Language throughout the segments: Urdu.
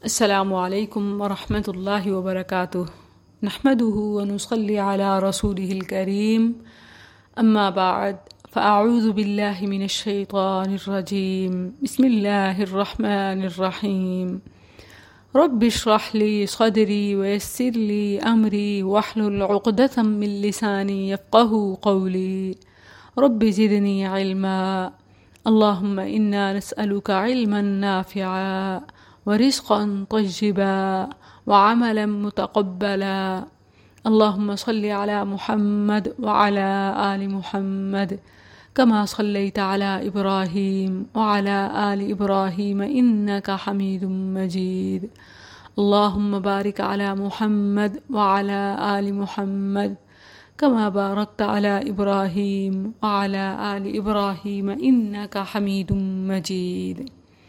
السلام علیکم ورحمۃ اللہ وبرکاتہ نحمده ونصلي على رسوله الكريم اما بعد فاعوذ باللہ من الشیطان الرجیم بسم اللہ الرحمن الرحیم رب اشرح لي صدری ويسر لي امری واحلل عقدة من لسانی يفقهوا قولی رب زدنی علما اللهم انا نسألك علما نافعا ورزقا طیبا وعملا متقبلا اللهم صل على محمد وعلى آل محمد كما صليت على إبراهيم وعلى آل إبراهيم إنك حميد مجيد اللهم بارك على محمد وعلى آل محمد كما باركت على إبراهيم وعلى آل إبراهيم إنك حميد مجيد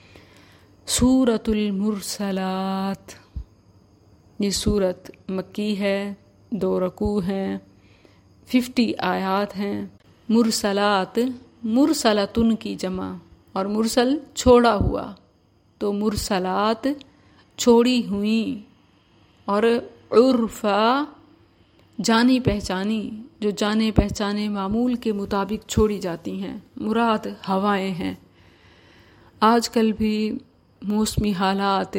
سورۃ المرسلات، یہ سورت مکی ہے، 2 رکوع ہیں، 50 آیات ہیں۔ مرسلات مرسلتن کی جمع، اور مرسل چھوڑا ہوا، تو مرسلات چھوڑی ہوئیں، اور عرفا جانی پہچانی، جو جانے پہچانے معمول کے مطابق چھوڑی جاتی ہیں، مراد ہوائیں ہیں۔ آج کل بھی موسمی حالات،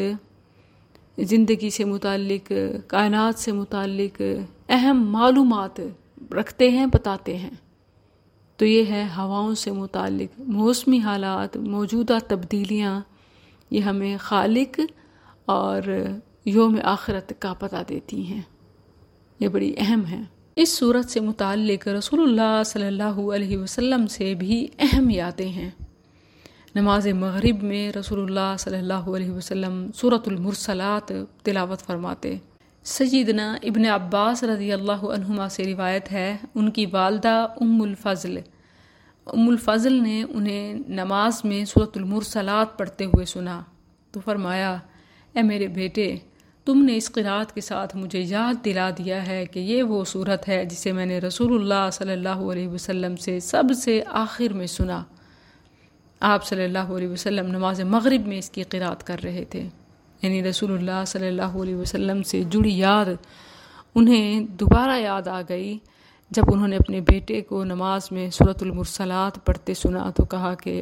زندگی سے متعلق، کائنات سے متعلق اہم معلومات رکھتے ہیں، بتاتے ہیں۔ تو یہ ہے ہواؤں سے متعلق موسمی حالات، موجودہ تبدیلیاں، یہ ہمیں خالق اور یوم آخرت کا پتہ دیتی ہیں، یہ بڑی اہم ہیں۔ اس صورت سے متعلق رسول اللہ صلی اللہ علیہ وسلم سے بھی اہم یادیں ہیں۔ نماز مغرب میں رسول اللہ صلی اللہ علیہ وسلم سورۃ المرسلات تلاوت فرماتے۔ سیدنا ابن عباس رضی اللہ عنہما سے روایت ہے، ان کی والدہ ام الفضل نے انہیں نماز میں سورۃ المرسلات پڑھتے ہوئے سنا تو فرمایا، اے میرے بیٹے، تم نے اس قرات کے ساتھ مجھے یاد دلا دیا ہے کہ یہ وہ سورت ہے جسے میں نے رسول اللہ صلی اللہ علیہ وسلم سے سب سے آخر میں سنا۔ آپ صلی اللہ علیہ وسلم نماز مغرب میں اس کی قرات کر رہے تھے، یعنی رسول اللہ صلی اللہ علیہ وسلم سے جڑی یاد انہیں دوبارہ یاد آ گئی جب انہوں نے اپنے بیٹے کو نماز میں سورۃ المرسلات پڑھتے سنا تو کہا کہ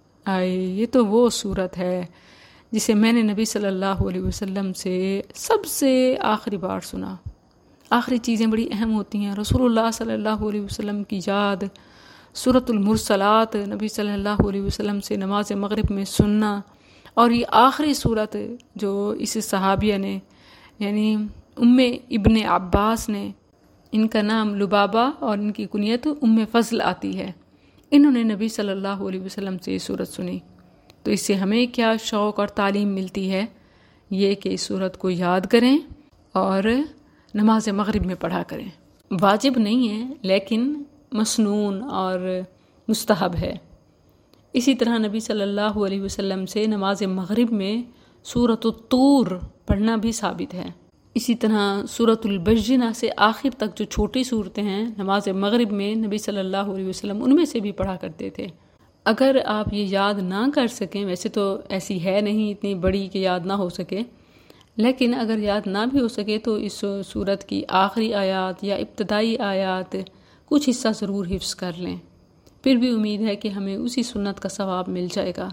یہ تو وہ سورت ہے جسے میں نے نبی صلی اللہ علیہ وسلم سے سب سے آخری بار سنا۔ آخری چیزیں بڑی اہم ہوتی ہیں۔ رسول اللہ صلی اللہ علیہ وسلم کی یاد، سورۃ المرسلات نبی صلی اللہ علیہ وسلم سے نماز مغرب میں سننا، اور یہ آخری صورت جو اس صحابیہ نے، یعنی ابن عباس نے، ان کا نام لبابہ اور ان کی کنیت فضل آتی ہے، انہوں نے نبی صلی اللہ علیہ وسلم سے یہ صورت سنی۔ تو اس سے ہمیں کیا شوق اور تعلیم ملتی ہے؟ یہ کہ اس صورت کو یاد کریں اور نماز مغرب میں پڑھا کریں۔ واجب نہیں ہے لیکن مسنون اور مستحب ہے۔ اسی طرح نبی صلی اللہ علیہ وسلم سے نماز مغرب میں سورۃ الطور پڑھنا بھی ثابت ہے۔ اسی طرح سورۃ البجنہ سے آخر تک جو چھوٹی صورتیں ہیں نماز مغرب میں نبی صلی اللہ علیہ وسلم ان میں سے بھی پڑھا کرتے تھے۔ اگر آپ یہ یاد نہ کر سکیں، ویسے تو ایسی ہے نہیں اتنی بڑی کہ یاد نہ ہو سکے، لیکن اگر یاد نہ بھی ہو سکے تو اس سورت کی آخری آیات یا ابتدائی آیات کچھ حصہ ضرور حفظ کر لیں، پھر بھی امید ہے کہ ہمیں اسی سنت کا ثواب مل جائے گا۔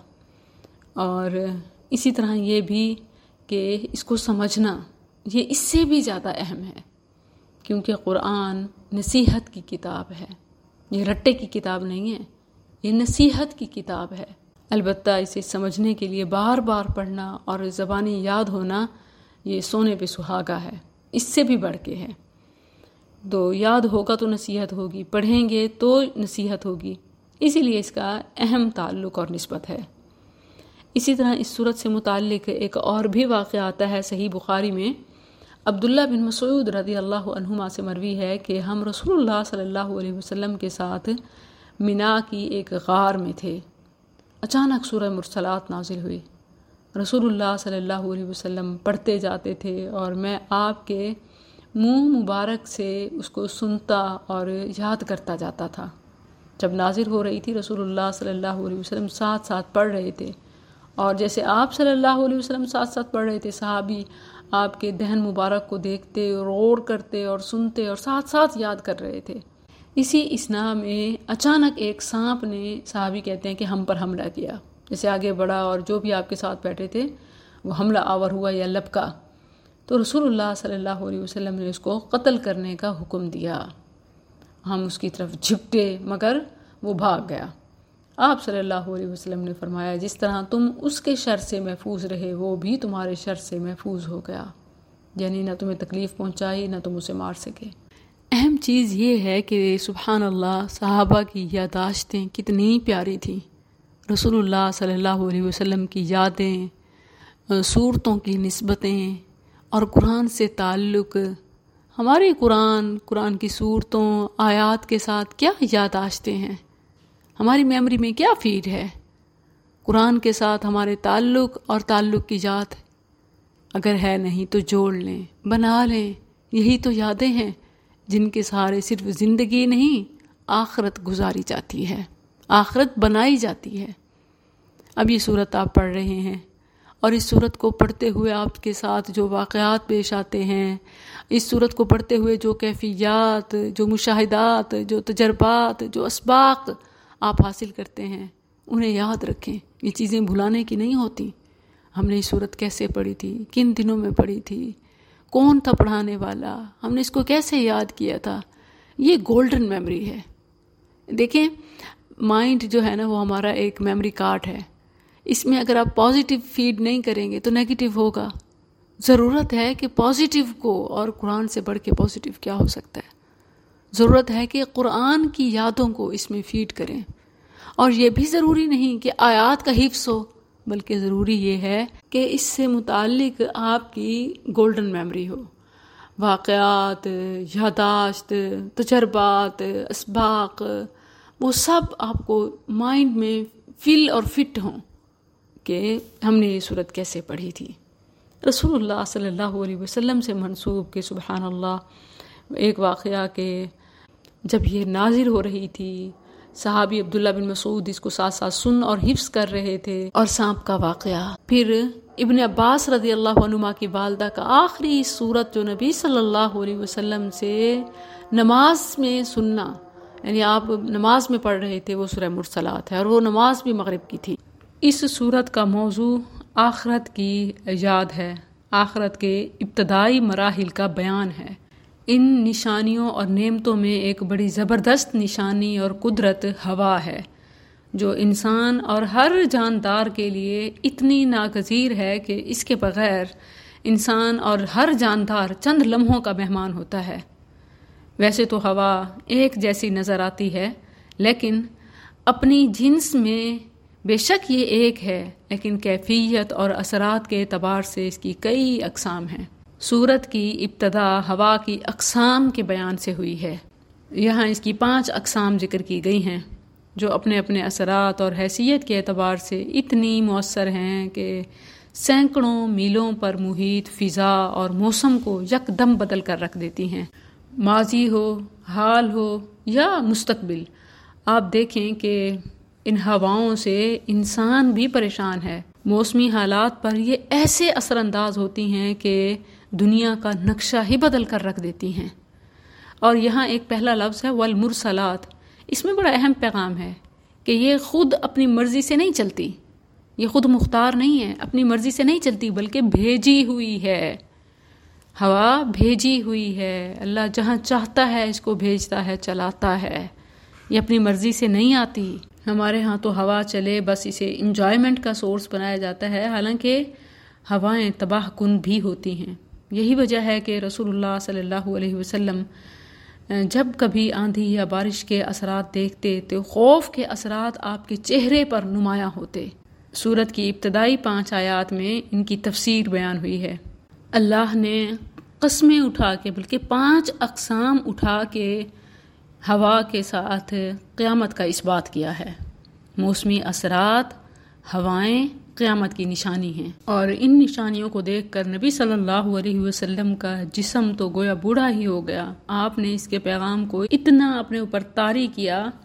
اور اسی طرح یہ بھی کہ اس کو سمجھنا یہ اس سے بھی زیادہ اہم ہے، کیونکہ قرآن نصیحت کی کتاب ہے، یہ رٹے کی کتاب نہیں ہے، یہ نصیحت کی کتاب ہے۔ البتہ اسے سمجھنے کے لیے بار بار پڑھنا اور زبانی یاد ہونا یہ سونے پہ سہاگا ہے، اس سے بھی بڑھ کے ہے۔ تو یاد ہوگا تو نصیحت ہوگی، پڑھیں گے تو نصیحت ہوگی، اسی لیے اس کا اہم تعلق اور نسبت ہے۔ اسی طرح اس صورت سے متعلق ایک اور بھی واقعہ آتا ہے صحیح بخاری میں۔ عبداللہ بن مسعود رضی اللہ عنہما سے مروی ہے کہ ہم رسول اللہ صلی اللہ علیہ وسلم کے ساتھ منا کی ایک غار میں تھے، اچانک سورہ مرسلات نازل ہوئی۔ رسول اللہ صلی اللہ علیہ وسلم پڑھتے جاتے تھے اور میں آپ کے منہ مبارک سے اس کو سنتا اور یاد کرتا جاتا تھا۔ جب نازل ہو رہی تھی رسول اللہ صلی اللہ علیہ وسلم ساتھ ساتھ پڑھ رہے تھے اور جیسے آپ صلی اللہ علیہ وسلم ساتھ ساتھ پڑھ رہے تھے، صحابی آپ کے دہن مبارک کو دیکھتے اور غور کرتے اور سنتے اور ساتھ ساتھ یاد کر رہے تھے۔ اسی اثناء میں اچانک ایک سانپ نے، صحابی کہتے ہیں کہ ہم پر حملہ کیا، جیسے آگے بڑھا اور جو بھی آپ کے ساتھ بیٹھے تھے وہ حملہ آور ہوا یا لپکا، تو رسول اللہ صلی اللہ علیہ وسلم نے اس کو قتل کرنے کا حکم دیا۔ ہم اس کی طرف جھپٹے مگر وہ بھاگ گیا۔ آپ صلی اللہ علیہ وسلم نے فرمایا جس طرح تم اس کے شر سے محفوظ رہے وہ بھی تمہارے شر سے محفوظ ہو گیا، یعنی نہ تمہیں تکلیف پہنچائی نہ تم اسے مار سکے۔ اہم چیز یہ ہے کہ سبحان اللہ صحابہ کی یادداشتیں کتنی پیاری تھیں۔ رسول اللہ صلی اللہ علیہ وسلم کی یادیں، صورتوں کی نسبتیں اور قرآن سے تعلق، ہمارے قرآن کی صورتوں آیات کے ساتھ کیا یادداشتیں ہیں، ہماری میموری میں کیا فیڈ ہے، قرآن کے ساتھ ہمارے تعلق اور تعلق کی یاد اگر ہے نہیں تو جوڑ لیں، بنا لیں۔ یہی تو یادیں ہیں جن کے سہارے صرف زندگی نہیں آخرت گزاری جاتی ہے، آخرت بنائی جاتی ہے۔ اب یہ صورت آپ پڑھ رہے ہیں اور اس صورت کو پڑھتے ہوئے آپ کے ساتھ جو واقعات پیش آتے ہیں، اس صورت کو پڑھتے ہوئے جو کیفیات، جو مشاہدات، جو تجربات، جو اسباق آپ حاصل کرتے ہیں، انہیں یاد رکھیں۔ یہ چیزیں بھلانے کی نہیں ہوتی۔ ہم نے یہ صورت کیسے پڑھی تھی، کن دنوں میں پڑھی تھی، کون تھا پڑھانے والا، ہم نے اس کو کیسے یاد کیا تھا، یہ گولڈن میموری ہے۔ دیکھیں مائنڈ جو ہے نا وہ ہمارا ایک میموری کارڈ ہے، اس میں اگر آپ پازیٹیو فیڈ نہیں کریں گے تو نیگیٹو ہوگا۔ ضرورت ہے کہ پازیٹیو کو، اور قرآن سے بڑھ کے پازیٹیو کیا ہو سکتا ہے، ضرورت ہے کہ قرآن کی یادوں کو اس میں فیڈ کریں۔ اور یہ بھی ضروری نہیں کہ آیات کا حفظ ہو، بلکہ ضروری یہ ہے کہ اس سے متعلق آپ کی گولڈن میموری ہو، واقعات، یادداشت، تجربات، اسباق، وہ سب آپ کو مائنڈ میں فل اور فٹ ہوں کہ ہم نے یہ صورت کیسے پڑھی تھی۔ رسول اللہ صلی اللہ علیہ وسلم سے منسوب کہ سبحان اللہ ایک واقعہ کہ جب یہ نازل ہو رہی تھی، صحابی عبداللہ بن مسعود اس کو ساتھ ساتھ سن اور حفظ کر رہے تھے، اور سانپ کا واقعہ، پھر ابن عباس رضی اللہ عنہما کی والدہ کا آخری صورت جو نبی صلی اللہ علیہ وسلم سے نماز میں سننا، یعنی آپ نماز میں پڑھ رہے تھے، وہ سورہ مرسلات ہے، اور وہ نماز بھی مغرب کی تھی۔ اس صورت کا موضوع آخرت کی یاد ہے، آخرت کے ابتدائی مراحل کا بیان ہے۔ ان نشانیوں اور نعمتوں میں ایک بڑی زبردست نشانی اور قدرت ہوا ہے، جو انسان اور ہر جاندار کے لیے اتنی ناگزیر ہے کہ اس کے بغیر انسان اور ہر جاندار چند لمحوں کا مہمان ہوتا ہے۔ ویسے تو ہوا ایک جیسی نظر آتی ہے، لیکن اپنی جنس میں بے شک یہ ایک ہے، لیکن کیفیت اور اثرات کے اعتبار سے اس کی کئی اقسام ہیں۔ سورت کی ابتدا ہوا کی اقسام کے بیان سے ہوئی ہے۔ یہاں اس کی 5 اقسام ذکر کی گئی ہیں، جو اپنے اپنے اثرات اور حیثیت کے اعتبار سے اتنی مؤثر ہیں کہ سینکڑوں میلوں پر محیط فضا اور موسم کو یکدم بدل کر رکھ دیتی ہیں، ماضی ہو، حال ہو یا مستقبل۔ آپ دیکھیں کہ ان ہواؤں سے انسان بھی پریشان ہے۔ موسمی حالات پر یہ ایسے اثر انداز ہوتی ہیں کہ دنیا کا نقشہ ہی بدل کر رکھ دیتی ہیں۔ اور یہاں ایک پہلا لفظ ہے والمرسلات، اس میں بڑا اہم پیغام ہے کہ یہ خود اپنی مرضی سے نہیں چلتی، یہ خود مختار نہیں ہے، اپنی مرضی سے نہیں چلتی، بلکہ بھیجی ہوئی ہے۔ ہوا بھیجی ہوئی ہے، اللہ جہاں چاہتا ہے اس کو بھیجتا ہے، چلاتا ہے، یہ اپنی مرضی سے نہیں آتی۔ ہمارے ہاں تو ہوا چلے بس اسے انجوائمنٹ کا سورس بنایا جاتا ہے، حالانکہ ہوائیں تباہ کن بھی ہوتی ہیں۔ یہی وجہ ہے کہ رسول اللہ صلی اللہ علیہ وسلم جب کبھی آندھی یا بارش کے اثرات دیکھتے تو خوف کے اثرات آپ کے چہرے پر نمایاں ہوتے۔ سورت کی ابتدائی 5 آیات میں ان کی تفسیر بیان ہوئی ہے۔ اللہ نے قسمیں اٹھا کے، بلکہ 5 اقسام اٹھا کے ہوا کے ساتھ قیامت کا اس بات کیا ہے۔ موسمی اثرات، ہوائیں قیامت کی نشانی ہیں، اور ان نشانیوں کو دیکھ کر نبی صلی اللہ علیہ وسلم کا جسم تو گویا بوڑھا ہی ہو گیا۔ آپ نے اس کے پیغام کو اتنا اپنے اوپر طاری کیا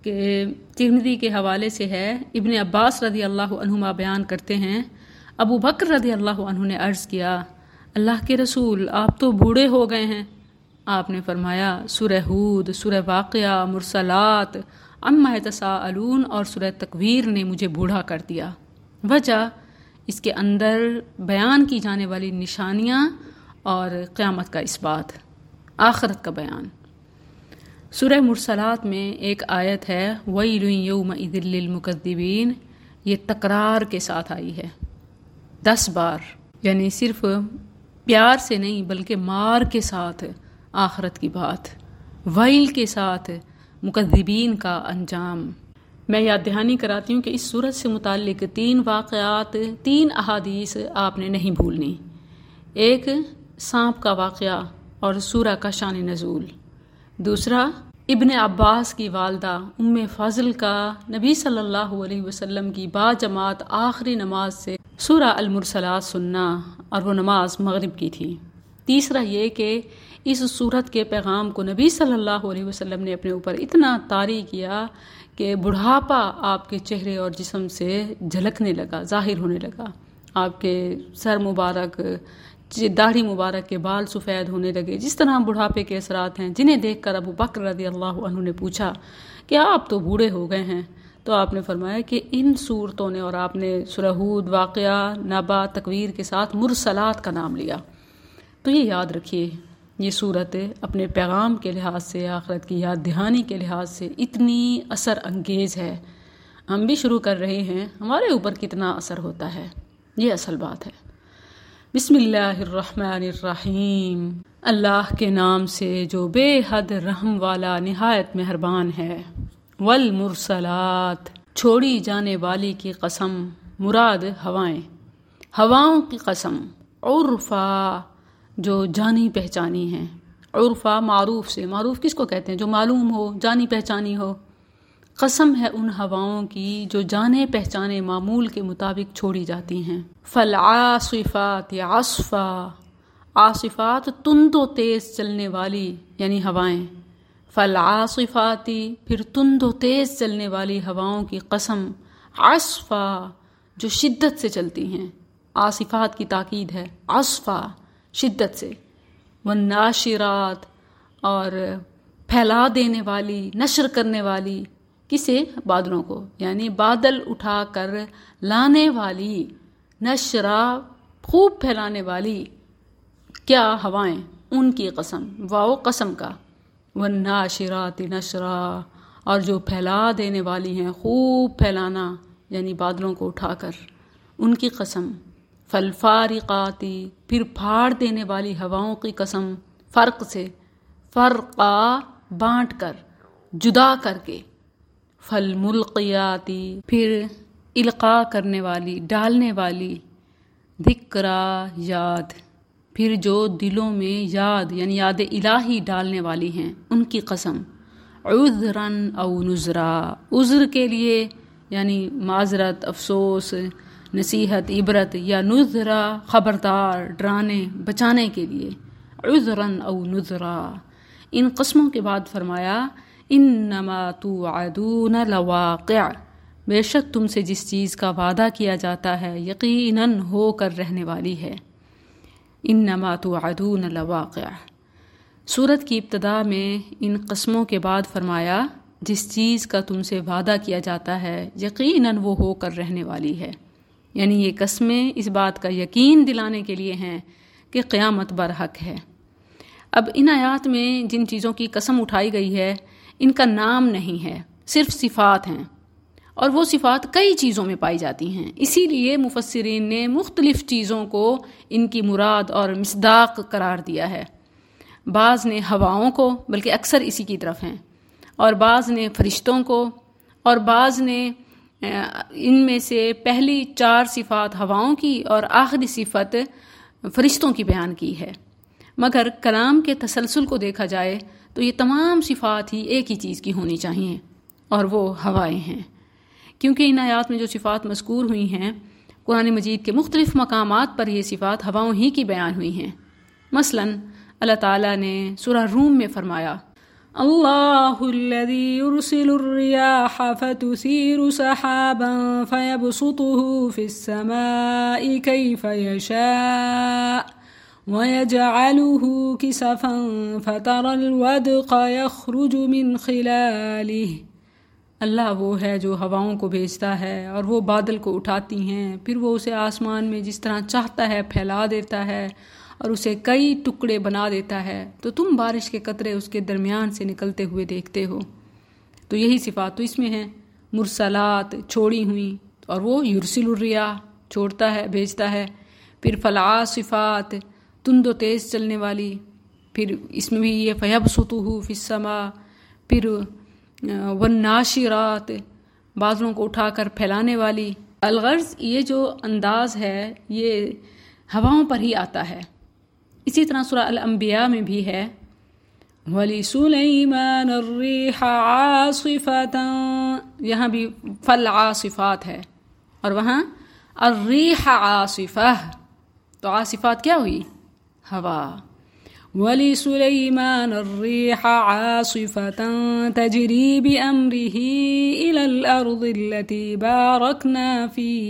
کہ ترمذی کے حوالے سے ہے، ابن عباس رضی اللہ عنہما بیان کرتے ہیں، ابو بکر رضی اللہ عنہ نے عرض کیا، اللہ کے رسول آپ تو بوڑھے ہو گئے ہیں۔ آپ نے فرمایا سورہ ہود، سورہ واقعہ، مرسلات، عما یتساءلون اور سورہ تکویر نے مجھے بوڑھا کر دیا۔ وجہ اس کے اندر بیان کی جانے والی نشانیاں اور قیامت کا اثبات، آخرت کا بیان۔ سورہ مرسلات میں ایک آیت ہے وَيْلٌ يَوْمَئِذٍ لِّلْمُكَذِّبِينَ، یہ تکرار کے ساتھ آئی ہے 10 بار، یعنی صرف پیار سے نہیں بلکہ مار کے ساتھ آخرت کی بات، ویل کے ساتھ مکذبین کا انجام۔ میں یاد دہانی کراتی ہوں کہ اس صورت سے متعلق 3 واقعات، 3 احادیث آپ نے نہیں بھولنی۔ ایک سانپ کا واقعہ اور سورہ کا شان نزول، دوسرا ابن عباس کی والدہ ام فضل کا نبی صلی اللہ علیہ وسلم کی باجماعت آخری نماز سے سورہ المرسلات سننا، اور وہ نماز مغرب کی تھی۔ تیسرا یہ کہ اس صورت کے پیغام کو نبی صلی اللہ علیہ وسلم نے اپنے اوپر اتنا طاری کیا کہ بڑھاپا آپ کے چہرے اور جسم سے جھلکنے لگا، ظاہر ہونے لگا۔ آپ کے سر مبارک، داڑھی مبارک کے بال سفید ہونے لگے، جس طرح بڑھاپے کے اثرات ہیں، جنہیں دیکھ کر ابو بکر رضی اللہ عنہ نے پوچھا کہ آپ تو بوڑھے ہو گئے ہیں۔ تو آپ نے فرمایا کہ ان صورتوں نے، اور آپ نے سورہ ہود، واقعہ، نبا، تکویر کے ساتھ مرسلات کا نام لیا۔ تو یہ یاد رکھیے، یہ صورت اپنے پیغام کے لحاظ سے، آخرت کی یاد دہانی کے لحاظ سے اتنی اثر انگیز ہے۔ ہم بھی شروع کر رہے ہیں، ہمارے اوپر کتنا اثر ہوتا ہے، یہ اصل بات ہے۔ بسم اللہ الرحمن الرحیم، اللہ کے نام سے جو بے حد رحم والا نہایت مہربان ہے۔ والمرسلات، چھوڑی جانے والی کی قسم، مراد ہوائیں، ہواؤں کی قسم۔ عرفا، جو جانی پہچانی ہیں۔ عرفا معروف سے، معروف کس کو کہتے ہیں؟ جو معلوم ہو، جانی پہچانی ہو۔ قسم ہے ان ہواؤں کی جو جانے پہچانے معمول کے مطابق چھوڑی جاتی ہیں۔ فالعاصفات عصفا، عاصفات تند و تیز چلنے والی یعنی ہوائیں۔ فالعاصفاتی، پھر تند و تیز چلنے والی ہواؤں کی قسم، عصفا، جو شدت سے چلتی ہیں۔ عاصفات کی تاکید ہے، عصفا، شدت سے۔ والناشرات، اور پھیلا دینے والی، نشر کرنے والی، کسے؟ بادلوں کو، یعنی بادل اٹھا کر لانے والی، نشرا، خوب پھیلانے والی کیا؟ ہوائیں، ان کی قسم، واو قسم کا۔ والناشرات نشرا، اور جو پھیلا دینے والی ہیں، خوب پھیلانا یعنی بادلوں کو اٹھا کر، ان کی قسم۔ فالفارقاتی، پھر پھاڑ دینے والی ہواؤں کی قسم، فرق سے، فرقا، بانٹ کر، جدا کر کے۔ فالملقیاتی، پھر القاء کرنے والی، ڈالنے والی، ذکرا، یاد، پھر جو دلوں میں یاد یعنی یاد الہی ڈالنے والی ہیں، ان کی قسم۔ عذراً او نذرا، عذر کے لیے یعنی معذرت، افسوس، نصیحت، عبرت، یا نذرا، خبردار، ڈرانے، بچانے کے لیے۔ عذراً او نذرا۔ ان قسموں کے بعد فرمایا انما توعدون لواقع، بے شک تم سے جس چیز کا وعدہ کیا جاتا ہے یقیناً ہو کر رہنے والی ہے۔ انما توعدون لواقع۔ سورت کی ابتدا میں ان قسموں کے بعد فرمایا جس چیز کا تم سے وعدہ کیا جاتا ہے یقیناً وہ ہو کر رہنے والی ہے، یعنی یہ قسمیں اس بات کا یقین دلانے کے لیے ہیں کہ قیامت برحق ہے۔ اب ان آیات میں جن چیزوں کی قسم اٹھائی گئی ہے ان کا نام نہیں ہے، صرف صفات ہیں، اور وہ صفات کئی چیزوں میں پائی جاتی ہیں۔ اسی لیے مفسرین نے مختلف چیزوں کو ان کی مراد اور مصداق قرار دیا ہے۔ بعض نے ہواؤں کو، بلکہ اکثر اسی کی طرف ہیں، اور بعض نے فرشتوں کو، اور بعض نے ان میں سے پہلی 4 صفات ہواؤں کی اور آخری صفت فرشتوں کی بیان کی ہے۔ مگر کلام کے تسلسل کو دیکھا جائے تو یہ تمام صفات ہی ایک ہی چیز کی ہونی چاہیے، اور وہ ہوائیں ہیں، کیونکہ ان آیات میں جو صفات مذکور ہوئی ہیں قرآن مجید کے مختلف مقامات پر یہ صفات ہواؤں ہی کی بیان ہوئی ہیں۔ مثلا اللہ تعالیٰ نے سورہ روم میں فرمایا اللہ الذی یرسل الریاح فتثیر سحابا فیبسطه فی السماء کیف یشاء وَيَجْعَلُهُ كِسَفًا فَتَرَى الْوَدْقَ يَخْرُجُ مِنْ خِلَالِهِ اللہ وہ ہے جو ہواؤں کو بھیجتا ہے اور وہ بادل کو اٹھاتی ہیں، پھر وہ اسے آسمان میں جس طرح چاہتا ہے پھیلا دیتا ہے اور اسے کئی ٹکڑے بنا دیتا ہے، تو تم بارش کے قطرے اس کے درمیان سے نکلتے ہوئے دیکھتے ہو۔ تو یہی صفات تو اس میں ہیں، مرسلات چھوڑی ہوئیں، اور وہ یرسل الریاح چھوڑتا ہے بھیجتا ہے، پھر فالعاصفات تند و تیز چلنے والی، پھر اس میں بھی یہ فیبسطہ فی السماء، پھر والناشرات بادلوں کو اٹھا کر پھیلانے والی۔ الغرض یہ جو انداز ہے یہ ہواؤں پر ہی آتا ہے۔ اسی طرح سورہ الانبیاء میں بھی ہے وَلِسُلَيْمَانَ الرِّيحَ عَاصِفَةً، یہاں بھی فالعاصفات ہے اور وہاں الرِّيحَ عَاصِفَةً، تو عاصفات کیا ہوئی؟ ہوا۔ وَلِسُلَيْمَانَ الرِّيحَ عَاصِفَةً تَجْرِي بِأَمْرِهِ إِلَى الْأَرْضِ الَّتِي بَارَكْنَا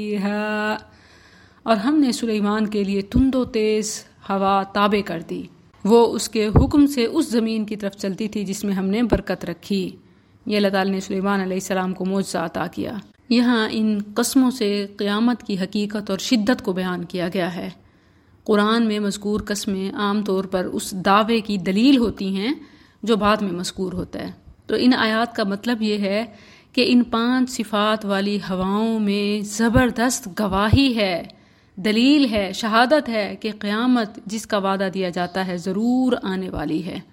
فِيهَا، اور ہم نے سلیمان کے لیے تند و تیز ہوا تابع کر دی، وہ اس کے حکم سے اس زمین کی طرف چلتی تھی جس میں ہم نے برکت رکھی۔ یہ اللہ تعالیٰ نے سلیمان علیہ السلام کو معجزہ عطا کیا۔ یہاں ان قسموں سے قیامت کی حقیقت اور شدت کو بیان کیا گیا ہے۔ قرآن میں مذکور قسمیں عام طور پر اس دعوے کی دلیل ہوتی ہیں جو بعد میں مذکور ہوتا ہے۔ تو ان آیات کا مطلب یہ ہے کہ ان 5 صفات والی ہواؤں میں زبردست گواہی ہے، دلیل ہے، شہادت ہے کہ قیامت جس کا وعدہ دیا جاتا ہے ضرور آنے والی ہے۔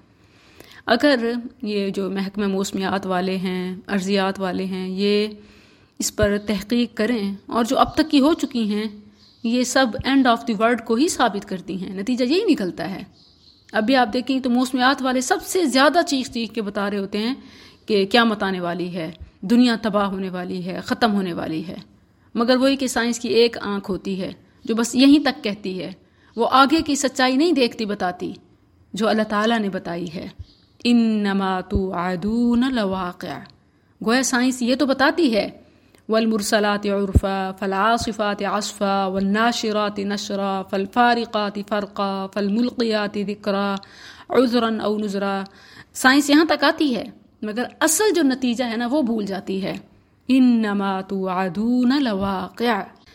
اگر یہ جو محکمہ موسمیات والے ہیں، ارضیات والے ہیں، یہ اس پر تحقیق کریں، اور جو اب تک کی ہو چکی ہیں یہ سب اینڈ آف دی ورلڈ کو ہی ثابت کرتی ہیں، نتیجہ یہی نکلتا ہے۔ اب بھی آپ دیکھیں تو موسمیات والے سب سے زیادہ چیخ کے بتا رہے ہوتے ہیں کہ قیامت آنے والی ہے، دنیا تباہ ہونے والی ہے، ختم ہونے والی ہے، مگر وہی کہ سائنس کی ایک آنکھ ہوتی ہے جو بس یہیں تک کہتی ہے، وہ آگے کی سچائی نہیں دیکھتی بتاتی جو اللہ تعالیٰ نے بتائی ہے۔ انما توعدون لواقع، گویا سائنس یہ تو بتاتی ہے والمرسلات عرفا فالعاصفات عصفا والناشرات نشرا فالفارقات فرقا فالملقیات ذکرا عذرا او نذرا، سائنس یہاں تک آتی ہے مگر اصل جو نتیجہ ہے نا وہ بھول جاتی ہے۔ انما توعدون لواقع،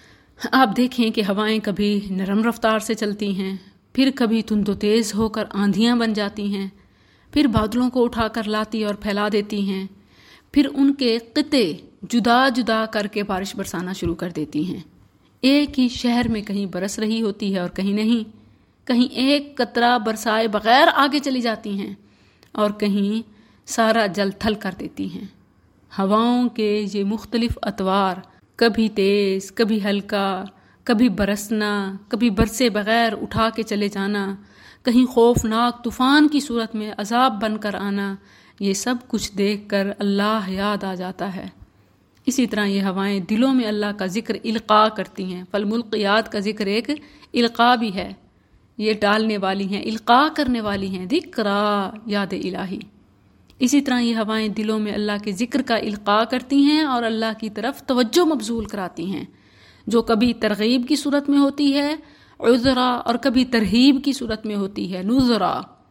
آپ دیکھیں کہ ہوائیں کبھی نرم رفتار سے چلتی ہیں، پھر کبھی تند و تیز ہو کر آندھیاں بن جاتی ہیں، پھر بادلوں کو اٹھا کر لاتی اور پھیلا دیتی ہیں، پھر ان کے قطعے جدا جدا کر کے بارش برسانا شروع کر دیتی ہیں۔ ایک ہی شہر میں کہیں برس رہی ہوتی ہے اور کہیں نہیں، کہیں ایک قطرہ برسائے بغیر آگے چلی جاتی ہیں اور کہیں سارا جل تھل کر دیتی ہیں۔ ہواؤں کے یہ مختلف اطوار، کبھی تیز، کبھی ہلکا، کبھی برسنا، کبھی برسے بغیر اٹھا کے چلے جانا، کہیں خوفناک طوفان کی صورت میں عذاب بن کر آنا، یہ سب کچھ دیکھ کر اللہ یاد آ جاتا ہے۔ اسی طرح یہ ہوائیں دلوں میں اللہ کا ذکر القاء کرتی ہیں، فالملقیات کا ذکر ایک القاء بھی ہے، یہ ڈالنے والی ہیں، القاء کرنے والی ہیں، ذکرا یاد الہی۔ اسی طرح یہ ہوائیں دلوں میں اللہ کے ذکر کا القاء کرتی ہیں اور اللہ کی طرف توجہ مبذول کراتی ہیں، جو کبھی ترغیب کی صورت میں ہوتی ہے عذرا، اور کبھی ترہیب کی صورت میں ہوتی ہے نذرا۔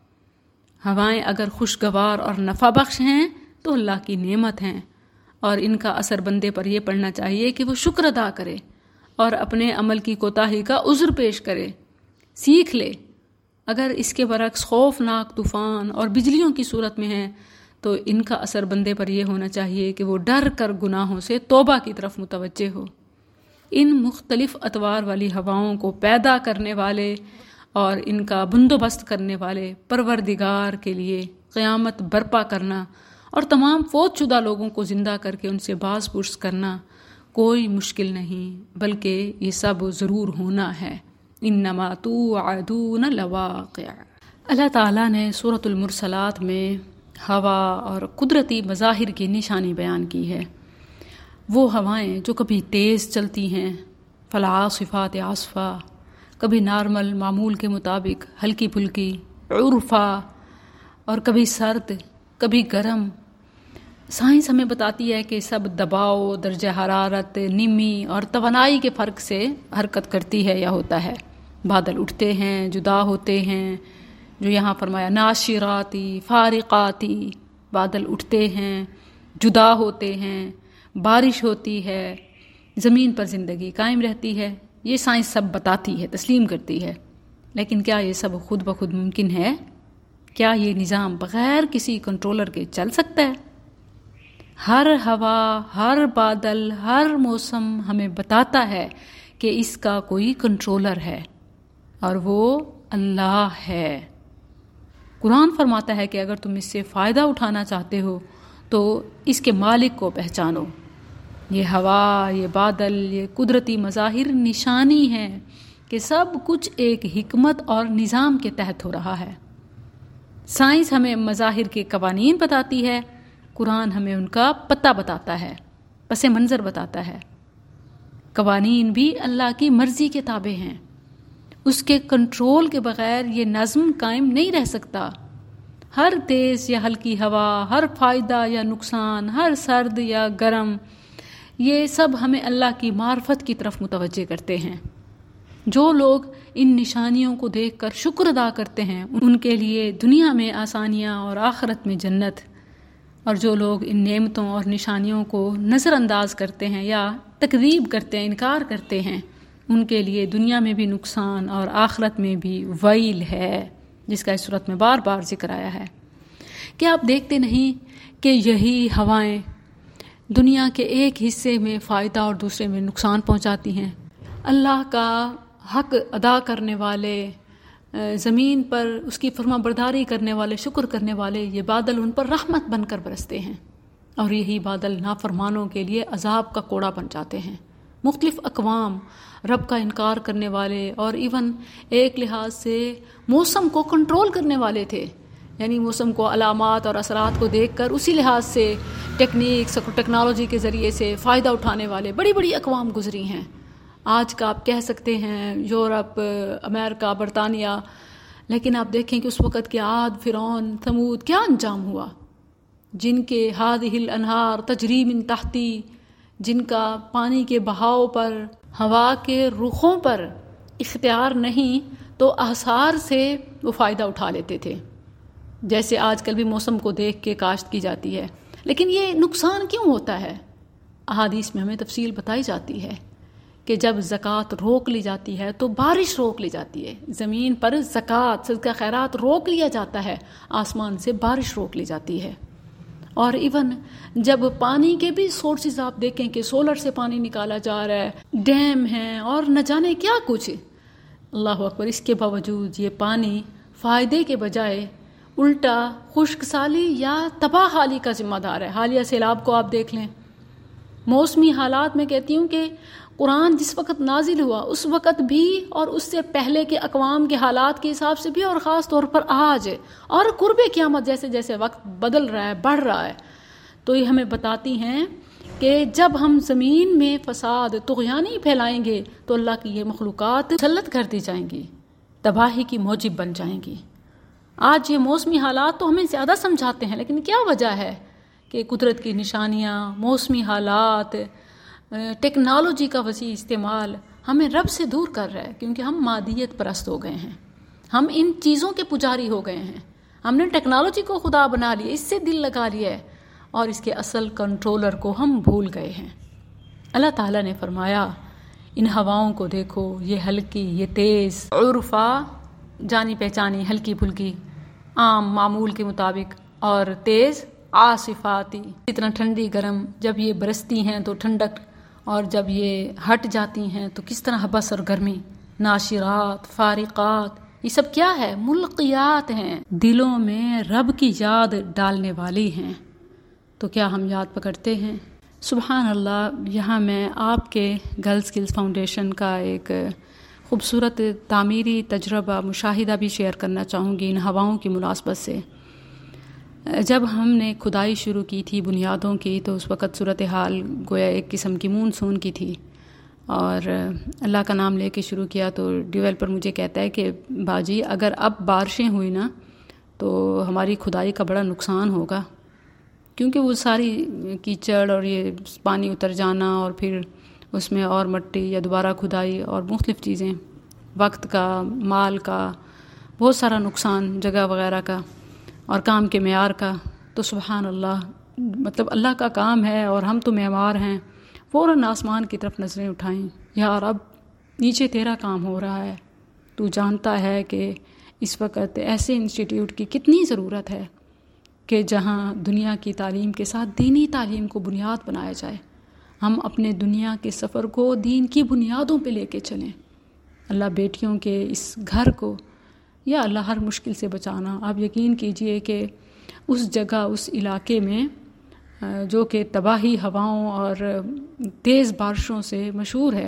ہوائیں اگر خوشگوار اور نفع بخش ہیں تو اللہ کی نعمت ہیں، اور ان کا اثر بندے پر یہ پڑنا چاہیے کہ وہ شکر ادا کرے اور اپنے عمل کی کوتاہی کا عذر پیش کرے، سیکھ لے۔ اگر اس کے برعکس خوفناک طوفان اور بجلیوں کی صورت میں ہے تو ان کا اثر بندے پر یہ ہونا چاہیے کہ وہ ڈر کر گناہوں سے توبہ کی طرف متوجہ ہو۔ ان مختلف اطوار والی ہواؤں کو پیدا کرنے والے اور ان کا بندوبست کرنے والے پروردگار کے لیے قیامت برپا کرنا اور تمام فوت شدہ لوگوں کو زندہ کر کے ان سے باز پرس کرنا کوئی مشکل نہیں، بلکہ یہ سب ضرور ہونا ہے۔ انما توعدون لواقع۔ اللہ تعالیٰ نے سورۃ المرسلات میں ہوا اور قدرتی مظاہر کی نشانی بیان کی ہے۔ وہ ہوائیں جو کبھی تیز چلتی ہیں، فالعاصفات عصفا، کبھی نارمل معمول کے مطابق ہلکی پھلکی عرفا، اور کبھی سرد، کبھی گرم. سائنس ہمیں بتاتی ہے کہ سب دباؤ، درجہ حرارت، نمی اور توانائی کے فرق سے حرکت کرتی ہے یا ہوتا ہے. بادل اٹھتے ہیں، جدا ہوتے ہیں، جو یہاں فرمایا ناشراتی فارقاتی، بادل اٹھتے ہیں، جدا ہوتے ہیں، بارش ہوتی ہے، زمین پر زندگی قائم رہتی ہے. یہ سائنس سب بتاتی ہے، تسلیم کرتی ہے. لیکن کیا یہ سب خود بخود ممکن ہے؟ کیا یہ نظام بغیر کسی کنٹرولر کے چل سکتا ہے؟ ہر ہوا، ہر بادل، ہر موسم ہمیں بتاتا ہے کہ اس کا کوئی کنٹرولر ہے اور وہ اللہ ہے. قرآن فرماتا ہے کہ اگر تم اس سے فائدہ اٹھانا چاہتے ہو تو اس کے مالک کو پہچانو. یہ ہوا، یہ بادل، یہ قدرتی مظاہر نشانی ہے کہ سب کچھ ایک حکمت اور نظام کے تحت ہو رہا ہے. سائنس ہمیں مظاہر کے قوانین بتاتی ہے، قرآن ہمیں ان کا پتہ بتاتا ہے، پس منظر بتاتا ہے. قوانین بھی اللہ کی مرضی کے تابع ہیں. اس کے کنٹرول کے بغیر یہ نظم قائم نہیں رہ سکتا. ہر تیز یا ہلکی ہوا، ہر فائدہ یا نقصان، ہر سرد یا گرم، یہ سب ہمیں اللہ کی معرفت کی طرف متوجہ کرتے ہیں. جو لوگ ان نشانیوں کو دیکھ کر شکر ادا کرتے ہیں ان کے لیے دنیا میں آسانیاں اور آخرت میں جنت، اور جو لوگ ان نعمتوں اور نشانیوں کو نظر انداز کرتے ہیں یا تکذیب کرتے ہیں، انکار کرتے ہیں، ان کے لیے دنیا میں بھی نقصان اور آخرت میں بھی ویل ہے، جس کا اس صورت میں بار بار ذکر آیا ہے. کیا آپ دیکھتے نہیں کہ یہی ہوائیں دنیا کے ایک حصے میں فائدہ اور دوسرے میں نقصان پہنچاتی ہیں؟ اللہ کا حق ادا کرنے والے، زمین پر اس کی فرما برداری کرنے والے، شکر کرنے والے، یہ بادل ان پر رحمت بن کر برستے ہیں، اور یہی بادل نافرمانوں کے لیے عذاب کا کوڑا بن جاتے ہیں. مختلف اقوام رب کا انکار کرنے والے اور ایون ایک لحاظ سے موسم کو کنٹرول کرنے والے تھے، یعنی موسم کو علامات اور اثرات کو دیکھ کر اسی لحاظ سے ٹیکنیکس اور ٹیکنالوجی کے ذریعے سے فائدہ اٹھانے والے بڑی بڑی اقوام گزری ہیں. آج کا آپ کہہ سکتے ہیں یورپ، امریکہ، برطانیہ، لیکن آپ دیکھیں کہ اس وقت کے عاد، فرعون، ثمود کیا انجام ہوا، جن کے ہادہ الانہار تجری من تحتی، جن کا پانی کے بہاؤ پر، ہوا کے رخوں پر اختیار نہیں تو احصار سے وہ فائدہ اٹھا لیتے تھے، جیسے آج کل بھی موسم کو دیکھ کے کاشت کی جاتی ہے. لیکن یہ نقصان کیوں ہوتا ہے؟ احادیث میں ہمیں تفصیل بتائی جاتی ہے کہ جب زکوٰۃ روک لی جاتی ہے تو بارش روک لی جاتی ہے، زمین پر زکوٰۃ، صدقہ خیرات روک لیا جاتا ہے، آسمان سے بارش روک لی جاتی ہے. اور ایون جب پانی کے بھی سورسز آپ دیکھیں کہ سولر سے پانی نکالا جا رہا ہے، ڈیم ہیں اور نہ جانے کیا کچھ، اللہ اکبر، اس کے باوجود یہ پانی فائدے کے بجائے الٹا خشک سالی یا تباہ حالی کا ذمہ دار ہے. حالیہ سیلاب کو آپ دیکھ لیں. موسمی حالات میں کہتی ہوں کہ قرآن جس وقت نازل ہوا اس وقت بھی اور اس سے پہلے کے اقوام کے حالات کے حساب سے بھی، اور خاص طور پر آج اور قرب قیامت جیسے جیسے وقت بدل رہا ہے، بڑھ رہا ہے، تو یہ ہمیں بتاتی ہیں کہ جب ہم زمین میں فساد، طغیانی پھیلائیں گے تو اللہ کی یہ مخلوقات مسلط کر دی جائیں گی، تباہی کی موجب بن جائیں گی. آج یہ موسمی حالات تو ہمیں زیادہ سمجھاتے ہیں، لیکن کیا وجہ ہے کہ قدرت کی نشانیاں، موسمی حالات، ٹیکنالوجی کا وسیع استعمال ہمیں رب سے دور کر رہا ہے، کیونکہ ہم مادیت پرست ہو گئے ہیں، ہم ان چیزوں کے پجاری ہو گئے ہیں، ہم نے ٹیکنالوجی کو خدا بنا لیا، اس سے دل لگا لیا ہے، اور اس کے اصل کنٹرولر کو ہم بھول گئے ہیں. اللہ تعالیٰ نے فرمایا ان ہواؤں کو دیکھو، یہ ہلکی، یہ تیز، عرفا جانی پہچانی، ہلکی پھلکی، عام معمول کے مطابق، اور تیز عاصفاتی، اتنا ٹھنڈی گرم، جب یہ برستی ہیں تو ٹھنڈک، اور جب یہ ہٹ جاتی ہیں تو کس طرح حبس اور گرمی. ناشرات، فارقات، یہ سب کیا ہے؟ ملقیات ہیں، دلوں میں رب کی یاد ڈالنے والی ہیں. تو کیا ہم یاد پکڑتے ہیں؟ سبحان اللہ. یہاں میں آپ کے گرل اسکلز فاؤنڈیشن کا ایک خوبصورت تعمیری تجربہ، مشاہدہ بھی شیئر کرنا چاہوں گی ان ہواؤں کی مناسبت سے. جب ہم نے کھدائی شروع کی تھی بنیادوں کی تو اس وقت صورتحال گویا ایک قسم کی مونسون کی تھی، اور اللہ کا نام لے کے شروع کیا تو ڈیولپر مجھے کہتا ہے کہ باجی اگر اب بارشیں ہوئی نا تو ہماری کھدائی کا بڑا نقصان ہوگا، کیونکہ وہ ساری کیچڑ اور یہ پانی اتر جانا اور پھر اس میں اور مٹی یا دوبارہ کھدائی اور مختلف چیزیں، وقت کا، مال کا، بہت سارا نقصان جگہ وغیرہ کا اور کام کے معیار کا۔ تو سبحان اللہ، مطلب اللہ کا کام ہے اور ہم تو معمار ہیں، فوراً آسمان کی طرف نظریں اٹھائیں، یا رب نیچے تیرا کام ہو رہا ہے، تو جانتا ہے کہ اس وقت ایسے انسٹیٹیوٹ کی کتنی ضرورت ہے کہ جہاں دنیا کی تعلیم کے ساتھ دینی تعلیم کو بنیاد بنایا جائے، ہم اپنے دنیا کے سفر کو دین کی بنیادوں پہ لے کے چلیں۔ اللہ بیٹیوں کے اس گھر کو یا اللہ ہر مشکل سے بچانا۔ آپ یقین کیجئے کہ اس جگہ، اس علاقے میں جو کہ تباہی ہواؤں اور تیز بارشوں سے مشہور ہے،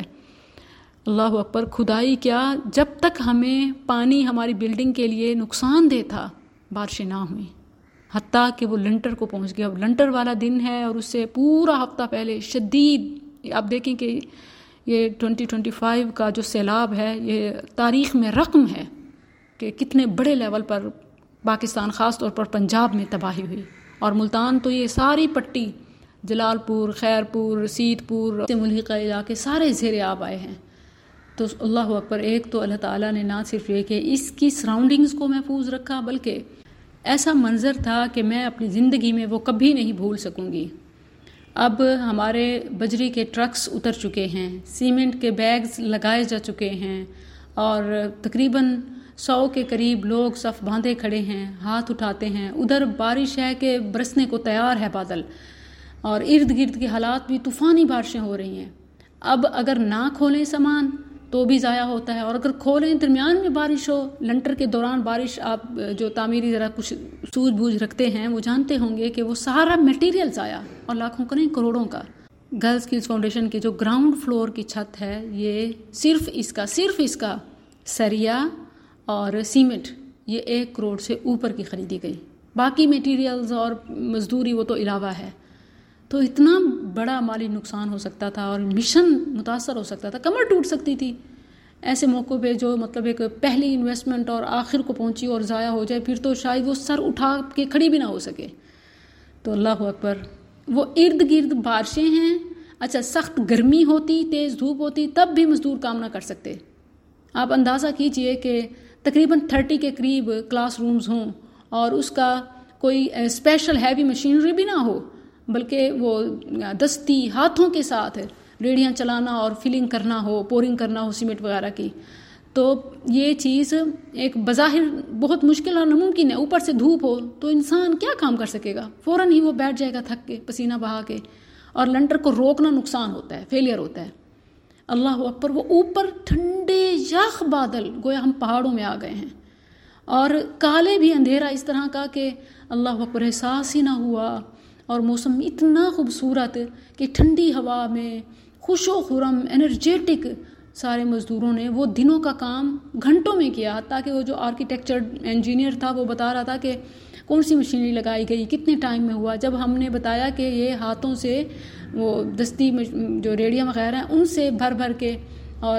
اللہ اکبر، کھدائی کیا، جب تک ہمیں پانی ہماری بلڈنگ کے لیے نقصان دہ تھا بارشیں نہ ہوئیں، حتیٰ کہ وہ لنٹر کو پہنچ گیا۔ اب لنٹر والا دن ہے اور اس سے پورا ہفتہ پہلے شدید، آپ دیکھیں کہ یہ 2025 کا جو سیلاب ہے یہ تاریخ میں رقم ہے کہ کتنے بڑے لیول پر پاکستان، خاص طور پر پنجاب میں تباہی ہوئی، اور ملتان تو یہ ساری پٹی، جلال پور، خیر پور، سید پور سے ملحقہ علاقے سارے زیر آب آئے ہیں۔ تو اللہ اکبر، ایک تو اللہ تعالیٰ نے نہ صرف یہ کہ اس کی سراؤنڈنگز کو محفوظ رکھا، بلکہ ایسا منظر تھا کہ میں اپنی زندگی میں وہ کبھی نہیں بھول سکوں گی۔ اب ہمارے بجری کے ٹرکس اتر چکے ہیں، سیمنٹ کے بیگز لگائے جا چکے ہیں، اور تقریباً 100 کے قریب لوگ صف باندھے کھڑے ہیں، ہاتھ اٹھاتے ہیں۔ ادھر بارش ہے کہ برسنے کو تیار ہے بادل، اور ارد گرد کے حالات بھی طوفانی بارشیں ہو رہی ہیں۔ اب اگر نہ کھولیں سامان تو بھی ضائع ہوتا ہے، اور اگر کھولیں درمیان میں بارش ہو، لنٹر کے دوران بارش، آپ جو تعمیری ذرا کچھ سوجھ بوجھ رکھتے ہیں وہ جانتے ہوں گے کہ وہ سارا میٹیریل ضائع، اور لاکھوں کا نہیں کروڑوں کا۔ گرلز اسکلز فاؤنڈیشن کی جو گراؤنڈ فلور کی چھت ہے، یہ صرف اس کا سریا اور سیمنٹ یہ 1 کروڑ سے اوپر کی خریدی گئی، باقی میٹیریلز اور مزدوری وہ تو علاوہ ہے۔ تو اتنا بڑا مالی نقصان ہو سکتا تھا اور مشن متاثر ہو سکتا تھا، کمر ٹوٹ سکتی تھی ایسے موقع پہ، جو مطلب ایک پہلی انویسٹمنٹ اور آخر کو پہنچی اور ضائع ہو جائے، پھر تو شاید وہ سر اٹھا کے کھڑی بھی نہ ہو سکے۔ تو اللہ اکبر، وہ ارد گرد بارشیں ہیں، اچھا سخت گرمی ہوتی، تیز دھوپ ہوتی، تب بھی مزدور کام نہ کر سکتے۔ آپ اندازہ کیجئے کہ تقریباً 30 کے قریب کلاس رومز ہوں، اور اس کا کوئی اسپیشل ہیوی مشینری بھی نہ ہو، بلکہ وہ دستی ہاتھوں کے ساتھ ریڑیاں چلانا اور فلنگ کرنا ہو، پورنگ کرنا ہو سیمنٹ وغیرہ کی، تو یہ چیز ایک بظاہر بہت مشکل اور ناممکن ہے۔ اوپر سے دھوپ ہو تو انسان کیا کام کر سکے گا، فوراً ہی وہ بیٹھ جائے گا تھک کے، پسینہ بہا کے، اور لنٹر کو روکنا نقصان ہوتا ہے، فیلئر ہوتا ہے۔ اللہ اکبر، وہ اوپر ٹھنڈے یخ بادل، گویا ہم پہاڑوں میں آ گئے ہیں، اور کالے بھی اندھیرا اس طرح کا کہ اللہ اکبر احساس ہی نہ ہوا، اور موسم اتنا خوبصورت کہ ٹھنڈی ہوا میں خوش و خرم انرجیٹک سارے مزدوروں نے وہ دنوں کا کام گھنٹوں میں کیا، تاکہ وہ جو آرکیٹیکچر انجینئر تھا وہ بتا رہا تھا کہ کون سی مشینری لگائی گئی، کتنے ٹائم میں ہوا۔ جب ہم نے بتایا کہ یہ ہاتھوں سے وہ دستی جو ریڑیاں وغیرہ ہیں ان سے بھر بھر کے، اور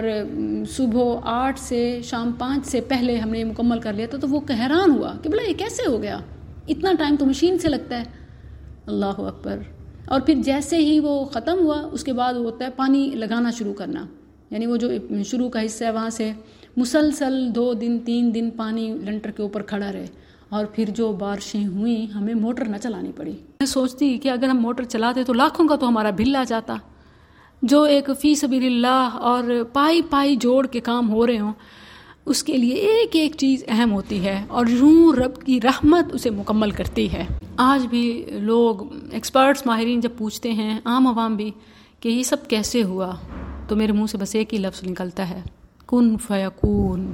صبح 8 سے شام 5 سے پہلے ہم نے مکمل کر لیا تھا، تو وہ حیران ہوا کہ بلا یہ کیسے ہو گیا، اتنا ٹائم تو مشین سے لگتا ہے۔ اللہ اکبر۔ اور پھر جیسے ہی وہ ختم ہوا، اس کے بعد وہ ہوتا ہے پانی لگانا شروع کرنا، یعنی وہ جو شروع کا حصہ ہے وہاں سے مسلسل 2 دن 3 دن پانی لنٹر کے اوپر کھڑا رہے، اور پھر جو بارشیں ہوئیں ہمیں موٹر نہ چلانی پڑی۔ میں سوچتی کہ اگر ہم موٹر چلاتے تو لاکھوں کا تو ہمارا بل آ جاتا، جو ایک فی سبیل اللہ اور پائی جوڑ کے کام ہو رہے ہوں، اس کے لیے ایک ایک چیز اہم ہوتی ہے، اور یوں رب کی رحمت اسے مکمل کرتی ہے۔ آج بھی لوگ، ایکسپرٹس، ماہرین جب پوچھتے ہیں، عام عوام بھی، کہ یہ سب کیسے ہوا، تو میرے منہ سے بس ایک ہی لفظ نکلتا ہے، کن فیکون۔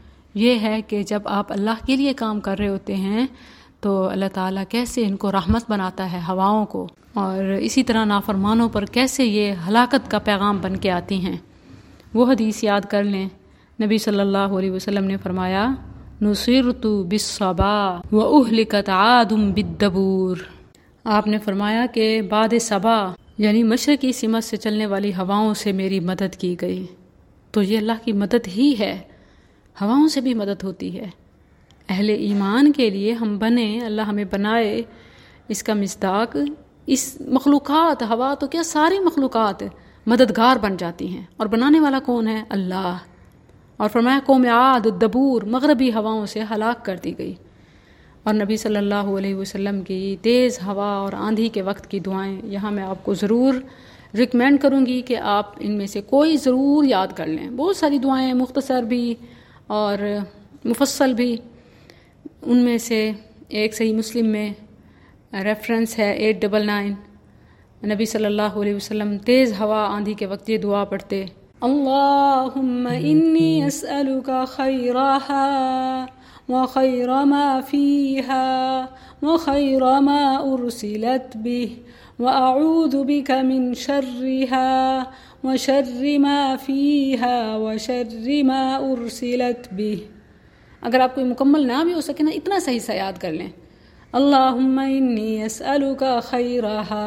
یہ ہے کہ جب آپ اللہ کے لیے کام کر رہے ہوتے ہیں تو اللہ تعالیٰ کیسے ان کو رحمت بناتا ہے، ہواؤں کو، اور اسی طرح نافرمانوں پر کیسے یہ ہلاکت کا پیغام بن کے آتی ہیں۔ وہ حدیث یاد کر لیں، نبی صلی اللہ علیہ وسلم نے فرمایا، نصرت بالصبا واہلکت عاد بالدبور۔ آپ نے فرمایا کہ بعد صبا یعنی مشرقی سمت سے چلنے والی ہواؤں سے میری مدد کی گئی۔ تو یہ اللہ کی مدد ہی ہے، ہواؤں سے بھی مدد ہوتی ہے، اہل ایمان کے لیے ہم بنیں، اللہ ہمیں بنائے، اس کا مصداق اس مخلوقات، ہوا تو کیا ساری مخلوقات مددگار بن جاتی ہیں، اور بنانے والا کون ہے؟ اللہ۔ اور فرمایا قوم عاد الدبور مغربی ہواؤں سے ہلاک کر دی گئی۔ اور نبی صلی اللہ علیہ وسلم کی تیز ہوا اور آندھی کے وقت کی دعائیں یہاں میں آپ کو ضرور ریکمینڈ کروں گی کہ آپ ان میں سے کوئی ضرور یاد کر لیں۔ بہت ساری دعائیں، مختصر بھی اور مفصل بھی، ان میں سے ایک صحیح مسلم میں ریفرنس ہے 899، نبی صلی اللہ علیہ وسلم تیز ہوا آندھی کے وقت یہ دعا پڑھتے، اللہم انی اسألک خیرہا وخیر ما فیہا وخیر ما ارسلت بہ واعوذ بک من شرہا وشر ما فیہا وشر ما ارسلت بہ۔ اگر آپ کوئی مکمل نہ بھی ہو سکے نا، اتنا صحیح سا یاد کر لیں، اللہم انی اسألک خیرہا،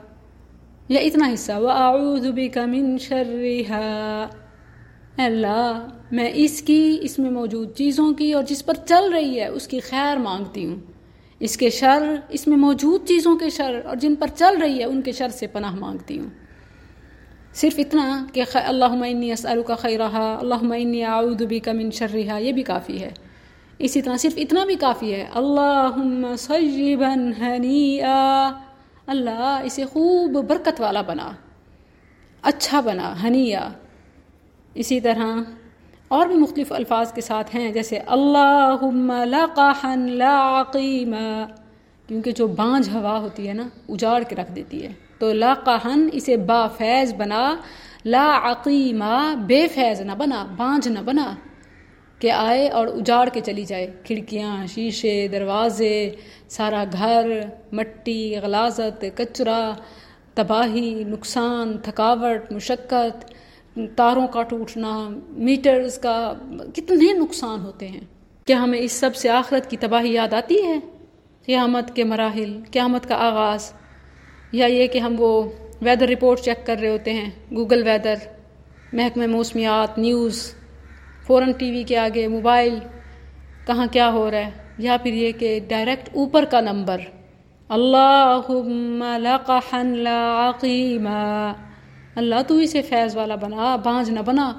یا اتنا حصہ، وَأَعُوذُ بِكَ مِن شَرِّهَا، اے اللہ میں اس میں موجود چیزوں کی اور جس پر چل رہی ہے اس کی خیر مانگتی ہوں، اس کے شر، اس میں موجود چیزوں کے شر اور جن پر چل رہی ہے ان کے شر سے پناہ مانگتی ہوں۔ صرف اتنا کہ اللہم انی اسألک خیرہا، اللہم انی اعوذ بک من شرہا، یہ بھی کافی ہے۔ اسی طرح صرف اتنا بھی کافی ہے، اللہم صیبا ہنیئا، اللہ اسے خوب برکت والا بنا، اچھا بنا، ہنیہ۔ اسی طرح اور بھی مختلف الفاظ کے ساتھ ہیں، جیسے اللہم لقحا لا عقیما، کیونکہ جو بانجھ ہوا ہوتی ہے نا اجاڑ کے رکھ دیتی ہے، تو لقحا اسے با فیض بنا، لا عقیما بے فیض نہ بنا، بانجھ نہ بنا کہ آئے اور اجاڑ کے چلی جائے، کھڑکیاں، شیشے، دروازے، سارا گھر، مٹی، غلاظت، کچرا، تباہی، نقصان، تھکاوٹ، مشقت، تاروں کا ٹوٹنا، میٹرز کا، کتنے نقصان ہوتے ہیں۔ کیا ہمیں اس سب سے آخرت کی تباہی یاد آتی ہے؟ قیامت کے مراحل، قیامت کا آغاز، یا یہ کہ ہم وہ ویدر رپورٹ چیک کر رہے ہوتے ہیں، گوگل ویدر، محکمہ موسمیات، نیوز، فوراً ٹی وی کے آگے، موبائل، کہاں کیا ہو رہا ہے، یا پھر یہ کہ ڈائریکٹ اوپر کا نمبر، اللہم لقحا لا عقیما، اللہ تو اسے فیض والا بنا، بانجھ نہ بنا۔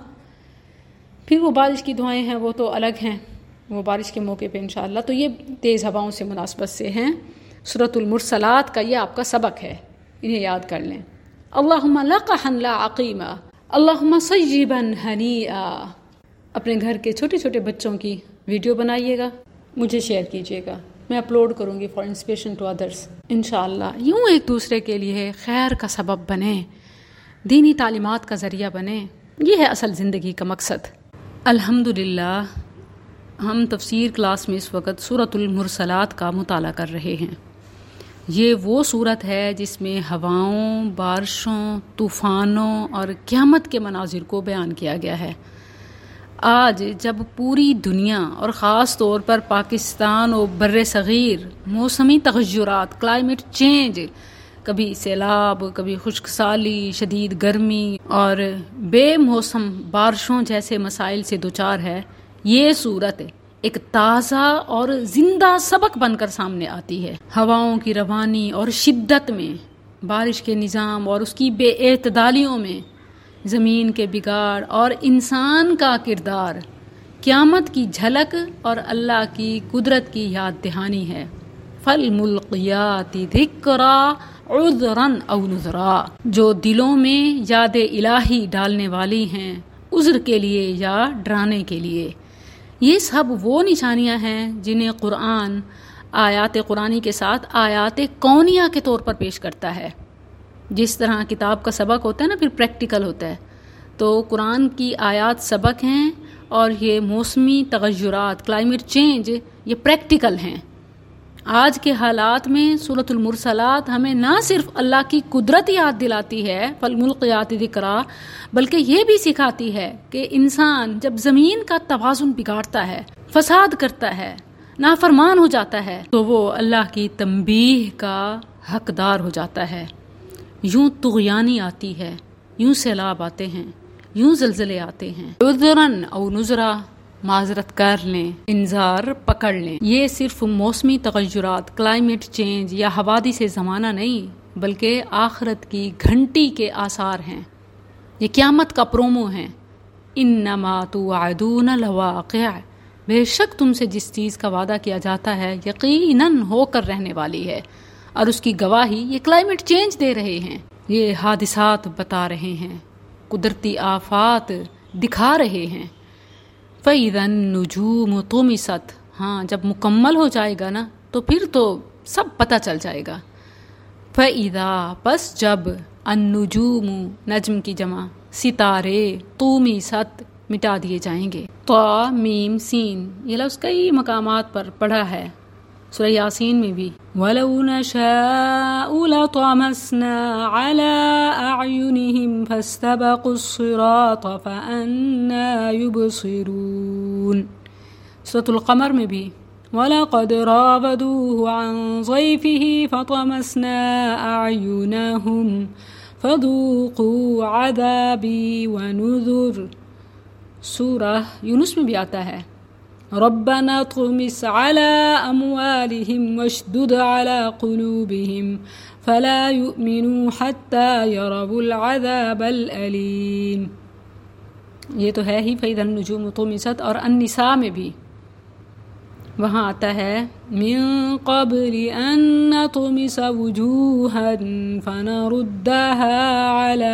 پھر وہ بارش کی دعائیں ہیں، وہ تو الگ ہیں، وہ بارش کے موقع پہ انشاءاللہ، تو یہ تیز ہواؤں سے مناسبت سے ہیں۔ سورۃ المرسلات کا یہ آپ کا سبق ہے، انہیں یاد کر لیں۔ اللہم لقحا لا عقیما، اللہم صیبا ہنیئا۔ اپنے گھر کے چھوٹے چھوٹے بچوں کی ویڈیو بنائیے گا، مجھے شیئر کیجیے گا، میں اپلوڈ کروں گی فار انسپریشن ٹو ادرس انشاءاللہ۔ یوں ایک دوسرے کے لیے خیر کا سبب بنیں، دینی تعلیمات کا ذریعہ بنیں، یہ ہے اصل زندگی کا مقصد۔ الحمدللہ ہم تفسیر کلاس میں اس وقت سورۃ المرسلات کا مطالعہ کر رہے ہیں۔ یہ وہ سورت ہے جس میں ہواؤں، بارشوں، طوفانوں اور قیامت کے مناظر کو بیان کیا گیا ہے۔ آج جب پوری دنیا اور خاص طور پر پاکستان اور بر صغیر موسمی تغیرات، کلائمیٹ چینج، کبھی سیلاب، کبھی خشک سالی، شدید گرمی اور بے موسم بارشوں جیسے مسائل سے دوچار ہے، یہ صورت ایک تازہ اور زندہ سبق بن کر سامنے آتی ہے۔ ہواؤں کی روانی اور شدت میں، بارش کے نظام اور اس کی بے اعتدالیوں میں، زمین کے بگاڑ اور انسان کا کردار، قیامت کی جھلک اور اللہ کی قدرت کی یاد دہانی ہے۔ فالملقیات ذکرا عذرا او نذرا، جو دلوں میں یاد الہی ڈالنے والی ہیں، عذر کے لیے یا ڈرانے کے لیے۔ یہ سب وہ نشانیاں ہیں جنہیں قرآن آیات قرآنی کے ساتھ آیات کونیہ کے طور پر پیش کرتا ہے۔ جس طرح کتاب کا سبق ہوتا ہے نا، پھر پریکٹیکل ہوتا ہے، تو قرآن کی آیات سبق ہیں اور یہ موسمی تغیرات، کلائمیٹ چینج، یہ پریکٹیکل ہیں۔ آج کے حالات میں سورۃ المرسلات ہمیں نہ صرف اللہ کی قدرت یاد دلاتی ہے، فالملقیات ذکرا، بلکہ یہ بھی سکھاتی ہے کہ انسان جب زمین کا توازن بگاڑتا ہے، فساد کرتا ہے، نافرمان ہو جاتا ہے، تو وہ اللہ کی تنبیہ کا حقدار ہو جاتا ہے۔ یوں طغیانی آتی ہے، یوں سیلاب آتے ہیں، یوں زلزلے آتے ہیں، عذراً او نذرا، معذرت کر لیں، انذار پکڑ لیں۔ یہ صرف موسمی تغیرات، کلائمیٹ چینج یا حوادث زمانہ نہیں، بلکہ آخرت کی گھنٹی کے آثار ہیں۔ یہ قیامت کا پرومو ہیں۔ انما توعدون لواقع، بے شک تم سے جس چیز کا وعدہ کیا جاتا ہے یقیناً ہو کر رہنے والی ہے، اور اس کی گواہی یہ کلائمیٹ چینج دے رہے ہیں، یہ حادثات بتا رہے ہیں، قدرتی آفات دکھا رہے ہیں۔ فَإِذَا النُّجُومُ طُمِسَتْ، ہاں جب مکمل ہو جائے گا نا تو پھر تو سب پتہ چل جائے گا۔ فَإِذَا، پس جب، النجوم نجم کی جمع، ستارے، طُمِسَتْ مٹا دیے جائیں گے۔ طا میم سین، یہ لفظ کئی مقامات پر پڑھا ہے، سورہ یاسین میں بھی۔ وَلَوْ نَشَاءُ لَطَمَسْنَا عَلَىٰ أَعْيُنِهِمْ فَاسْتَبَقُوا الصِّرَاطَ فَأَنَّىٰ يُبْصِرُونَ۔ سورۃ القمر میں بھی وَلَقَدْ رَاوَدُوهُ عَنْ ضَيْفِهِ فَطَمَسْنَا أَعْيُنَهُمْ فَذُوقُوا عَذَابِي وَنُذُرِ۔ سورہ یونس میں بھی آتا ہے ربنا اطمس على أموالهم واشدد على قلوبهم فلا يؤمنوا حتى يروا العذاب الأليم۔ یہ تو ہے ہی فإذا النجوم طمست، اور النساء میں بھی وہاں آتا ہے من قبل ان نطمس وجوها فنردها على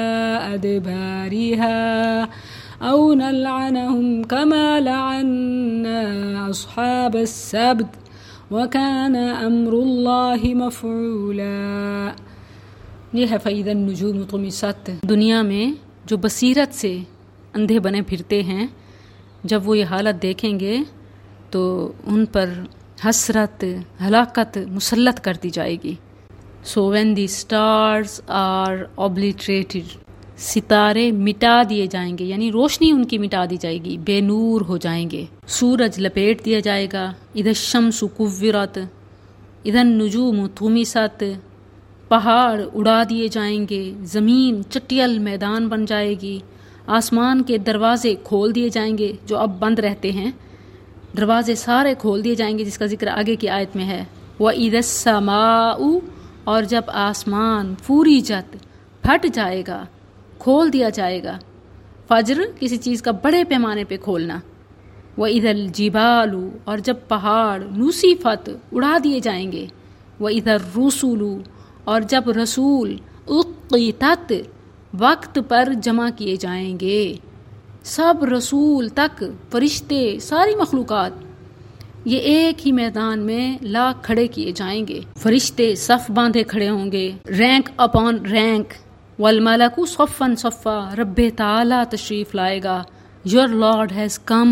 أدبارها أو نلعنهم كما لعنا أصحاب السبت وكان أمر الله مفعولا۔ یہ ہے فإذا النجوم طمست۔ دنیا میں جو بصیرت سے اندھے بنے پھرتے ہیں، جب وہ یہ حالت دیکھیں گے تو ان پر حسرت، ہلاکت مسلط کر دی جائے گی۔ So when the stars are obliterated، ستارے مٹا دیے جائیں گے، یعنی روشنی ان کی مٹا دی جائے گی، بے نور ہو جائیں گے۔ سورج لپیٹ دیا جائے گا، اذا الشمس کورت، اذا النجوم طمست، پہاڑ اڑا دیے جائیں گے، زمین چٹیل میدان بن جائے گی، آسمان کے دروازے کھول دیے جائیں گے جو اب بند رہتے ہیں، دروازے سارے کھول دیے جائیں گے، جس کا ذکر آگے کی آیت میں ہے۔ وَإِذَا السَّمَاءُ، اور جب آسمان فُرِجَت پھٹ جائے گا، کھول دیا جائے گا۔ فجر کسی چیز کا بڑے پیمانے پہ کھولنا۔ وَإِذَا الْجِبَالُ، اور جب پہاڑ نُصِفَت اڑا دیے جائیں گے۔ وَإِذَا الرُّسُلُ، اور جب رسول اُقِّتَت وقت پر جمع کیے جائیں گے، سب رسول تک، فرشتے، ساری مخلوقات یہ ایک ہی میدان میں لا کھڑے کیے جائیں گے۔ فرشتے صف باندھے کھڑے ہوں گے، رینک اپون رینک۔ والملک صفا صفا، رب تعالی تشریف لائے گا، یور لارڈ ہیز کم۔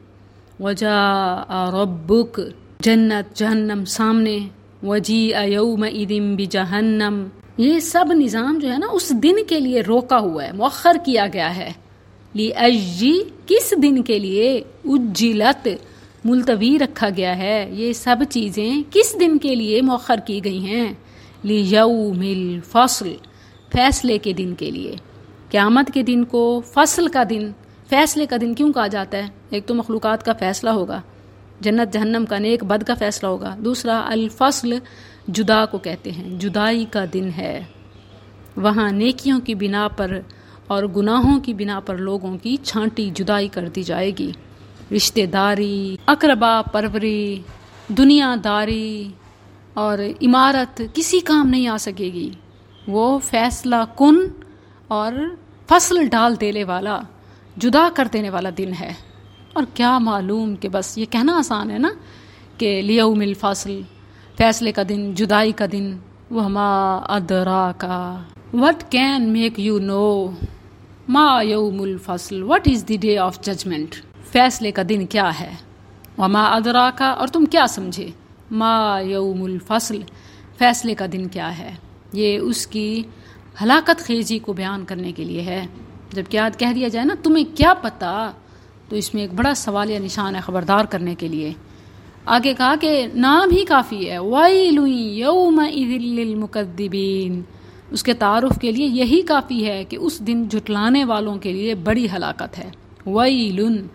وجاء ربک، جنت جہنم سامنے۔ وجیء یومئذ بجہنم، یہ سب نظام جو ہے نا اس دن کے لیے روکا ہوا ہے، مؤخر کیا گیا ہے۔ لِأَجِّ، کس دن کے لیے؟ اُجِّلَت، ملتوی رکھا گیا ہے۔ یہ سب چیزیں کس دن کے لیے مؤخر کی گئی ہیں؟ لِيَوْمِ الْفَصْلِ، فیصلے کے دن کے لیے۔ قیامت کے دن کو فصل کا دن، فیصلے کا دن کیوں کہا جاتا ہے؟ ایک تو مخلوقات کا فیصلہ ہوگا، جنت جہنم کا، نیک بد کا فیصلہ ہوگا۔ دوسرا الفصل، جدا کو کہتے ہیں، جدائی کا دن ہے۔ وہاں نیکیوں کی بنا پر اور گناہوں کی بنا پر لوگوں کی چھانٹی جدائی کر دی جائے گی۔ رشتہ داری، اقربا پروری، دنیا داری اور عمارت کسی کام نہیں آ سکے گی۔ وہ فیصلہ کن اور فصل ڈال دینے والا، جدا کر دینے والا دن ہے۔ اور کیا معلوم کہ بس یہ کہنا آسان ہے نا کہ لیوم الفصل، فیصلے کا دن، جدائی کا دن۔ وما ادراکا، what can make you know ما یوم الفصل، what is the day of judgment، فیصلے کا دن کیا ہے۔ وما ادراکا، اور تم کیا سمجھے، ما یوم الفصل، فیصلے کا دن کیا ہے۔ یہ اس کی ہلاکت خیزی کو بیان کرنے کے لیے ہے۔ جب کیا کہہ دیا جائے نا تمہیں کیا پتا، تو اس میں ایک بڑا سوالیہ نشان ہے، خبردار کرنے کے لیے۔ آگے کہا کہ نام ہی کافی ہے، وَيْلٌ يَوْمَئِذٍ لِّلْمُكَذِّبِينَ، اس کے تعارف کے لیے یہی کافی ہے کہ اس دن جھٹلانے والوں کے لیے بڑی ہلاکت ہے۔ وَيْلٌ،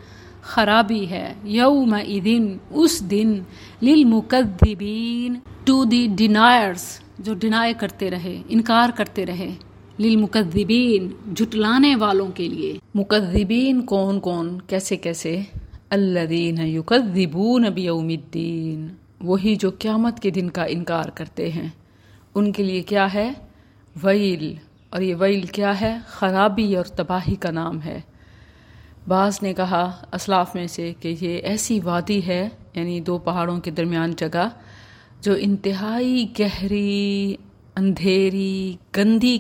خرابی ہے، یومئذ اس دن، للمکذبین ٹو دی ڈینائرز جو ڈینائی کرتے رہے، انکار کرتے رہے، للمکذبین جھٹلانے والوں کے لیے۔ مکذبین کون کون، کیسے کیسے؟ الذین یکذبون بیوم الدین، وہی جو قیامت کے دن کا انکار کرتے ہیں، ان کے لیے کیا ہے؟ ویل، اور یہ ویل کیا ہے؟ خرابی اور تباہی کا نام ہے۔ بعض نے کہا اسلاف میں سے کہ یہ ایسی وادی ہے، یعنی دو پہاڑوں کے درمیان جگہ، جو انتہائی گہری، اندھیری، گندگی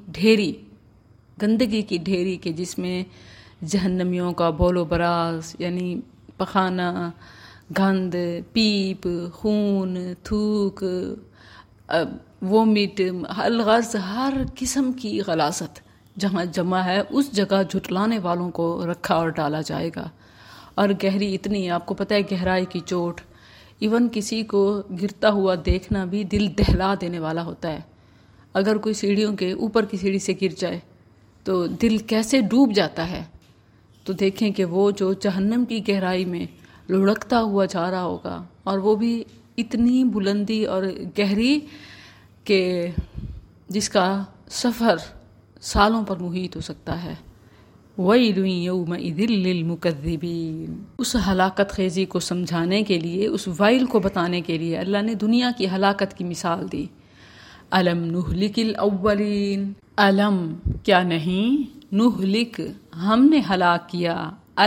کی ڈھیری کے جس میں جہنمیوں کا بول و براز، یعنی پخانہ، گند، پیپ، خون، تھوک، وومٹ، الغرض ہر قسم کی غلاظت جہاں جمع ہے، اس جگہ جھٹلانے والوں کو رکھا اور ڈالا جائے گا۔ اور گہری اتنی، آپ کو پتہ ہے گہرائی کی چوٹ، ایون کسی کو گرتا ہوا دیکھنا بھی دل دہلا دینے والا ہوتا ہے۔ اگر کوئی سیڑھیوں کے اوپر کی سیڑھی سے گر جائے تو دل کیسے ڈوب جاتا ہے۔ تو دیکھیں کہ وہ جو جہنم کی گہرائی میں لڑکتا ہوا جا رہا ہوگا، اور وہ بھی اتنی بلندی اور گہری کہ جس کا سفر سالوں پر محیط ہو سکتا ہے۔ وَيْلٌ يَوْمَئِذٍ لِّلْمُكَذِّبِينَ، اس ہلاکت خیزی کو سمجھانے کے لیے، اس ویل کو بتانے کے لیے اللہ نے دنیا کی ہلاکت کی مثال دی۔ الم نہلک الاولین، الم کیا نہیں، نہلک ہم نے ہلاک کیا،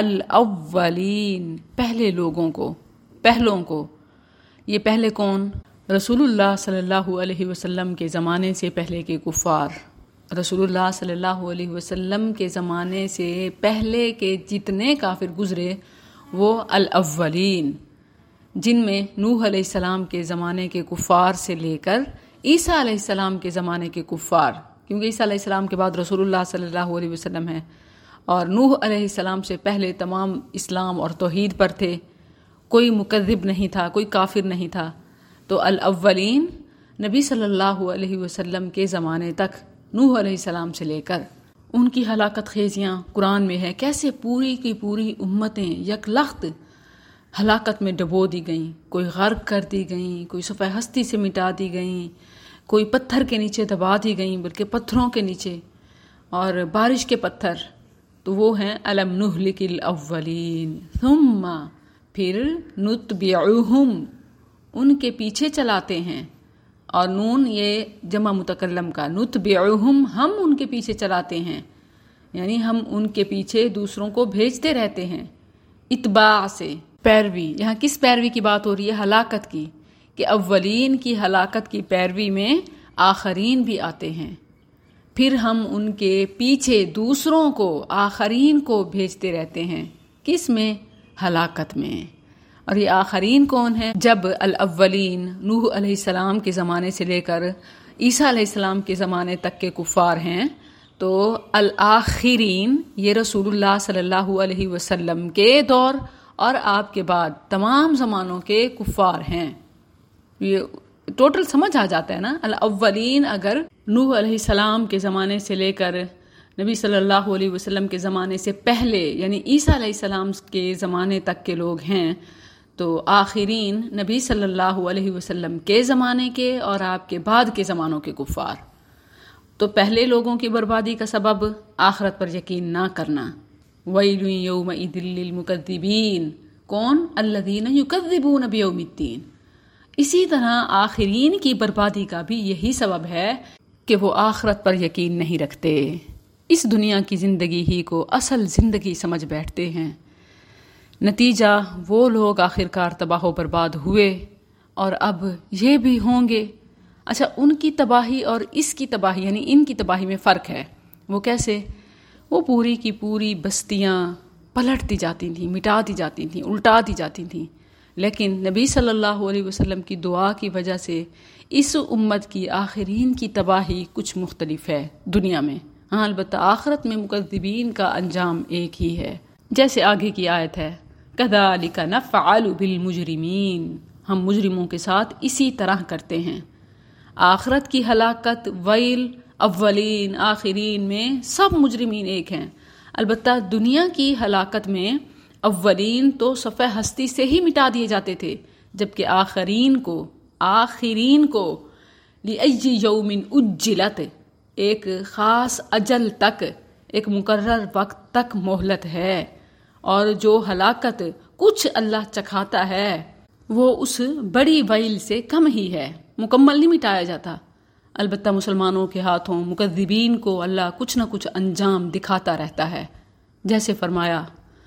الاولین پہلے لوگوں کو، پہلوں کو۔ یہ پہلے کون؟ رسول اللہ صلی اللہ علیہ وسلم کے زمانے سے پہلے کے کفار۔ رسول اللہ صلی اللہ علیہ وسلم کے زمانے سے پہلے کے جتنے کافر گزرے وہ الاولین، جن میں نوح علیہ السلام کے زمانے کے کفار سے لے کر عیسیٰ علیہ السلام کے زمانے کے کفار، کیونکہ عیسیٰ علیہ السلام کے بعد رسول اللہ صلی اللہ علیہ وسلم ہے، اور نوح علیہ السلام سے پہلے تمام اسلام اور توحید پر تھے، کوئی مکذب نہیں تھا، کوئی کافر نہیں تھا۔ تو الاولین نبی صلی اللہ علیہ وسلم کے زمانے تک، نوح علیہ السلام سے لے کر، ان کی ہلاکت خیزیاں قرآن میں ہے، کیسے پوری کی پوری امتیں یک لخت ہلاکت میں ڈبو دی گئیں، کوئی غرق کر دی گئیں، کوئی صفحہ ہستی سے مٹا دی گئیں، کوئی پتھر کے نیچے دبا دی گئیں، بلکہ پتھروں کے نیچے، اور بارش کے پتھر، تو وہ ہیں الم نہلک الاولین ثم پھر نتبعہم ان کے پیچھے چلاتے ہیں، اور نون یہ جمع متکلم کا، نتبعہم ہم ان کے پیچھے چلاتے ہیں، یعنی ہم ان کے پیچھے دوسروں کو بھیجتے رہتے ہیں۔ اتباع سے پیروی، یہاں کس پیروی کی بات ہو رہی ہے؟ ہلاکت کی، کہ اولین کی ہلاکت کی پیروی میں آخرین بھی آتے ہیں، پھر ہم ان کے پیچھے دوسروں کو، آخرین کو بھیجتے رہتے ہیں، کس میں؟ ہلاکت میں۔ اور یہ آخرین کون ہے؟ جب الاولین نوح علیہ السلام کے زمانے سے لے کر عیسیٰ علیہ السلام کے زمانے تک کے کفار ہیں، تو الآخرین یہ رسول اللہ صلی اللہ علیہ وسلم کے دور اور آپ کے بعد تمام زمانوں کے کفار ہیں۔ یہ ٹوٹل سمجھ آ جاتا ہے نا، الاولین اگر نوح علیہ السلام کے زمانے سے لے کر نبی صلی اللہ علیہ وسلم کے زمانے سے پہلے، یعنی عیسیٰ علیہ السلام کے زمانے تک کے لوگ ہیں، تو آخرین نبی صلی اللہ علیہ وسلم کے زمانے کے اور آپ کے بعد کے زمانوں کے کفار۔ تو پہلے لوگوں کی بربادی کا سبب آخرت پر یقین نہ کرنا۔ وَيْلٌ يَوْمَئِذٍ لِّلْمُكَذِّبِينَ، کون؟ الَّذِينَ يُكَذِّبُونَ بِيَوْمِ الدِّينِ۔ اسی طرح آخرین کی بربادی کا بھی یہی سبب ہے کہ وہ آخرت پر یقین نہیں رکھتے، اس دنیا کی زندگی ہی کو اصل زندگی سمجھ بیٹھتے ہیں۔ نتیجہ وہ لوگ آخرکار تباہ و برباد ہوئے، اور اب یہ بھی ہوں گے۔ اچھا، ان کی تباہی اور اس کی تباہی، یعنی ان کی تباہی میں فرق ہے۔ وہ کیسے؟ وہ پوری کی پوری بستیاں پلٹ دی جاتی تھیں، مٹا دی جاتی تھیں، الٹا دی جاتی تھیں، لیکن نبی صلی اللہ علیہ وسلم کی دعا کی وجہ سے اس امت کی آخرین کی تباہی کچھ مختلف ہے دنیا میں۔ ہاں، البتہ آخرت میں مکذبین کا انجام ایک ہی ہے، جیسے آگے کی آیت ہے، کذالک نفعل بالمجرمین، ہم مجرموں کے ساتھ اسی طرح کرتے ہیں۔ آخرت کی ہلاکت، ویل، اولین، آخرین میں سب مجرمین ایک ہیں، البتہ دنیا کی ہلاکت میں اولین تو صفحہ ہستی سے ہی مٹا دیے جاتے تھے، جبکہ آخرین کو لِأَيِّ یوم اجلت، ایک خاص اجل تک، ایک مقرر وقت تک مہلت ہے، اور جو ہلاکت کچھ اللہ چکھاتا ہے وہ اس بڑی ویل سے کم ہی ہے، مکمل نہیں مٹایا جاتا۔ البتہ مسلمانوں کے ہاتھوں مکذبین کو اللہ کچھ نہ کچھ انجام دکھاتا رہتا ہے، جیسے فرمایا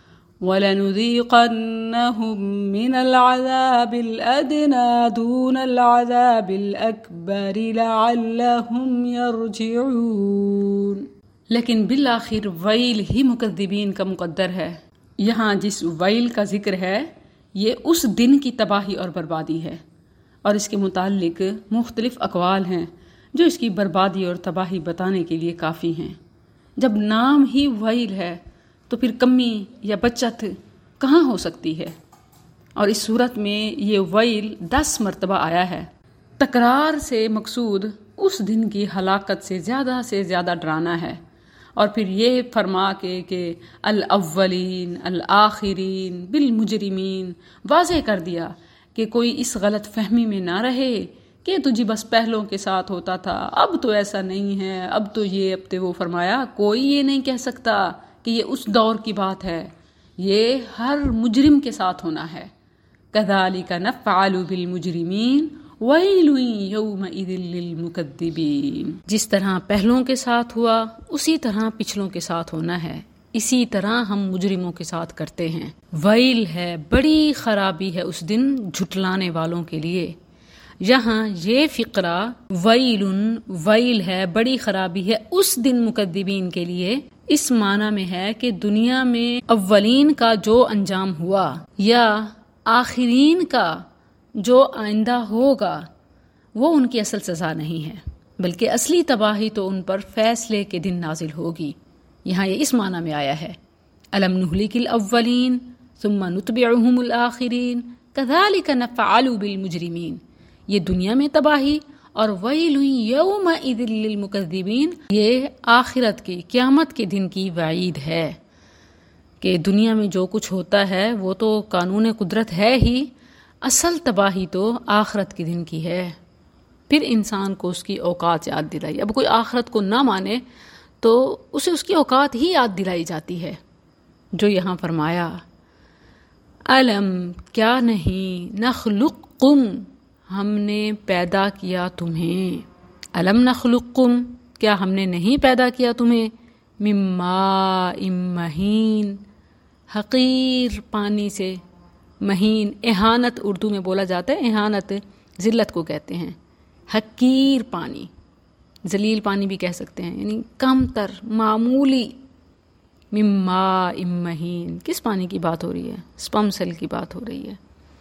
وَلَنُذِيقَنَّهُم مِّنَ الْعَذَابِ الْأَدْنَىٰ دُونَ الْعَذَابِ الْأَكْبَرِ لَعَلَّهُمْ يَرْجِعُونَ، لیکن بالآخر ویل ہی مکذبین کا مقدر ہے۔ یہاں جس ویل کا ذکر ہے یہ اس دن کی تباہی اور بربادی ہے، اور اس کے متعلق مختلف اقوال ہیں جو اس کی بربادی اور تباہی بتانے کے لیے کافی ہیں۔ جب نام ہی ویل ہے تو پھر کمی یا بچت کہاں ہو سکتی ہے؟ اور اس صورت میں یہ ویل 10 مرتبہ آیا ہے۔ تکرار سے مقصود اس دن کی ہلاکت سے زیادہ ڈرانا ہے، اور پھر یہ فرما کے کہ الاولین الآخرین بالمجرمین واضح کر دیا کہ کوئی اس غلط فہمی میں نہ رہے کہ تجھے بس پہلوں کے ساتھ ہوتا تھا، اب تو ایسا نہیں ہے، اب تو وہ فرمایا کوئی یہ نہیں کہہ سکتا کہ یہ اس دور کی بات ہے، یہ ہر مجرم کے ساتھ ہونا ہے۔ کذالک نفعل بالمجرمین ویل یومئذ للمکذبین، جس طرح پہلوں کے ساتھ ہوا اسی طرح پچھلوں کے ساتھ ہونا ہے، اسی طرح ہم مجرموں کے ساتھ کرتے ہیں۔ ویل ہے، بڑی خرابی ہے اس دن جھٹلانے والوں کے لیے۔ یہاں یہ فقرہ ویل ہے، بڑی خرابی ہے اس دن مکذبین کے لیے، اس معنی میں ہے کہ دنیا میں اولین کا جو انجام ہوا یا آخرین کا جو آئندہ ہوگا وہ ان کی اصل سزا نہیں ہے، بلکہ اصلی تباہی تو ان پر فیصلے کے دن نازل ہوگی۔ یہاں یہ اس معنی میں آیا ہے الم نہلک الاولین ثم نتبعہم الآخرین کذالک نفعل بالمجرمین، یہ دنیا میں تباہی، اور ویل یومئذ للمکذبین یہ آخرت کی قیامت کے دن کی وعید ہے کہ دنیا میں جو کچھ ہوتا ہے وہ تو قانون قدرت ہے ہی، اصل تباہی تو آخرت کے دن کی ہے۔ پھر انسان کو اس کی اوقات یاد دلائی۔ اب کوئی آخرت کو نہ مانے تو اسے اس کی اوقات ہی یاد دلائی جاتی ہے، جو یہاں فرمایا الم کیا نہیں نخلقکم ہم نے پیدا کیا تمہیں، الم نخلقکم کیا ہم نے نہیں پیدا کیا تمہیں، من ماء مہین حقیر پانی سے، مہین اہانت اردو میں بولا جاتا ہے، اہانت ذلت کو کہتے ہیں، حقیر پانی، ذلیل پانی بھی کہہ سکتے ہیں، یعنی کم تر معمولی۔ من ماء مہین کس پانی کی بات ہو رہی ہے؟ سپم سیل کی بات ہو رہی ہے۔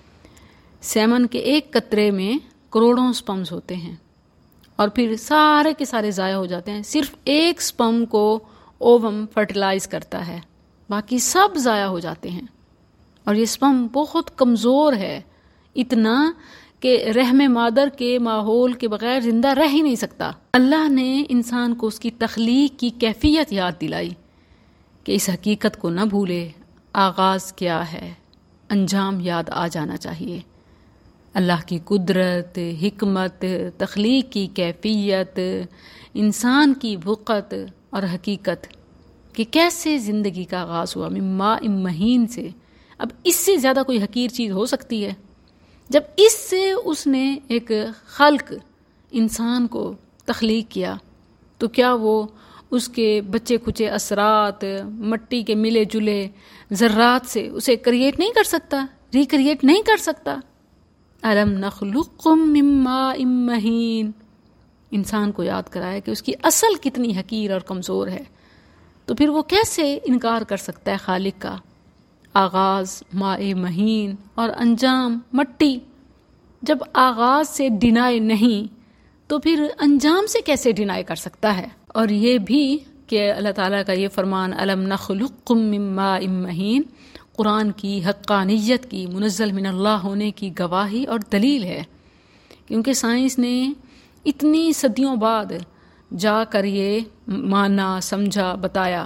سیمن کے ایک قطرے میں کروڑوں سپمز ہوتے ہیں، اور پھر سارے کے سارے ضائع ہو جاتے ہیں، صرف ایک سپم کو اووم فرٹیلائز کرتا ہے، باقی سب ضائع ہو جاتے ہیں۔ اور یہ سپم بہت کمزور ہے، اتنا کہ رحم مادر کے ماحول کے بغیر زندہ رہ ہی نہیں سکتا۔ اللہ نے انسان کو اس کی تخلیق کی کیفیت یاد دلائی کہ اس حقیقت کو نہ بھولے، آغاز کیا ہے، انجام یاد آ جانا چاہیے۔ اللہ کی قدرت، حکمت، تخلیق کی کیفیت، انسان کی وقت اور حقیقت کہ کیسے زندگی کا آغاز ہوا من ماء مہین سے۔ اب اس سے زیادہ کوئی حقیر چیز ہو سکتی ہے؟ جب اس سے اس نے ایک خلق انسان کو تخلیق کیا تو کیا وہ اس کے بچے کھچے اثرات، مٹی کے ملے جلے ذرات سے اسے کریٹ نہیں کر سکتا، ریکریٹ نہیں کر سکتا؟ الم نخلقکم من ماء مہین، انسان کو یاد کرایا کہ اس کی اصل کتنی حقیر اور کمزور ہے، تو پھر وہ کیسے انکار کر سکتا ہے خالق کا؟ آغاز ماء مہین اور انجام مٹی۔ جب آغاز سے ڈینائی نہیں تو پھر انجام سے کیسے ڈینائی کر سکتا ہے؟ اور یہ بھی کہ اللہ تعالیٰ کا یہ فرمان الم نخلقکم من ماء مہین قرآن کی حقانیت کی، منزل من اللہ ہونے کی گواہی اور دلیل ہے، کیونکہ سائنس نے اتنی صدیوں بعد جا کر یہ مانا، سمجھا، بتایا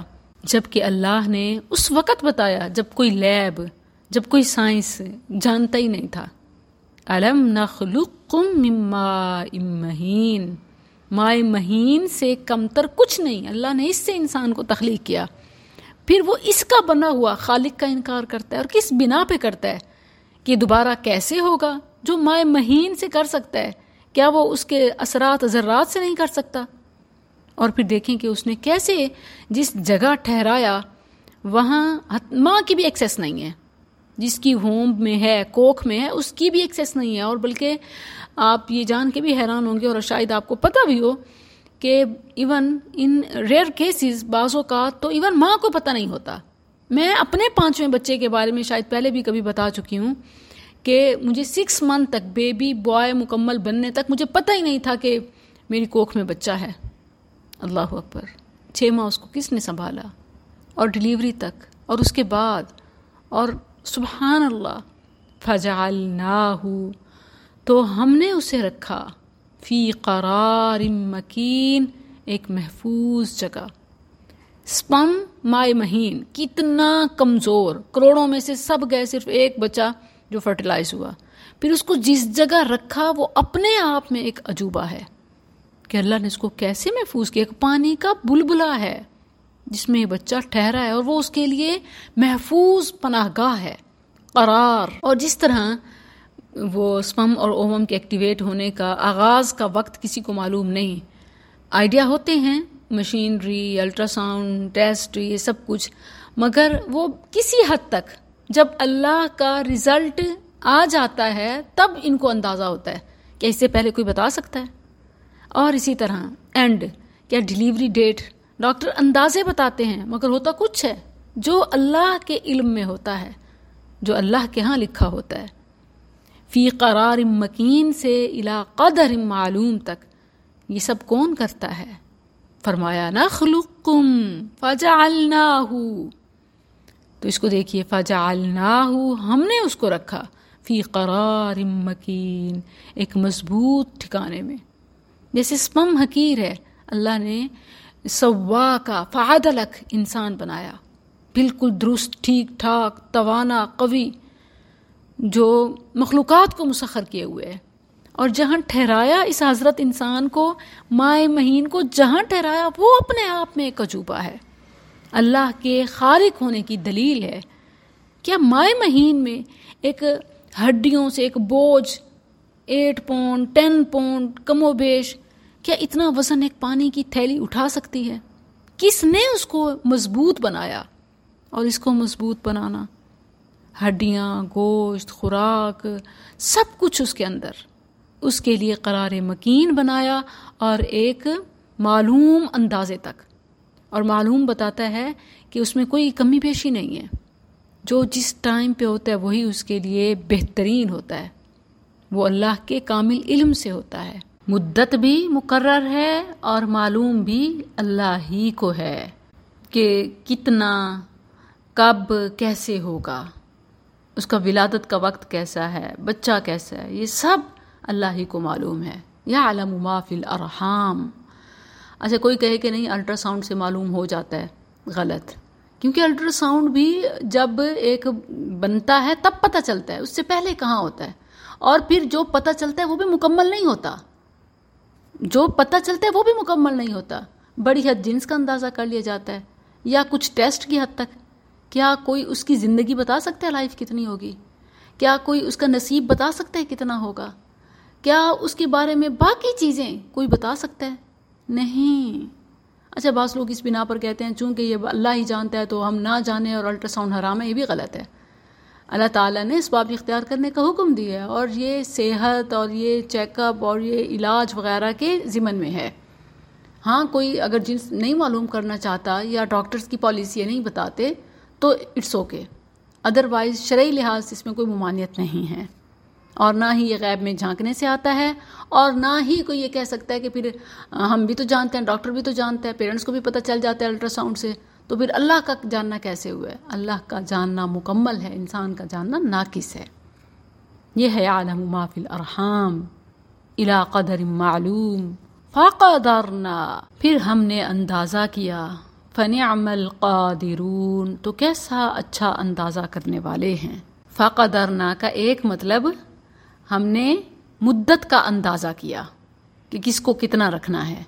جبکہ اللہ نے اس وقت بتایا جب کوئی لیب، جب کوئی سائنس جانتا ہی نہیں تھا۔ الم نخلقکم من ماء مہین، ماء مہین سے کمتر کچھ نہیں، اللہ نے اس سے انسان کو تخلیق کیا۔ پھر وہ اس کا بنا ہوا خالق کا انکار کرتا ہے، اور کس بنا پہ کرتا ہے کہ دوبارہ کیسے ہوگا؟ جو ماء مہین سے کر سکتا ہے، کیا وہ اس کے اثرات ذرات سے نہیں کر سکتا؟ اور پھر دیکھیں کہ اس نے کیسے جس جگہ ٹھہرایا وہاں ماں کی بھی ایکسیس نہیں ہے، جس کی ہوم میں ہے، کوکھ میں ہے، اس کی بھی ایکسیس نہیں ہے۔ اور بلکہ آپ یہ جان کے بھی حیران ہوں گے، اور شاید آپ کو پتہ بھی ہو کہ ایون ان ریئر کیسز بعض اوقات تو ایون ماں کو پتہ نہیں ہوتا۔ میں اپنے 5ویں بچے کے بارے میں شاید پہلے بھی کبھی بتا چکی ہوں کہ مجھے 6 منتھ تک، بیبی بوائے مکمل بننے تک مجھے پتہ ہی نہیں تھا کہ میری کوکھ میں بچہ ہے۔ اللہ اکبر، 6 ماہ اس کو کس نے سنبھالا، اور ڈیلیوری تک، اور اس کے بعد، اور سبحان اللہ، فجعلناہ، تو ہم نے اسے رکھا فی قرار مکین، ایک محفوظ جگہ۔ سپم ماء مہین کتنا کمزور، کروڑوں میں سے سب گئے، صرف ایک بچہ جو فرٹیلائز ہوا۔ پھر اس کو جس جگہ رکھا وہ اپنے آپ میں ایک عجوبہ ہے کہ اللہ نے اس کو کیسے محفوظ کیا۔ ایک پانی کا بلبلا ہے جس میں بچہ ٹھہرا ہے، اور وہ اس کے لیے محفوظ پناہ گاہ ہے، قرار۔ اور جس طرح وہ سپم اور اووم کے ایکٹیویٹ ہونے کا آغاز کا وقت کسی کو معلوم نہیں، آئیڈیا ہوتے ہیں، مشینری، الٹرا ساؤنڈ ٹیسٹ، یہ سب کچھ، مگر وہ کسی حد تک جب اللہ کا رزلٹ آ جاتا ہے تب ان کو اندازہ ہوتا ہے کہ اس سے پہلے کوئی بتا سکتا ہے۔ اور اسی طرح اینڈ، کیا ڈیلیوری ڈیٹ ڈاکٹر اندازے بتاتے ہیں، مگر ہوتا کچھ ہے جو اللہ کے علم میں ہوتا ہے، جو اللہ کے ہاں لکھا ہوتا ہے۔ فی قرار مکین سے الی قدر معلوم تک یہ سب کون کرتا ہے؟ فرمایا نخلقکم فجعلناہ، تو اس کو دیکھیے، فجعلناہ، ہم نے اس کو رکھا، فی قرار مکین، ایک مضبوط ٹھکانے میں۔ جیسے سپم حقیر ہے، اللہ نے سوا کا فعدلک، انسان بنایا بالکل درست، ٹھیک ٹھاک، توانا، قوی، جو مخلوقات کو مسخر کیے ہوئے ہے، اور جہاں ٹھہرایا اس حضرت انسان کو، ماء مہین کو جہاں ٹھہرایا، وہ اپنے آپ میں ایک عجوبہ ہے، اللہ کے خالق ہونے کی دلیل ہے۔ کیا ماء مہین میں ایک ہڈیوں سے ایک بوجھ 8 پاؤنڈ 10 پاؤنڈ کم و بیش، کیا اتنا وزن ایک پانی کی تھیلی اٹھا سکتی ہے؟ کس نے اس کو مضبوط بنایا؟ اور اس کو مضبوط بنانا، ہڈیاں، گوشت، خوراک، سب کچھ اس کے اندر، اس کے لیے قرار مکین بنایا، اور ایک معلوم اندازے تک۔ اور معلوم بتاتا ہے کہ اس میں کوئی کمی بیشی نہیں ہے، جو جس ٹائم پہ ہوتا ہے وہی اس کے لیے بہترین ہوتا ہے، وہ اللہ کے کامل علم سے ہوتا ہے۔ مدت بھی مقرر ہے اور معلوم بھی اللہ ہی کو ہے کہ کتنا، کب، کیسے ہوگا، اس کا ولادت کا وقت کیسا ہے، بچہ کیسا ہے، یہ سب اللہ ہی کو معلوم ہے۔ یعلم ما فی الارحام۔ اچھا کوئی کہے کہ نہیں الٹرا ساؤنڈ سے معلوم ہو جاتا ہے، غلط، کیونکہ الٹرا ساؤنڈ بھی جب ایک بنتا ہے تب پتہ چلتا ہے، اس سے پہلے کہاں ہوتا ہے، اور پھر جو پتہ چلتا ہے وہ بھی مکمل نہیں ہوتا، جو پتہ چلتا ہے وہ بھی مکمل نہیں ہوتا، بڑی حد جنس کا اندازہ کر لیا جاتا ہے، یا کچھ ٹیسٹ کی حد تک۔ کیا کوئی اس کی زندگی بتا سکتا ہے لائف کتنی ہوگی؟ کیا کوئی اس کا نصیب بتا سکتا ہے کتنا ہوگا؟ کیا اس کے بارے میں باقی چیزیں کوئی بتا سکتا ہے؟ نہیں۔ اچھا بعض لوگ اس بنا پر کہتے ہیں چونکہ یہ اللہ ہی جانتا ہے تو ہم نہ جانیں اور الٹرا ساؤنڈ حرام ہے، یہ بھی غلط ہے۔ اللہ تعالیٰ نے اسباب اختیار کرنے کا حکم دیا ہے، اور یہ صحت اور یہ چیک اپ اور یہ علاج وغیرہ کے ضمن میں ہے۔ ہاں کوئی اگر جنس نہیں معلوم کرنا چاہتا یا ڈاکٹرز کی پالیسی نہیں بتاتے تو اٹس اوکے، ادروائز شرعی لحاظ سے اس میں کوئی ممانعت نہیں ہے، اور نہ ہی یہ غیب میں جھانکنے سے آتا ہے، اور نہ ہی کوئی یہ کہہ سکتا ہے کہ پھر ہم بھی تو جانتے ہیں، ڈاکٹر بھی تو جانتا ہے، پیرنٹس کو بھی پتہ چل جاتا ہے الٹرا ساؤنڈ سے، تو پھر اللہ کا جاننا کیسے ہوا ہے؟ اللہ کا جاننا مکمل ہے، انسان کا جاننا ناقص ہے۔ یہ ہے یعلم ما فی الارحام الی قدر معلوم فقدرنا، پھر ہم نے اندازہ کیا، فَنِعْمَ الْقَادِرُونَ، تو کیسا اچھا اندازہ کرنے والے ہیں۔ فَقَدَرْنَا کا ایک مطلب ہم نے مدت کا اندازہ کیا کہ کس کو کتنا رکھنا ہے،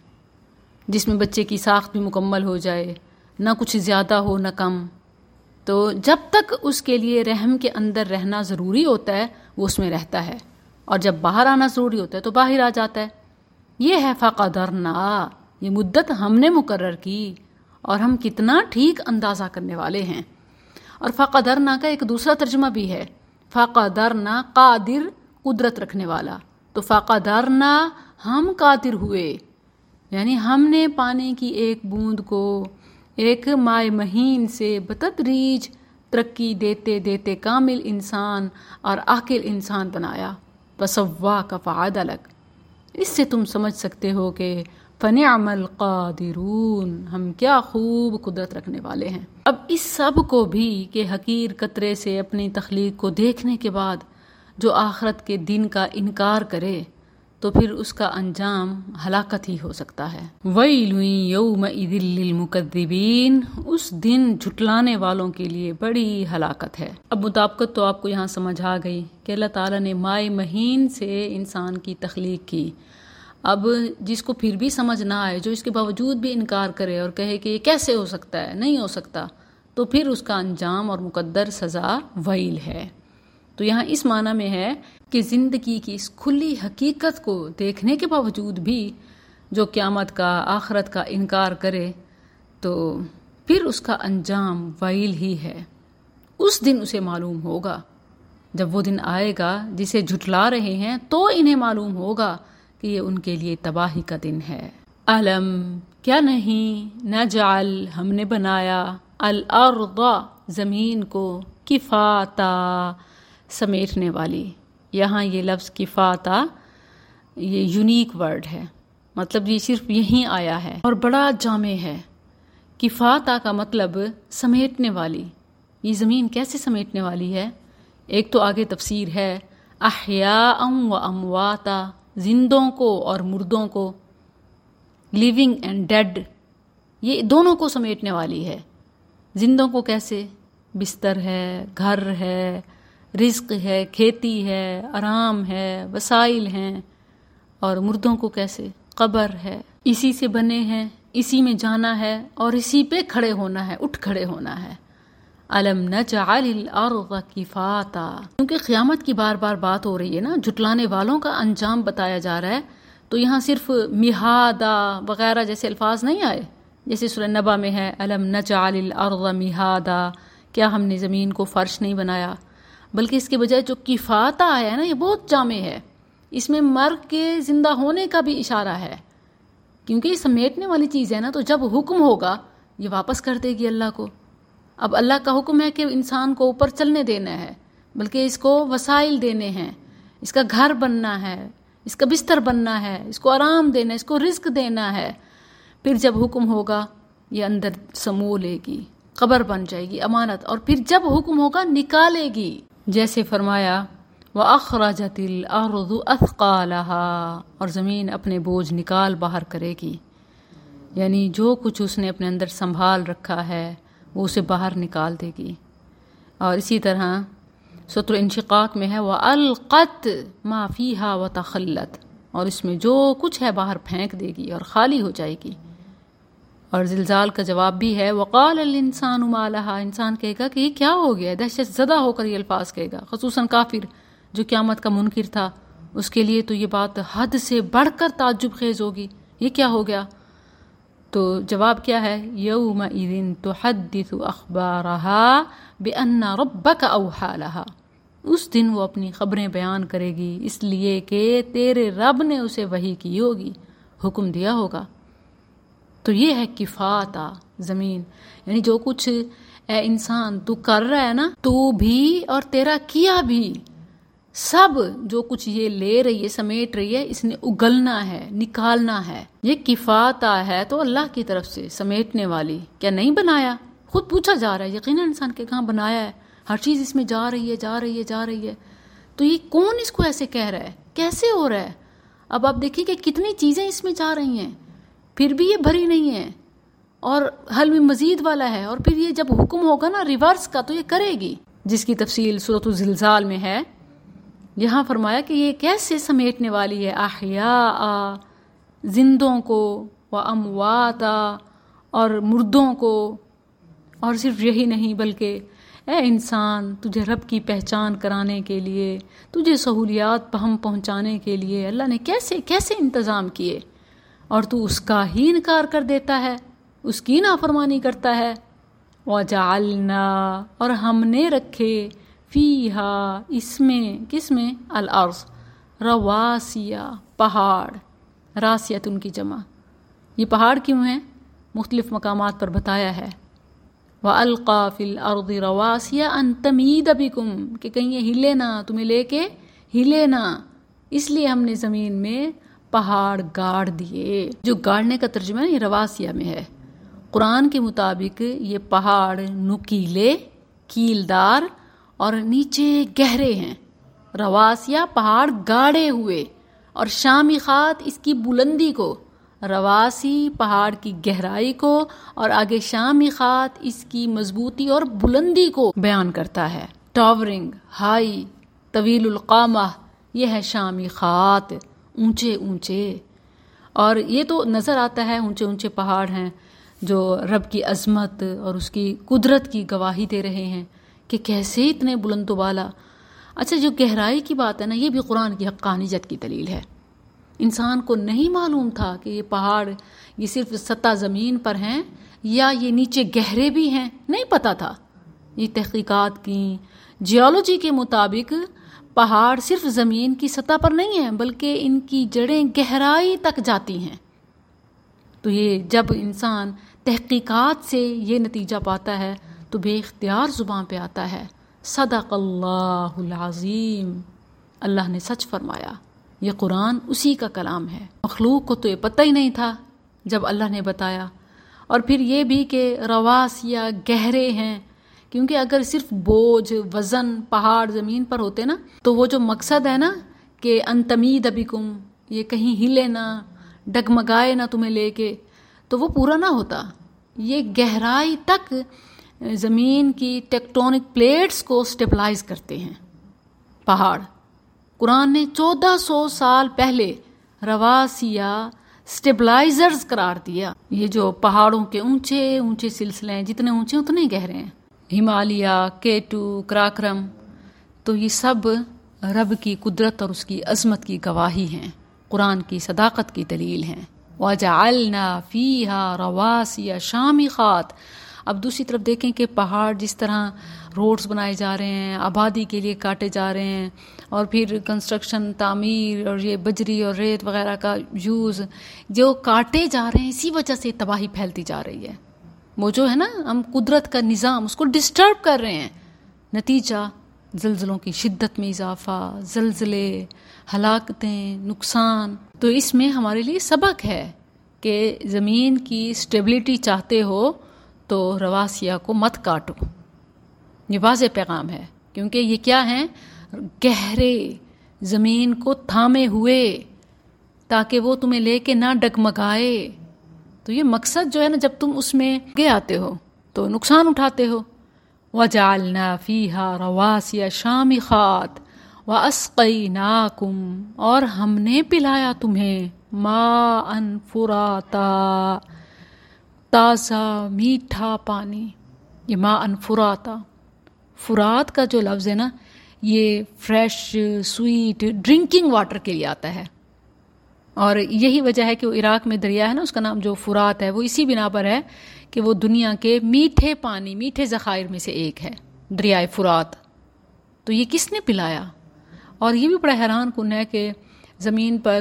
جس میں بچے کی ساخت بھی مکمل ہو جائے، نہ کچھ زیادہ ہو نہ کم۔ تو جب تک اس کے لیے رحم کے اندر رہنا ضروری ہوتا ہے وہ اس میں رہتا ہے، اور جب باہر آنا ضروری ہوتا ہے تو باہر آ جاتا ہے۔ یہ ہے فقدرنا، یہ مدت ہم نے مقرر کی اور ہم کتنا ٹھیک اندازہ کرنے والے ہیں۔ اور فقدرنا کا ایک دوسرا ترجمہ بھی ہے، فقدرنا قادر قدرت رکھنے والا، تو فقدرنا ہم قادر ہوئے، یعنی ہم نے پانی کی ایک بوند کو ایک مائع مہین سے بتدریج ترقی دیتے دیتے کامل انسان اور عاقل انسان بنایا۔ فَسَوَّاكَ فَعَدَلَكَ، اس سے تم سمجھ سکتے ہو کہ فَنِعْمَ الْقَادِرُونَ، ہم کیا خوب قدرت رکھنے والے ہیں۔ اب اس سب کو بھی کہ حقیر قطرے سے اپنی تخلیق کو دیکھنے کے بعد جو آخرت کے دن کا انکار کرے تو پھر اس کا انجام ہلاکت ہی ہو سکتا ہے۔ وَيْلٌ يَوْمَئِذٍ لِّلْمُكَذِّبِينَ، اس دن جھٹلانے والوں کے لیے بڑی ہلاکت ہے۔ اب مطابقت تو آپ کو یہاں سمجھ آ گئی کہ اللہ تعالیٰ نے مائع مہین سے انسان کی تخلیق کی۔ اب جس کو پھر بھی سمجھ نہ آئے، جو اس کے باوجود بھی انکار کرے اور کہے کہ یہ کیسے ہو سکتا ہے، نہیں ہو سکتا، تو پھر اس کا انجام اور مقدر سزا ویل ہے۔ تو یہاں اس معنی میں ہے کہ زندگی کی اس کھلی حقیقت کو دیکھنے کے باوجود بھی جو قیامت کا، آخرت کا انکار کرے تو پھر اس کا انجام ویل ہی ہے۔ اس دن اسے معلوم ہوگا، جب وہ دن آئے گا جسے جھٹلا رہے ہیں تو انہیں معلوم ہوگا کہ یہ ان کے لیے تباہی کا دن ہے۔ الم، کیا نہیں، نجعل، ہم نے بنایا، الارض، زمین کو، کفاتا، سمیٹنے والی۔ یہاں یہ لفظ کفاتا یہ یونیک ورڈ ہے، مطلب یہ صرف یہیں آیا ہے اور بڑا جامع ہے۔ کفاتا کا مطلب سمیٹنے والی۔ یہ زمین کیسے سمیٹنے والی ہے؟ ایک تو آگے تفسیر ہے، احیاء و امواتا، زندوں کو اور مردوں کو، لیونگ اینڈ ڈیڈ، یہ دونوں کو سمیٹنے والی ہے۔ زندوں کو کیسے؟ بستر ہے، گھر ہے، رزق ہے، کھیتی ہے، آرام ہے، وسائل ہیں۔ اور مردوں کو کیسے؟ قبر ہے، اسی سے بنے ہیں، اسی میں جانا ہے اور اسی پہ کھڑے ہونا ہے، اٹھ کھڑے ہونا ہے۔ الم نجعل الارض کفاتا، کیونکہ قیامت کی بار بار بات ہو رہی ہے نا، جھٹلانے والوں کا انجام بتایا جا رہا ہے، تو یہاں صرف مہادا وغیرہ جیسے الفاظ نہیں آئے، جیسے سورہ نبا میں ہے الم نجعل الارض مہادا، کیا ہم نے زمین کو فرش نہیں بنایا، بلکہ اس کے بجائے جو کفاتا ہے نا، یہ بہت جامع ہے، اس میں مرگ کے زندہ ہونے کا بھی اشارہ ہے، کیونکہ یہ سمیٹنے والی چیز ہے نا، تو جب حکم ہوگا یہ واپس کر دے گی اللہ کو۔ اب اللہ کا حکم ہے کہ انسان کو اوپر چلنے دینا ہے، بلکہ اس کو وسائل دینے ہیں، اس کا گھر بننا ہے، اس کا بستر بننا ہے، اس کو آرام دینا ہے، اس کو رزق دینا ہے۔ پھر جب حکم ہوگا یہ اندر سمو لے گی، قبر بن جائے گی، امانت، اور پھر جب حکم ہوگا نکالے گی، جیسے فرمایا وَأَخْرَجَتِ الْأَرْضُ أَثْقَالَهَا، اور زمین اپنے بوجھ نکال باہر کرے گی، یعنی جو کچھ اس نے اپنے اندر سنبھال رکھا ہے وہ اسے باہر نکال دے گی۔ اور اسی طرح سورۃ الانشقاق میں ہے وَأَلْقَتْ مَا فِيهَا وَتَخَلَّتْ، اور اس میں جو کچھ ہے باہر پھینک دے گی اور خالی ہو جائے گی۔ اور زلزال کا جواب بھی ہے وَقَالَ الْإِنسَانُ مَا لَهَا، انسان کہے گا کہ یہ کیا ہو گیا، دہشت زدہ ہو کر یہ الفاظ کہے گا، خصوصاً کافر جو قیامت کا منکر تھا، اس کے لیے تو یہ بات حد سے بڑھ کر تعجب خیز ہوگی، یہ کیا ہو گیا؟ تو جواب کیا ہے یومئذ تحدث اخبارها بان ربک اوحی لها، اس دن وہ اپنی خبریں بیان کرے گی اس لیے کہ تیرے رب نے اسے وحی کی ہوگی، حکم دیا ہوگا۔ تو یہ ہے کفاتا، زمین، یعنی جو کچھ اے انسان تو کر رہا ہے نا، تو بھی اور تیرا کیا بھی، سب جو کچھ یہ لے رہی ہے، سمیٹ رہی ہے، اس نے اگلنا ہے، نکالنا ہے۔ یہ کفاتا ہے تو اللہ کی طرف سے سمیٹنے والی، کیا نہیں بنایا؟ خود پوچھا جا رہا ہے یقیناً انسان کے کہاں بنایا ہے، ہر چیز اس میں جا رہی ہے، جا رہی ہے، جا رہی ہے، تو یہ کون اس کو ایسے کہہ رہا ہے، کیسے ہو رہا ہے؟ اب آپ دیکھیں کہ کتنی چیزیں اس میں جا رہی ہیں، پھر بھی یہ بھری نہیں ہیں، اور حل میں مزید والا ہے، اور پھر یہ جب حکم ہوگا نا ریورس کا تو یہ کرے گی، جس کی تفصیل سورۃ الزلزال میں ہے۔ یہاں فرمایا کہ یہ کیسے سمیٹنے والی ہے، احیاء زندوں کو، و امواتا اور مردوں کو، اور صرف یہی نہیں بلکہ اے انسان تجھے رب کی پہچان کرانے کے لیے، تجھے سہولیات پہنچانے کے لیے اللہ نے کیسے کیسے انتظام کیے، اور تو اس کا ہی انکار کر دیتا ہے، اس کی نافرمانی کرتا ہے۔ وَجَعَلْنَا اور ہم نے رکھے، فیہا اس میں، کس میں؟ الارض، رواسیہ پہاڑ، راسیت ان کی جمع۔ یہ پہاڑ کیوں ہیں؟ مختلف مقامات پر بتایا ہے۔ وَأَلْقَى فِي الْأَرْضِ رَوَاسِيَ أَن تَمِيدَ بِكُمْ کہ کہیں یہ ہلے نہ، تمہیں لے کے ہلے نہ، اس لیے ہم نے زمین میں پہاڑ گاڑ دیے۔ جو گاڑنے کا ترجمہ ہے یہ رواسیہ میں ہے۔ قرآن کے مطابق یہ پہاڑ نکیلے، کیلدار اور نیچے گہرے ہیں۔ رواسیہ پہاڑ گاڑے ہوئے، اور شامخات اس کی بلندی کو، رواسی پہاڑ کی گہرائی کو، اور آگے شامخات اس کی مضبوطی اور بلندی کو بیان کرتا ہے۔ ٹاورنگ، ہائی، طویل القامہ، یہ ہے شامخات، اونچے اونچے۔ اور یہ تو نظر آتا ہے اونچے اونچے پہاڑ ہیں جو رب کی عظمت اور اس کی قدرت کی گواہی دے رہے ہیں کہ کیسے اتنے بلند و بالا۔ اچھا، جو گہرائی کی بات ہے نا، یہ بھی قرآن کی حقانیت کی دلیل ہے۔ انسان کو نہیں معلوم تھا کہ یہ پہاڑ یہ صرف سطح زمین پر ہیں یا یہ نیچے گہرے بھی ہیں، نہیں پتا تھا۔ یہ تحقیقات کی، جیولوجی کے مطابق پہاڑ صرف زمین کی سطح پر نہیں ہیں بلکہ ان کی جڑیں گہرائی تک جاتی ہیں۔ تو یہ جب انسان تحقیقات سے یہ نتیجہ پاتا ہے تو بے اختیار زبان پہ آتا ہے، صدق اللہ العظیم، اللہ نے سچ فرمایا۔ یہ قرآن اسی کا کلام ہے۔ مخلوق کو تو یہ پتہ ہی نہیں تھا جب اللہ نے بتایا۔ اور پھر یہ بھی کہ رواسیہ گہرے ہیں، کیونکہ اگر صرف بوجھ، وزن پہاڑ زمین پر ہوتے نا تو وہ جو مقصد ہے نا کہ ان تمید بکم، یہ کہیں ہلے نہ، ڈگمگائے نہ تمہیں لے کے، تو وہ پورا نہ ہوتا۔ یہ گہرائی تک زمین کی ٹیکٹونک پلیٹس کو سٹیبلائز کرتے ہیں پہاڑ۔ قرآن نے 1400 سال پہلے رواسیہ سٹیبلائزرز قرار دیا۔ یہ جو پہاڑوں کے اونچے اونچے سلسلے ہیں، جتنے اونچے اتنے گہرے ہیں، ہمالیہ، K2، کراکرم، تو یہ سب رب کی قدرت اور اس کی عظمت کی گواہی ہیں، قرآن کی صداقت کی دلیل ہیں۔ وَجَعَلْنَا فِيهَا رَوَاسِيَ شَامِخَاتٍ۔ اب دوسری طرف دیکھیں کہ پہاڑ جس طرح روڈز بنائے جا رہے ہیں، آبادی کے لیے کاٹے جا رہے ہیں، اور پھر کنسٹرکشن، تعمیر، اور یہ بجری اور ریت وغیرہ کا یوز جو کاٹے جا رہے ہیں، اسی وجہ سے تباہی پھیلتی جا رہی ہے۔ وہ جو ہے نا، ہم قدرت کا نظام اس کو ڈسٹرب کر رہے ہیں، نتیجہ زلزلوں کی شدت میں اضافہ، زلزلے، ہلاکتیں، نقصان۔ تو اس میں ہمارے لیے سبق ہے کہ زمین کی سٹیبلٹی چاہتے ہو تو رواسیہ کو مت کاٹو۔ یہ واضح پیغام ہے، کیونکہ یہ کیا ہیں؟ گہرے، زمین کو تھامے ہوئے، تاکہ وہ تمہیں لے کے نہ ڈگمگائے۔ تو یہ مقصد جو ہے نا، جب تم اس میں گے آتے ہو تو نقصان اٹھاتے ہو۔ وَجَعَلْنَا فِيهَا رَوَاسِيَ شَامِخَاتٍ وَأَسْقَيْنَاكُمْ اور ہم نے پلایا تمہیں، ماءً فُرَاتًا تازہ میٹھا پانی۔ یہ ماءً فُرَاتًا، فرات کا جو لفظ ہے نا، یہ فریش سویٹ ڈرنکنگ واٹر کے لیے آتا ہے، اور یہی وجہ ہے کہ وہ عراق میں دریا ہے نا، اس کا نام جو فرات ہے، وہ اسی بنا پر ہے کہ وہ دنیا کے میٹھے پانی، میٹھے ذخائر میں سے ایک ہے، دریائے فرات۔ تو یہ کس نے پلایا؟ اور یہ بھی بڑا حیران کن ہے کہ زمین پر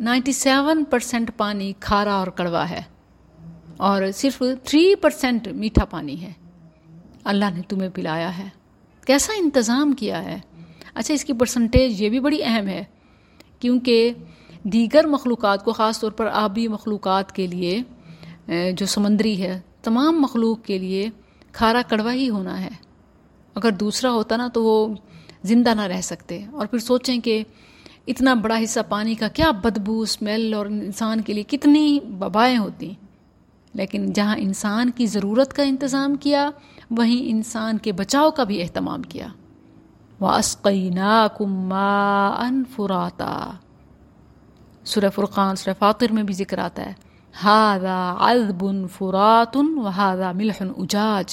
97% پانی کھارا اور کڑوا ہے، اور صرف 3% میٹھا پانی ہے۔ اللہ نے تمہیں پلایا ہے، کیسا انتظام کیا ہے۔ اچھا، اس کی پرسنٹیج یہ بھی بڑی اہم ہے، کیونکہ دیگر مخلوقات کو، خاص طور پر آبی مخلوقات کے لیے، جو سمندری ہے، تمام مخلوق کے لیے کھارا کڑوا ہی ہونا ہے۔ اگر دوسرا ہوتا نا تو وہ زندہ نہ رہ سکتے۔ اور پھر سوچیں کہ اتنا بڑا حصہ پانی کا کیا بدبو، اسمیل، اور انسان کے لیے کتنی وبائیں ہوتی۔ لیکن جہاں انسان کی ضرورت کا انتظام کیا وہیں انسان کے بچاؤ کا بھی اہتمام کیا. وَأَسْقَيْنَاكُمْ مَاءً فُرَاتًا. سورہ فرقان، سورہ فاطر میں بھی ذکر آتا ہے هَذَا عَذْبٌ فُرَاتٌ وَهَذَا مِلْحٌ أُجَاجٌ،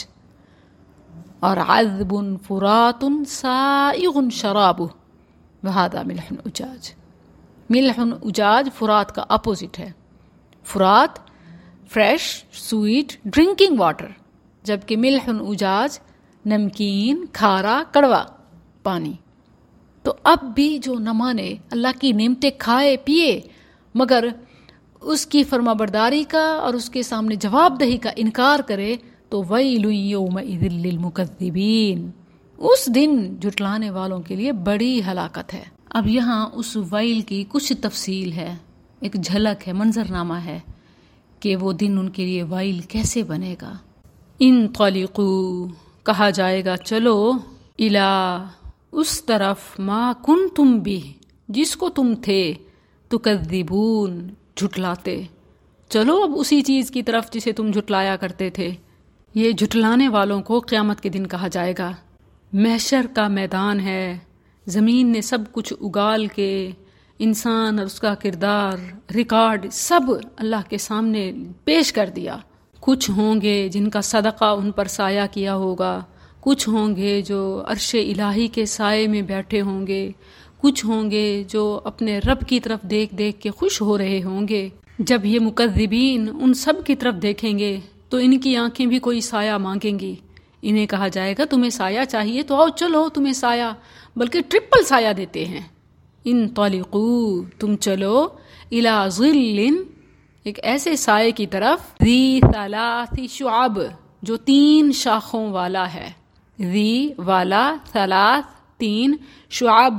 اور عذب فرات سائغ شرابہ وہذا ملح اجاج. ملح اجاج فرات کا اپوزٹ ہے. فرات فریش سویٹ ڈرنکنگ واٹر، جبکہ ملح اجاج نمکین کھارا کڑوا پانی. تو اب بھی جو نہ مانے، اللہ کی نعمتیں کھائے پیے مگر اس کی فرما برداری کا اور اس کے سامنے جواب دہی کا انکار کرے تو ویل یومئذ للمکذبین، اس دن جھٹلانے والوں کے لیے بڑی ہلاکت ہے. اب یہاں اس ویل کی کچھ تفصیل ہے، ایک جھلک ہے، منظرنامہ ہے کہ وہ دن ان کے لیے ویل کیسے بنے گا. انطلقوا، کہا جائے گا چلو، الا، اس طرف، ما کنتم بھی، جس کو تم تھے، تکذبون، جھٹلاتے. چلو اب اسی چیز کی طرف جسے تم جھٹلایا کرتے تھے. یہ جھٹلانے والوں کو قیامت کے دن کہا جائے گا. محشر کا میدان ہے، زمین نے سب کچھ اگال کے انسان اور اس کا کردار ریکارڈ سب اللہ کے سامنے پیش کر دیا. کچھ ہوں گے جن کا صدقہ ان پر سایہ کیا ہوگا، کچھ ہوں گے جو عرش الہی کے سائے میں بیٹھے ہوں گے، کچھ ہوں گے جو اپنے رب کی طرف دیکھ دیکھ کے خوش ہو رہے ہوں گے. جب یہ مکذبین ان سب کی طرف دیکھیں گے تو ان کی آنکھیں بھی کوئی سایہ مانگیں گی. انہیں کہا جائے گا تمہیں سایہ چاہیے تو آؤ چلو تمہیں سایہ، بلکہ ٹرپل سایہ دیتے ہیں. انطلقوا، تم چلو، الی ظل، ایک ایسے سائے کی طرف، ذی ثلاث شعب، جو 3 شاخوں والا ہے. ذی والا، ثلاث 3، شعب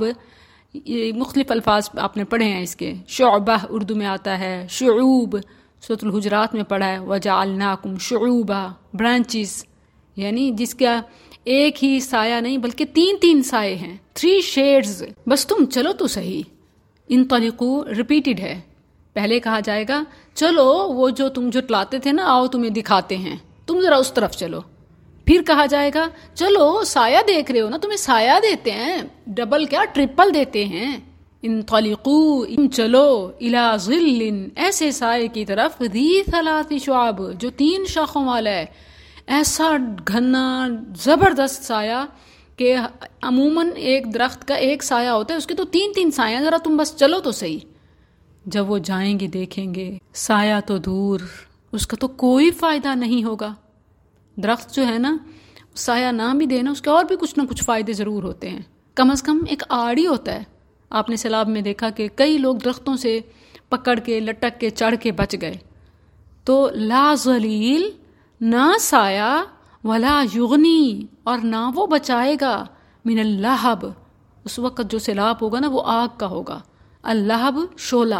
مختلف الفاظ آپ نے پڑھے ہیں اس کے. شعبہ اردو میں آتا ہے، شعوب سورۃ الحجرات میں پڑھا ہے، وَجَعَلْنَاكُمْ شُعُوبًا، برانچز، یعنی جس کا ایک ہی سایہ نہیں بلکہ 3 سائے ہیں، 3 شیڈز. بس تم چلو تو صحیح. انطلقوا ریپیٹڈ ہے. پہلے کہا جائے گا چلو وہ جو تم جھٹلاتے تھے نا، آؤ تمہیں دکھاتے ہیں، تم ذرا اس طرف چلو. پھر کہا جائے گا چلو سایہ دیکھ رہے ہو نا، تمہیں سایہ دیتے ہیں، ڈبل کیا ٹرپل دیتے ہیں. انطلقوا، چلو، الی ظل، ایسے سائے کی طرف، ذی 3 شعب، جو 3 شاخوں والا ہے. ایسا گھنا زبردست سایہ کہ عموماً ایک درخت کا ایک سایہ ہوتا ہے، اس کے تو 3 سایہ، ذرا تم بس چلو تو صحیح. جب وہ جائیں گے دیکھیں گے سایہ تو دور، اس کا تو کوئی فائدہ نہیں ہوگا. درخت جو ہے نا، سایہ نہ بھی دینا، اس کے اور بھی کچھ نہ کچھ فائدے ضرور ہوتے ہیں. کم از کم ایک آڑی ہوتا ہے. آپ نے سیلاب میں دیکھا کہ کئی لوگ درختوں سے پکڑ کے لٹک کے چڑھ کے بچ گئے. تو لا ظلیل، نہ سایہ، ولا یغنی، اور نہ وہ بچائے گا، من اللہب، اس وقت جو سیلاب ہوگا نا وہ آگ کا ہوگا. اللہب شعلہ،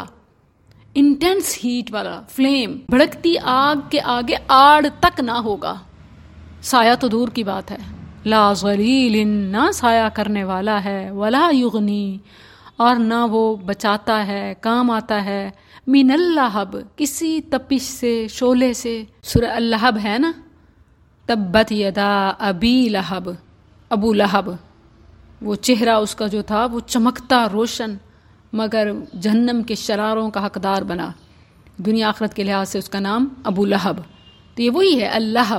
انٹینس ہیٹ والا فلیم، بھڑکتی آگ کے آگے آڑ تک نہ ہوگا. سایہ تو دور کی بات ہے. لا ظلیل، نہ سایہ کرنے والا ہے، ولا یغنی، اور نہ وہ بچاتا ہے، کام آتا ہے، من اللہب، کسی تپش سے، شعلے سے. سورہ اللہب ہے نا، تبت یدا ابی لہب، ابو لہب، وہ چہرہ اس کا جو تھا وہ چمکتا روشن، مگر جہنم کے شراروں کا حقدار بنا. دنیا آخرت کے لحاظ سے اس کا نام ابو لہب. تو یہ وہی ہے اللہب،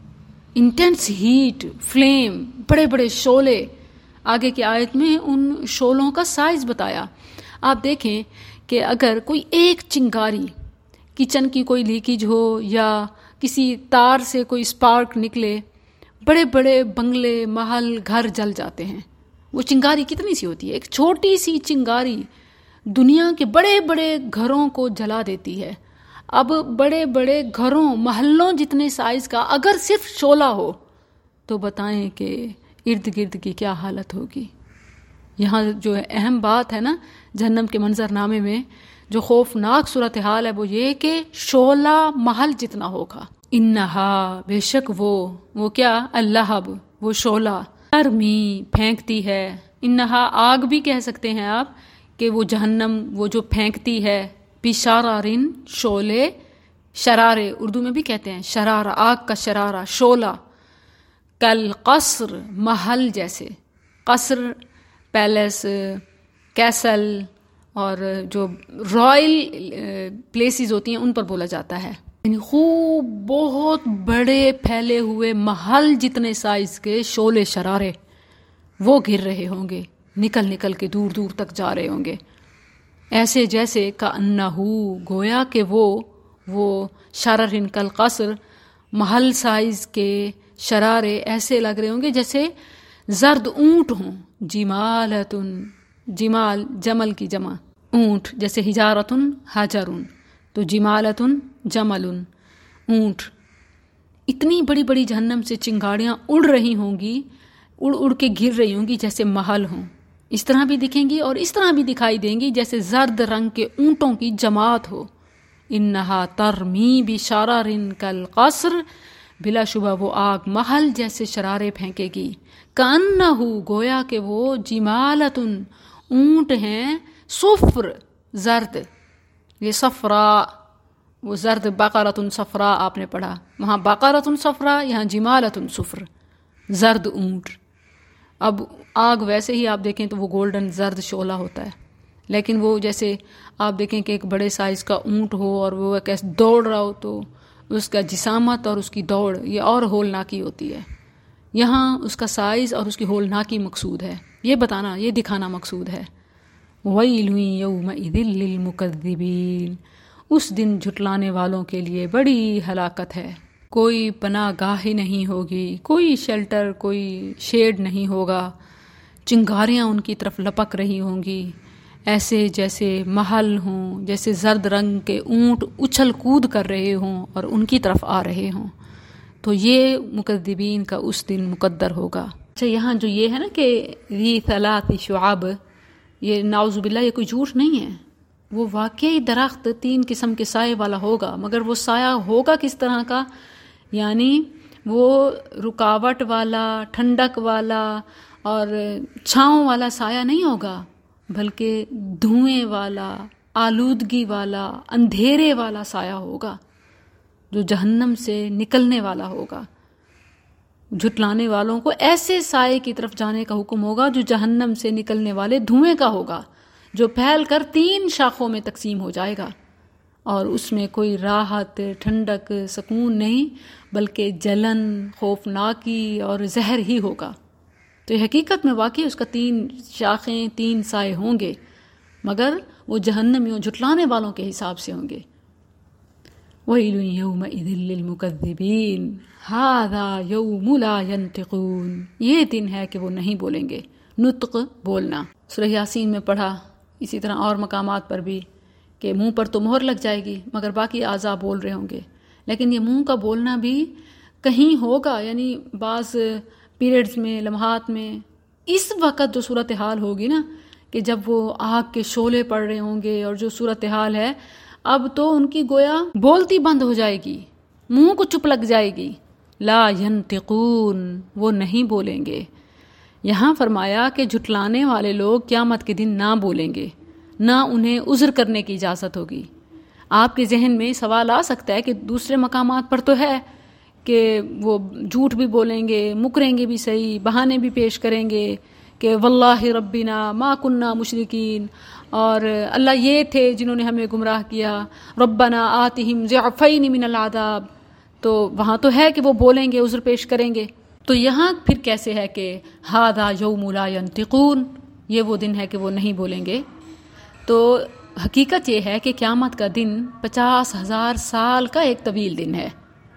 انٹینس ہیٹ، فلیم، بڑے بڑے شعلے. آگے کی آیت میں ان شعلوں کا سائز بتایا. آپ دیکھیں کہ اگر کوئی ایک چنگاری، کچن کی کوئی لیکیج ہو یا کسی تار سے کوئی اسپارک نکلے، بڑے بڑے بنگلے، محل، گھر جل جاتے ہیں. وہ چنگاری کتنی سی ہوتی ہے؟ ایک چھوٹی سی چنگاری دنیا کے بڑے بڑے گھروں کو جلا دیتی ہے. اب بڑے بڑے گھروں، محلوں جتنے سائز کا اگر صرف شعلہ ہو تو بتائیں کہ ارد گرد کی کیا حالت ہوگی. یہاں جو اہم بات ہے نا جہنم کے منظرنامے میں، جو خوفناک صورتحال ہے وہ یہ کہ شعلہ محل جتنا ہوگا. انہا، بے شک وہ کیا، اللہب، وہ شعلہ، ترمی، پھینکتی ہے. انہا آگ بھی کہہ سکتے ہیں آپ کہ وہ جہنم وہ جو پھینکتی ہے، بشارارن، شعلے، شرارے اردو میں بھی کہتے ہیں شرارہ، آگ کا شرارہ، شعلہ. کل قصر، محل جیسے. قصر پیلس، کیسل اور جو رائل پلیسز ہوتی ہیں ان پر بولا جاتا ہے. یعنی خوب بہت بڑے پھیلے ہوئے محل جتنے سائز کے شعلے شرارے وہ گر رہے ہوں گے، نکل نکل کے دور دور تک جا رہے ہوں گے. ایسے جیسے کأنہو، گویا کہ وہ شرر کالقصر، محل سائز کے شرارے ایسے لگ رہے ہوں گے جیسے زرد اونٹ ہوں. جمالتن، جمال جمل کی جمع، اونٹ جیسے حجارتن حجرن، تو جمالتن جملن، اونٹ. اتنی بڑی بڑی جہنم سے چنگاڑیاں اڑ رہی ہوں گی، اڑ اڑ کے گر رہی ہوں گی جیسے محل ہوں. اس طرح بھی دکھیں گی اور اس طرح بھی دکھائی دیں گی جیسے زرد رنگ کے اونٹوں کی جماعت ہو. انہا ترمی بشرر کالقصر، بلا شبہ وہ آگ محل جیسے شرارے پھینکے گی. کأنہو، گویا کہ وہ جمالتن، اونٹ ہیں، صفر، زرد. یہ صفراء، وہ زرد، بقرۃ صفراء آپ نے پڑھا، وہاں بقرۃ صفراء، یہاں جمالۃ صفر، زرد اونٹ. اب آگ ویسے ہی آپ دیکھیں تو وہ گولڈن زرد شعلہ ہوتا ہے، لیکن وہ جیسے آپ دیکھیں کہ ایک بڑے سائز کا اونٹ ہو اور وہ کیسے دوڑ رہا ہو تو اس کا جسامت اور اس کی دوڑ یہ اور ہولناکی ہوتی ہے. یہاں اس کا سائز اور اس کی ہولناکی مقصود ہے، یہ بتانا، یہ دکھانا مقصود ہے. وَيْلٌ يَوْمَئِذٍ لِّلْمُكَذِّبِينَ، اس دن جھٹلانے والوں کے لیے بڑی ہلاکت ہے. کوئی پناہ گاہ ہی نہیں ہوگی، کوئی شیلٹر، کوئی شیڈ نہیں ہوگا. چنگاریاں ان کی طرف لپک رہی ہوں گی، ایسے جیسے محل ہوں، جیسے زرد رنگ کے اونٹ اچھل کود کر رہے ہوں اور ان کی طرف آ رہے ہوں. تو یہ مکذبین کا اس دن مقدر ہوگا. اچھا، یہاں جو یہ ہے نا کہ ذی ثلاث شعاب، یہ نعوذ باللہ یہ کوئی جھوٹ نہیں ہے. وہ واقعی درخت 3 قسم کے سائے والا ہوگا، مگر وہ سایہ ہوگا کس طرح کا؟ یعنی وہ رکاوٹ والا، ٹھنڈک والا اور چھاؤں والا سایہ نہیں ہوگا، بلکہ دھوئیں والا، آلودگی والا، اندھیرے والا سایہ ہوگا جو جہنم سے نکلنے والا ہوگا. جھٹلانے والوں کو ایسے سائے کی طرف جانے کا حکم ہوگا جو جہنم سے نکلنے والے دھوئیں کا ہوگا، جو پھیل کر 3 شاخوں میں تقسیم ہو جائے گا، اور اس میں کوئی راحت، ٹھنڈک، سکون نہیں، بلکہ جلن، خوفناکی اور زہر ہی ہوگا. تو یہ حقیقت میں واقعی اس کا 3 شاخیں، 3 سائے ہوں گے، مگر وہ جہنمیوں، جھٹلانے والوں کے حساب سے ہوں گے. وَيْلٌ يَوْمَئِذٍ لِّلْمُكَذِّبِينَ هَذَا يَوْمُ لَا يَنْطِقُونَ، یہ دن ہے کہ وہ نہیں بولیں گے. نطق، بولنا، سورہ یاسین میں پڑھا، اسی طرح اور مقامات پر بھی کہ منہ پر تو مہر لگ جائے گی مگر باقی اعضاء بول رہے ہوں گے. لیکن یہ منہ کا بولنا بھی کہیں ہوگا، یعنی بعض پیریڈز میں، لمحات میں. اس وقت جو صورتحال ہوگی نا کہ جب وہ آگ کے شعلے پڑ رہے ہوں گے اور جو صورتحال ہے، اب تو ان کی گویا بولتی بند ہو جائے گی، منہ کو چپ لگ جائے گی. لا ینطقون، وہ نہیں بولیں گے. یہاں فرمایا کہ جھٹلانے والے لوگ قیامت کے دن نہ بولیں گے، نہ انہیں عذر کرنے کی اجازت ہوگی. آپ کے ذہن میں سوال آ سکتا ہے کہ دوسرے مقامات پر تو ہے کہ وہ جھوٹ بھی بولیں گے، مکریں گے بھی صحیح، بہانے بھی پیش کریں گے کہ واللہ ربنا ما کننا مشرکین، اور اللہ یہ تھے جنہوں نے ہمیں گمراہ کیا، ربنا آتہم ضعفین من العذاب. تو وہاں تو ہے کہ وہ بولیں گے، عذر پیش کریں گے. تو یہاں پھر کیسے ہے کہ ھذا یوم لا ینطقون، یہ وہ دن ہے کہ وہ نہیں بولیں گے. تو حقیقت یہ ہے کہ قیامت کا دن 50,000 سال کا ایک طویل دن ہے.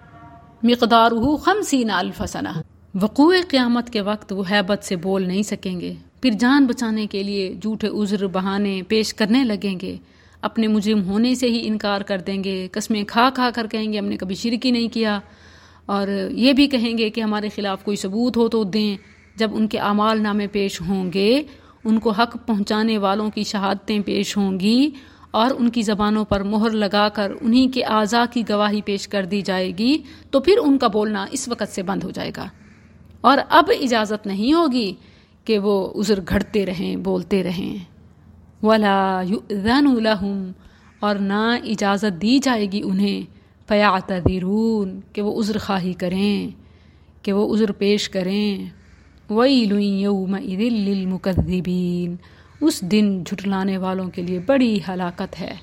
مقدارہ 50,000 سنہ. وقوع قیامت کے وقت وہ ہیبت سے بول نہیں سکیں گے، پھر جان بچانے کے لیے جھوٹے عذر بہانے پیش کرنے لگیں گے، اپنے مجرم ہونے سے ہی انکار کر دیں گے، قسمیں کھا کھا کر کہیں گے ہم نے کبھی شرک ہی نہیں کیا، اور یہ بھی کہیں گے کہ ہمارے خلاف کوئی ثبوت ہو تو دیں. جب ان کے اعمال نامے پیش ہوں گے، ان کو حق پہنچانے والوں کی شہادتیں پیش ہوں گی اور ان کی زبانوں پر مہر لگا کر انہی کے اعضاء کی گواہی پیش کر دی جائے گی، تو پھر ان کا بولنا اس وقت سے بند ہو جائے گا، اور اب اجازت نہیں ہوگی کہ وہ عذر گھڑتے رہیں، بولتے رہیں. وَلَا يُؤْذَنُ لَهُمْ، اور نہ اجازت دی جائے گی انہیں. فیعتذرون کہ وہ عذر خواہی کریں، کہ وہ عذر پیش کریں۔ ویل یومئذ للمکذبین، اس دن جھٹلانے والوں کے لیے بڑی ہلاکت ہے۔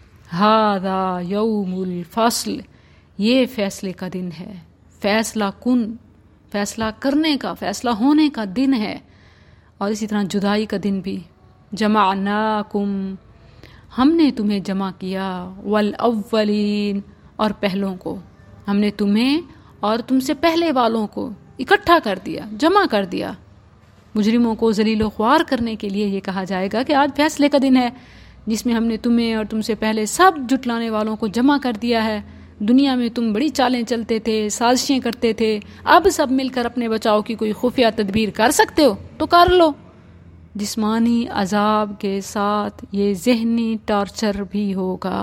ھذا یوم الفصل، یہ فیصلے کا دن ہے، فیصلہ کن، فیصلہ کرنے کا، فیصلہ ہونے کا دن ہے۔ اور اسی طرح جدائی کا دن بھی، جمعناکم، ہم نے تمہیں جمع کیا، والاولین، اور پہلوں کو، ہم نے تمہیں اور تم سے پہلے والوں کو اکٹھا کر دیا، جمع کر دیا۔ مجرموں کو ذلیل و خوار کرنے کے لیے یہ کہا جائے گا کہ آج فیصلے کا دن ہے، جس میں ہم نے تمہیں اور تم سے پہلے سب جھٹلانے والوں کو جمع کر دیا ہے۔ دنیا میں تم بڑی چالیں چلتے تھے، سازشیں کرتے تھے، اب سب مل کر اپنے بچاؤ کی کوئی خفیہ تدبیر کر سکتے ہو تو کر لو۔ جسمانی عذاب کے ساتھ یہ ذہنی ٹارچر بھی ہوگا،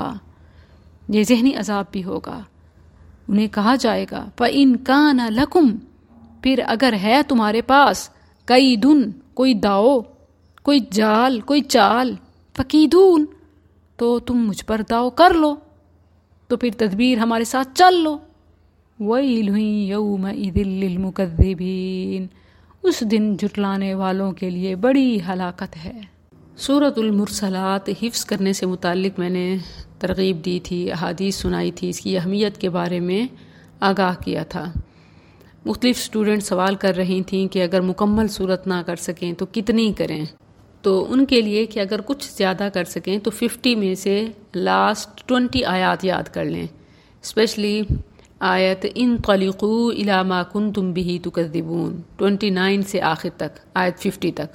یہ ذہنی عذاب بھی ہوگا۔ انہیں کہا جائے گا فَإِن كَانَ لَكُمْ، پھر اگر ہے تمہارے پاس، کیدن، کوئی داؤ، کوئی جال، کوئی چال، فَكِيدُونَ، تو تم مجھ پر داؤ کر لو، تو پھر تدبیر ہمارے ساتھ چل لو۔ وَيْلٌ يَوْمَئِذٍ لِّلْمُكَذِّبِينَ، اس دن جھٹلانے والوں کے لیے بڑی ہلاکت ہے۔ سورۃ المرسلات حفظ کرنے سے متعلق میں نے ترغیب دی تھی، احادیث سنائی تھی، اس کی اہمیت کے بارے میں آگاہ کیا تھا۔ مختلف اسٹوڈنٹ سوال کر رہی تھیں کہ اگر مکمل صورت نہ کر سکیں تو کتنی کریں، تو ان کے لیے کہ اگر کچھ زیادہ کر سکیں تو 50 میں سے لاسٹ 20 آیات یاد کر لیں، اسپیشلی آیت انطلقوا الی ما کنتم بہ تکذبون، 29 سے آخر تک، آیت 50 تک،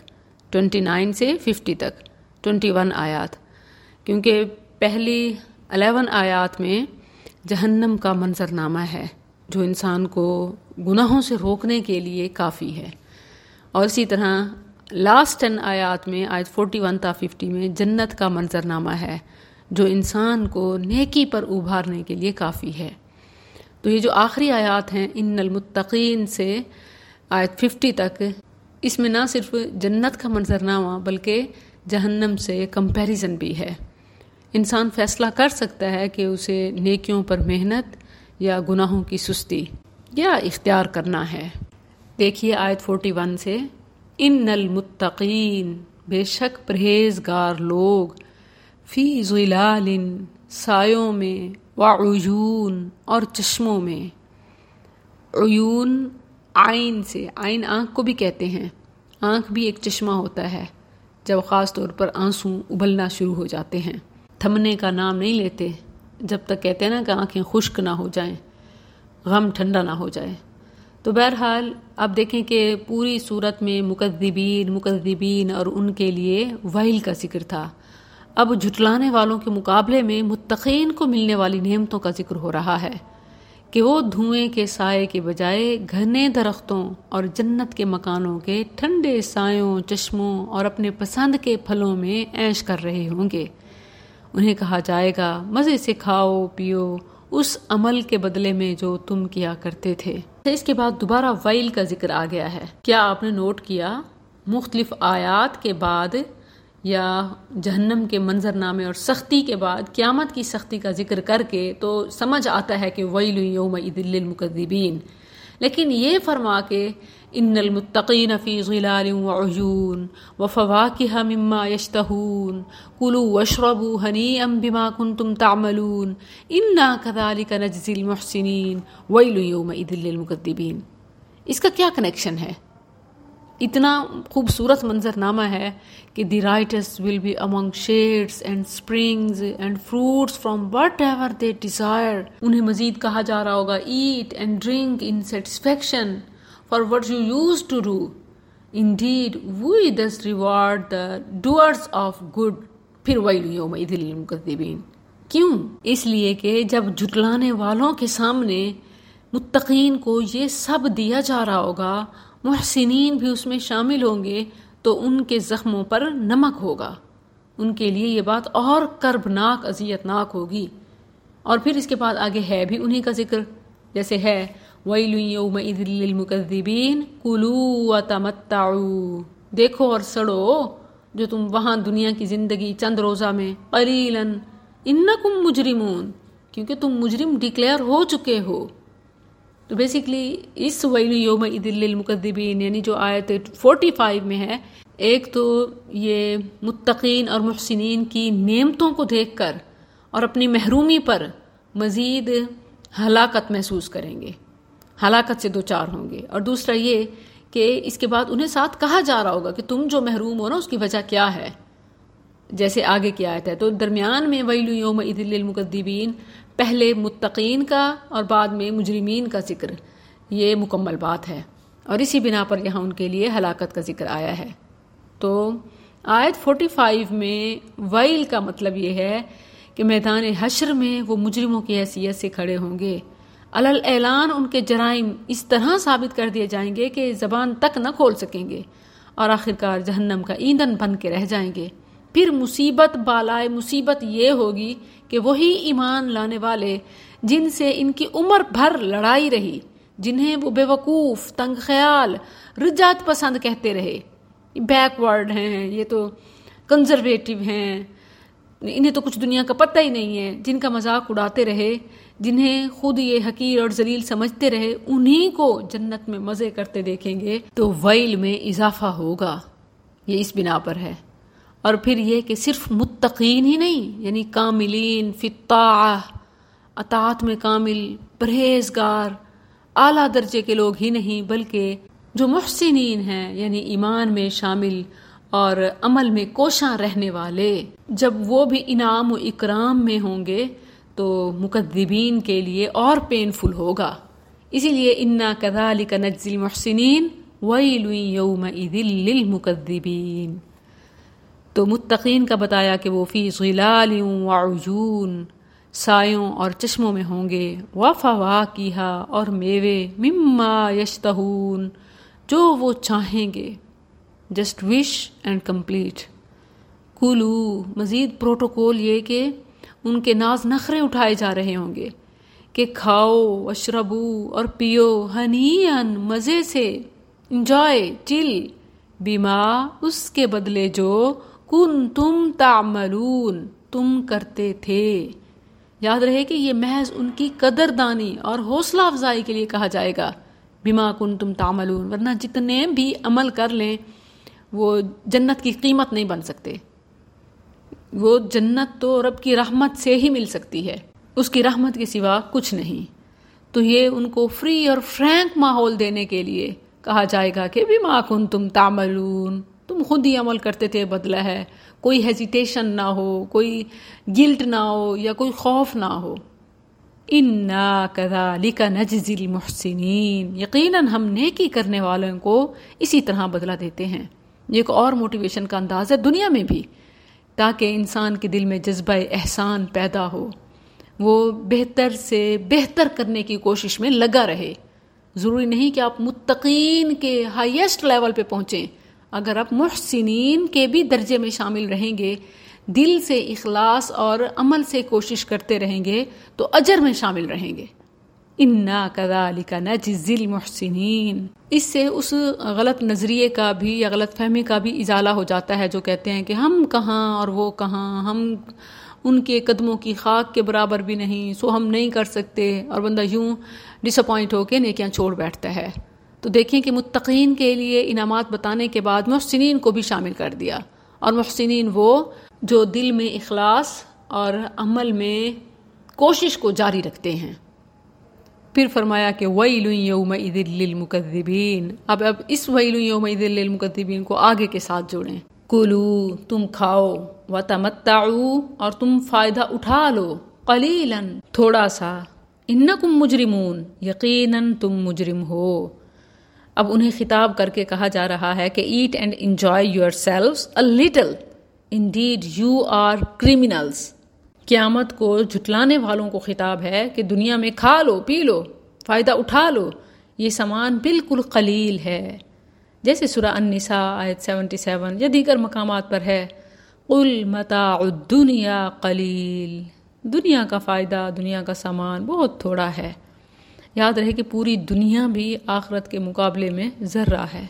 29 سے 50 تک 21 آیات، کیونکہ پہلی 11 آیات میں جہنم کا منظرنامہ ہے جو انسان کو گناہوں سے روکنے کے لیے کافی ہے، اور اسی طرح لاسٹ 10 آیات میں، آیت 41 تا 50 میں جنت کا منظرنامہ ہے جو انسان کو نیکی پر ابھارنے کے لیے کافی ہے۔ تو یہ جو آخری آیات ہیں ان المتقین سے آیت 50 تک، اس میں نہ صرف جنت کا منظرنامہ بلکہ جہنم سے کمپیریزن بھی ہے۔ انسان فیصلہ کر سکتا ہے کہ اسے نیکیوں پر محنت یا گناہوں کی سستی یا اختیار کرنا ہے۔ دیکھیے آیت 41 سے، ان المتقین، بے شک پرہیزگار لوگ، فی ظلال، سایوں میں، وعیون، اور چشموں میں۔ عیون عین سے، عین آنکھ کو بھی کہتے ہیں، آنکھ بھی ایک چشمہ ہوتا ہے جب خاص طور پر آنسو ابلنا شروع ہو جاتے ہیں، تھمنے کا نام نہیں لیتے جب تک کہتے ہیں نا کہ آنکھیں خشک نہ ہو جائیں، غم ٹھنڈا نہ ہو جائے۔ تو بہرحال اب دیکھیں کہ پوری صورت میں مکذبین اور ان کے لیے ویل کا ذکر تھا، اب جھٹلانے والوں کے مقابلے میں متقین کو ملنے والی نعمتوں کا ذکر ہو رہا ہے کہ وہ دھوئیں کے سائے کے بجائے گھنے درختوں اور جنت کے مکانوں کے ٹھنڈے سایوں، چشموں اور اپنے پسند کے پھلوں میں عیش کر رہے ہوں گے۔ انہیں کہا جائے گا مزے سے کھاؤ پیو اس عمل کے بدلے میں جو تم کیا کرتے تھے۔ اس کے بعد دوبارہ ویل کا ذکر آ گیا ہے۔ کیا آپ نے نوٹ کیا مختلف آیات کے بعد یا جہنم کے منظرنامے اور سختی کے بعد قیامت کی سختی کا ذکر کر کے تو سمجھ آتا ہے کہ ویل یومئذ للمکذبین، لیکن یہ فرما کے ان المتقین فی ظلال وعیون وفواکہ مما یشتہون کلوا واشربوا ہنیئا بما کنتم تعملون انا کذالک نجزی المحسنین ویل یومئذ للمکذبین، اس کا کیا کنیکشن ہے؟ اتنا خوبصورت منظرنامہ ہے کہ the writers will be among shades and springs and fruits from whatever they desire. انہیں مزید کہا جا رہا ہوگا eat and drink in satisfaction for what you used to do, indeed we thus reward the doers of good. پھر ویل یومئذ للمکذبین، کیوں؟ اس لیے کہ جب جھٹلانے والوں کے سامنے متقین کو یہ سب دیا جا رہا ہوگا، محسنین بھی اس میں شامل ہوں گے، تو ان کے زخموں پر نمک ہوگا، ان کے لیے یہ بات اور کربناک، اذیت ناک ہوگی۔ اور پھر اس کے بعد آگے ہے بھی انہی کا ذکر، جیسے ہے ویل یومئذ للمکذبین کلوا وتمتعوا، دیکھو اور سڑو جو تم وہاں دنیا کی زندگی چند روزہ میں، قلیلا انکم مجرمون، کیونکہ تم مجرم ڈکلیئر ہو چکے ہو۔ تو بیسیکلی اس ویل یومئذ للمکذبین یعنی جو آیت 45 میں ہے، ایک تو یہ متقین اور محسنین کی نعمتوں کو دیکھ کر اور اپنی محرومی پر مزید ہلاکت محسوس کریں گے، ہلاکت سے دوچار ہوں گے، اور دوسرا یہ کہ اس کے بعد انہیں ساتھ کہا جا رہا ہوگا کہ تم جو محروم ہو نا اس کی وجہ کیا ہے، جیسے آگے کی آیت ہے۔ تو درمیان میں ویل یومئذ للمکذبین، پہلے متقین کا اور بعد میں مجرمین کا ذکر، یہ مکمل بات ہے، اور اسی بنا پر یہاں ان کے لیے ہلاکت کا ذکر آیا ہے۔ تو آیت 45 میں ویل کا مطلب یہ ہے کہ میدان حشر میں وہ مجرموں کی حیثیت سے کھڑے ہوں گے، علل اعلان ان کے جرائم اس طرح ثابت کر دیے جائیں گے کہ زبان تک نہ کھول سکیں گے، اور آخرکار جہنم کا ایندھن بن کے رہ جائیں گے۔ پھر مصیبت بالائے مصیبت یہ ہوگی کہ وہی ایمان لانے والے جن سے ان کی عمر بھر لڑائی رہی، جنہیں وہ بے وقوف، تنگ خیال، رجعت پسند کہتے رہے، بیک ورڈ ہیں، یہ تو کنزرویٹو ہیں، انہیں تو کچھ دنیا کا پتہ ہی نہیں ہے، جن کا مذاق اڑاتے رہے، جنہیں خود یہ حقیر اور ذلیل سمجھتے رہے، انہی کو جنت میں مزے کرتے دیکھیں گے تو ویل میں اضافہ ہوگا۔ یہ اس بنا پر ہے۔ اور پھر یہ کہ صرف متقین ہی نہیں، یعنی کاملین فی الطاعہ، اطاعت میں کامل، پرہیزگار، اعلیٰ درجے کے لوگ ہی نہیں، بلکہ جو محسنین ہیں یعنی ایمان میں شامل اور عمل میں کوشاں رہنے والے، جب وہ بھی انعام و اکرام میں ہوں گے تو مکذبین کے لیے اور پینفل ہوگا۔ اسی لیے انا کذالک نجزی المحسنین ویل یومئذ للمکذبین۔ تو متقین کا بتایا کہ وہ فی ظلال وعیون، سایوں اور چشموں میں ہوں گے، وفواکہ اور میوے، مما یشتہون جو وہ چاہیں گے، جسٹ وش اینڈ کمپلیٹ۔ کلو، مزید پروٹوکول یہ کہ ان کے ناز نخرے اٹھائے جا رہے ہوں گے کہ کھاؤ، اشربو اور پیو، ہنیئن مزے سے، انجوائے، چل، بما اس کے بدلے جو کنتم تعملون تم کرتے تھے۔ یاد رہے کہ یہ محض ان کی قدردانی اور حوصلہ افزائی کے لیے کہا جائے گا، بما کنتم تعملون، ورنہ جتنے بھی عمل کر لیں وہ جنت کی قیمت نہیں بن سکتے۔ وہ جنت تو رب کی رحمت سے ہی مل سکتی ہے، اس کی رحمت کے سوا کچھ نہیں۔ تو یہ ان کو فری اور فرینک ماحول دینے کے لیے کہا جائے گا کہ بما کنتم تعملون، تم خود ہی عمل کرتے تھے، بدلہ ہے، کوئی ہیزیٹیشن نہ ہو، کوئی گلٹ نہ ہو یا کوئی خوف نہ ہو۔ انا کذالک نجزی المحسنین، یقیناً ہم نیکی کرنے والوں کو اسی طرح بدلہ دیتے ہیں۔ یہ ایک اور موٹیویشن کا انداز ہے دنیا میں بھی، تاکہ انسان کے دل میں جذبہ احسان پیدا ہو، وہ بہتر سے بہتر کرنے کی کوشش میں لگا رہے۔ ضروری نہیں کہ آپ متقین کے ہائیسٹ لیول پہ پہنچیں، اگر آپ محسنین کے بھی درجے میں شامل رہیں گے، دل سے اخلاص اور عمل سے کوشش کرتے رہیں گے تو اجر میں شامل رہیں گے۔ انا کذالک نجزی المحسنین، اس سے اس غلط نظریے کا بھی یا غلط فہمی کا بھی ازالہ ہو جاتا ہے جو کہتے ہیں کہ ہم کہاں اور وہ کہاں، ہم ان کے قدموں کی خاک کے برابر بھی نہیں، سو ہم نہیں کر سکتے، اور بندہ یوں ڈس اپوائنٹ ہو کے نیکیاں چھوڑ بیٹھتا ہے۔ تو دیکھیں کہ متقین کے لیے انعامات بتانے کے بعد محسنین کو بھی شامل کر دیا، اور محسنین وہ جو دل میں اخلاص اور عمل میں کوشش کو جاری رکھتے ہیں۔ پھر فرمایا کہ ویل یومئذ للمکذبین، اب اس ویل یومئذ للمکذبین کو آگے کے ساتھ جوڑیں۔ کلو، تم کھاؤ، وتمتعوا اور تم فائدہ اٹھا لو، قلیلا تھوڑا سا، انکم مجرمون یقیناً تم مجرم ہو۔ اب انہیں خطاب کر کے کہا جا رہا ہے کہ eat and enjoy yourselves a little, indeed you are criminals. قیامت کو جھٹلانے والوں کو خطاب ہے کہ دنیا میں کھا لو، پی لو، فائدہ اٹھا لو، یہ سامان بالکل قلیل ہے، جیسے سورہ النساء آیت 77 یا دیگر مقامات پر ہے، قل متاع الدنیا قلیل، دنیا کا فائدہ، دنیا کا سامان بہت تھوڑا ہے۔ یاد رہے کہ پوری دنیا بھی آخرت کے مقابلے میں ذرہ ہے۔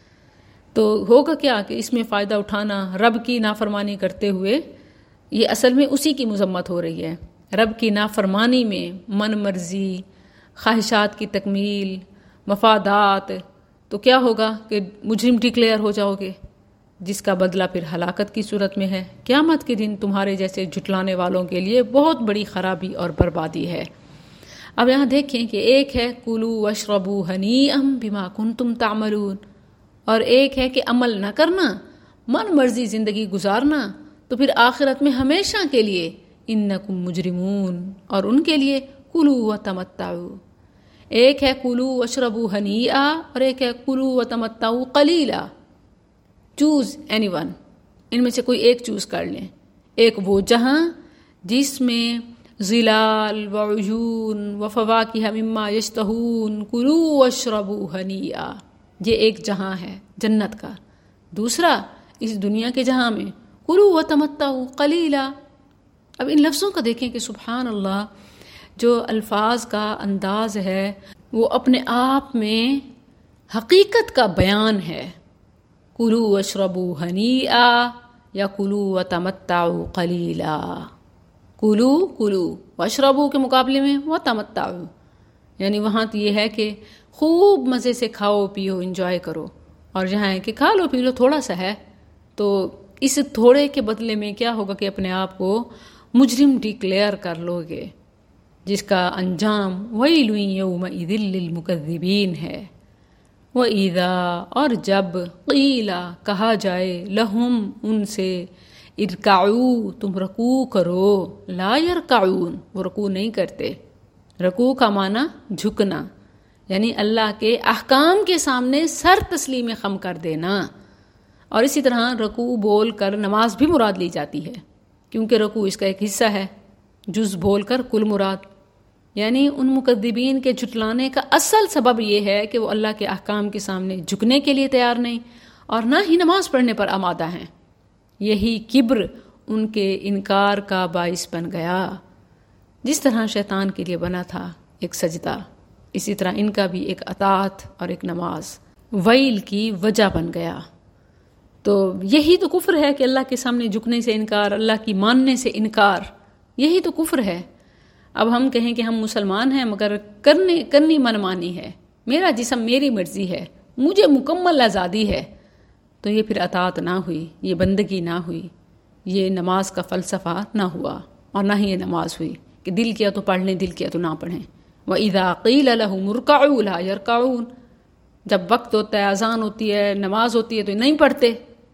تو ہوگا کیا کہ اس میں فائدہ اٹھانا، رب کی نافرمانی کرتے ہوئے، یہ اصل میں اسی کی مذمت ہو رہی ہے رب کی نافرمانی میں من مرضی، خواہشات کی تکمیل، مفادات، تو کیا ہوگا کہ مجرم ڈکلیئر ہو جاؤ گے، جس کا بدلہ پھر ہلاکت کی صورت میں ہے۔ قیامت کے دن تمہارے جیسے جھٹلانے والوں کے لیے بہت بڑی خرابی اور بربادی ہے۔ اب یہاں دیکھیں کہ ایک ہے کلوا واشربوا ہنیئا بما کنتم تعملون، اور ایک ہے کہ عمل نہ کرنا، من مرضی زندگی گزارنا، تو پھر آخرت میں ہمیشہ کے لیے انکم مجرمون، اور ان کے لیے کلوا وتمتعوا۔ ایک ہے کلوا واشربوا ہنیئا اور ایک ہے کلوا وتمتعوا قلیلا۔ چوز اینی ون، ان میں سے کوئی ایک چوز کر لیں۔ ایک وہ جہاں جس میں ظلال وعیون وفواکہ مما یشتہون کلوا واشربوا ہنیئا، یہ ایک جہاں ہے جنت کا۔ دوسرا اس دنیا کے جہاں میں کلوا وتمتعوا قلیلا۔ اب ان لفظوں کا دیکھیں کہ سبحان اللہ، جو الفاظ کا انداز ہے وہ اپنے آپ میں حقیقت کا بیان ہے۔ کلوا واشربوا ہنیئا یا کلوا وتمتعوا قلیلا۔ کلو واشربوا کے مقابلے میں وتمتعوا، یعنی وہاں تو یہ ہے کہ خوب مزے سے کھاؤ پیو انجوائے کرو، اور جہاں ہے کہ کھا لو پی لو تھوڑا سا ہے، تو اس تھوڑے کے بدلے میں کیا ہوگا کہ اپنے آپ کو مجرم ڈکلیئر کر لو گے، جس کا انجام ویل یومئذ للمکذبین ہے۔ وَإِذَا، اور جب قیلا کہا جائے لہم ان سے ارکعوا تم رکوع کرو، لا یرکعون وہ رکوع نہیں کرتے۔ رکوع کا معنی جھکنا، یعنی اللہ کے احکام کے سامنے سر تسلیم خم کر دینا۔ اور اسی طرح رکوع بول کر نماز بھی مراد لی جاتی ہے، کیونکہ رکوع اس کا ایک حصہ ہے، جز بول کر کل مراد۔ یعنی ان مکذبین کے جھٹلانے کا اصل سبب یہ ہے کہ وہ اللہ کے احکام کے سامنے جھکنے کے لیے تیار نہیں، اور نہ ہی نماز پڑھنے پر آمادہ ہیں۔ یہی کبر ان کے انکار کا باعث بن گیا۔ جس طرح شیطان کے لیے بنا تھا ایک سجدہ، اسی طرح ان کا بھی ایک اطاعت اور ایک نماز ویل کی وجہ بن گیا۔ تو یہی تو کفر ہے کہ اللہ کے سامنے جھکنے سے انکار، اللہ کی ماننے سے انکار، یہی تو کفر ہے۔ اب ہم کہیں کہ ہم مسلمان ہیں مگر کرنی منمانی ہے، میرا جسم میری مرضی ہے، مجھے مکمل آزادی ہے، تو یہ پھر اطاعت نہ ہوئی، یہ بندگی نہ ہوئی، یہ نماز کا فلسفہ نہ ہوا، اور نہ ہی یہ نماز ہوئی کہ دل کیا تو پڑھ لیں، دل کیا تو نہ پڑھیں۔ وَإِذَا قِيلَ لَهُمُ ارْكَعُوا لَا يَرْكَعُونَ، جب وقت ہوتا ہے، اذان ہوتی ہے، نماز ہوتی ہے تو نہیں پڑھتے،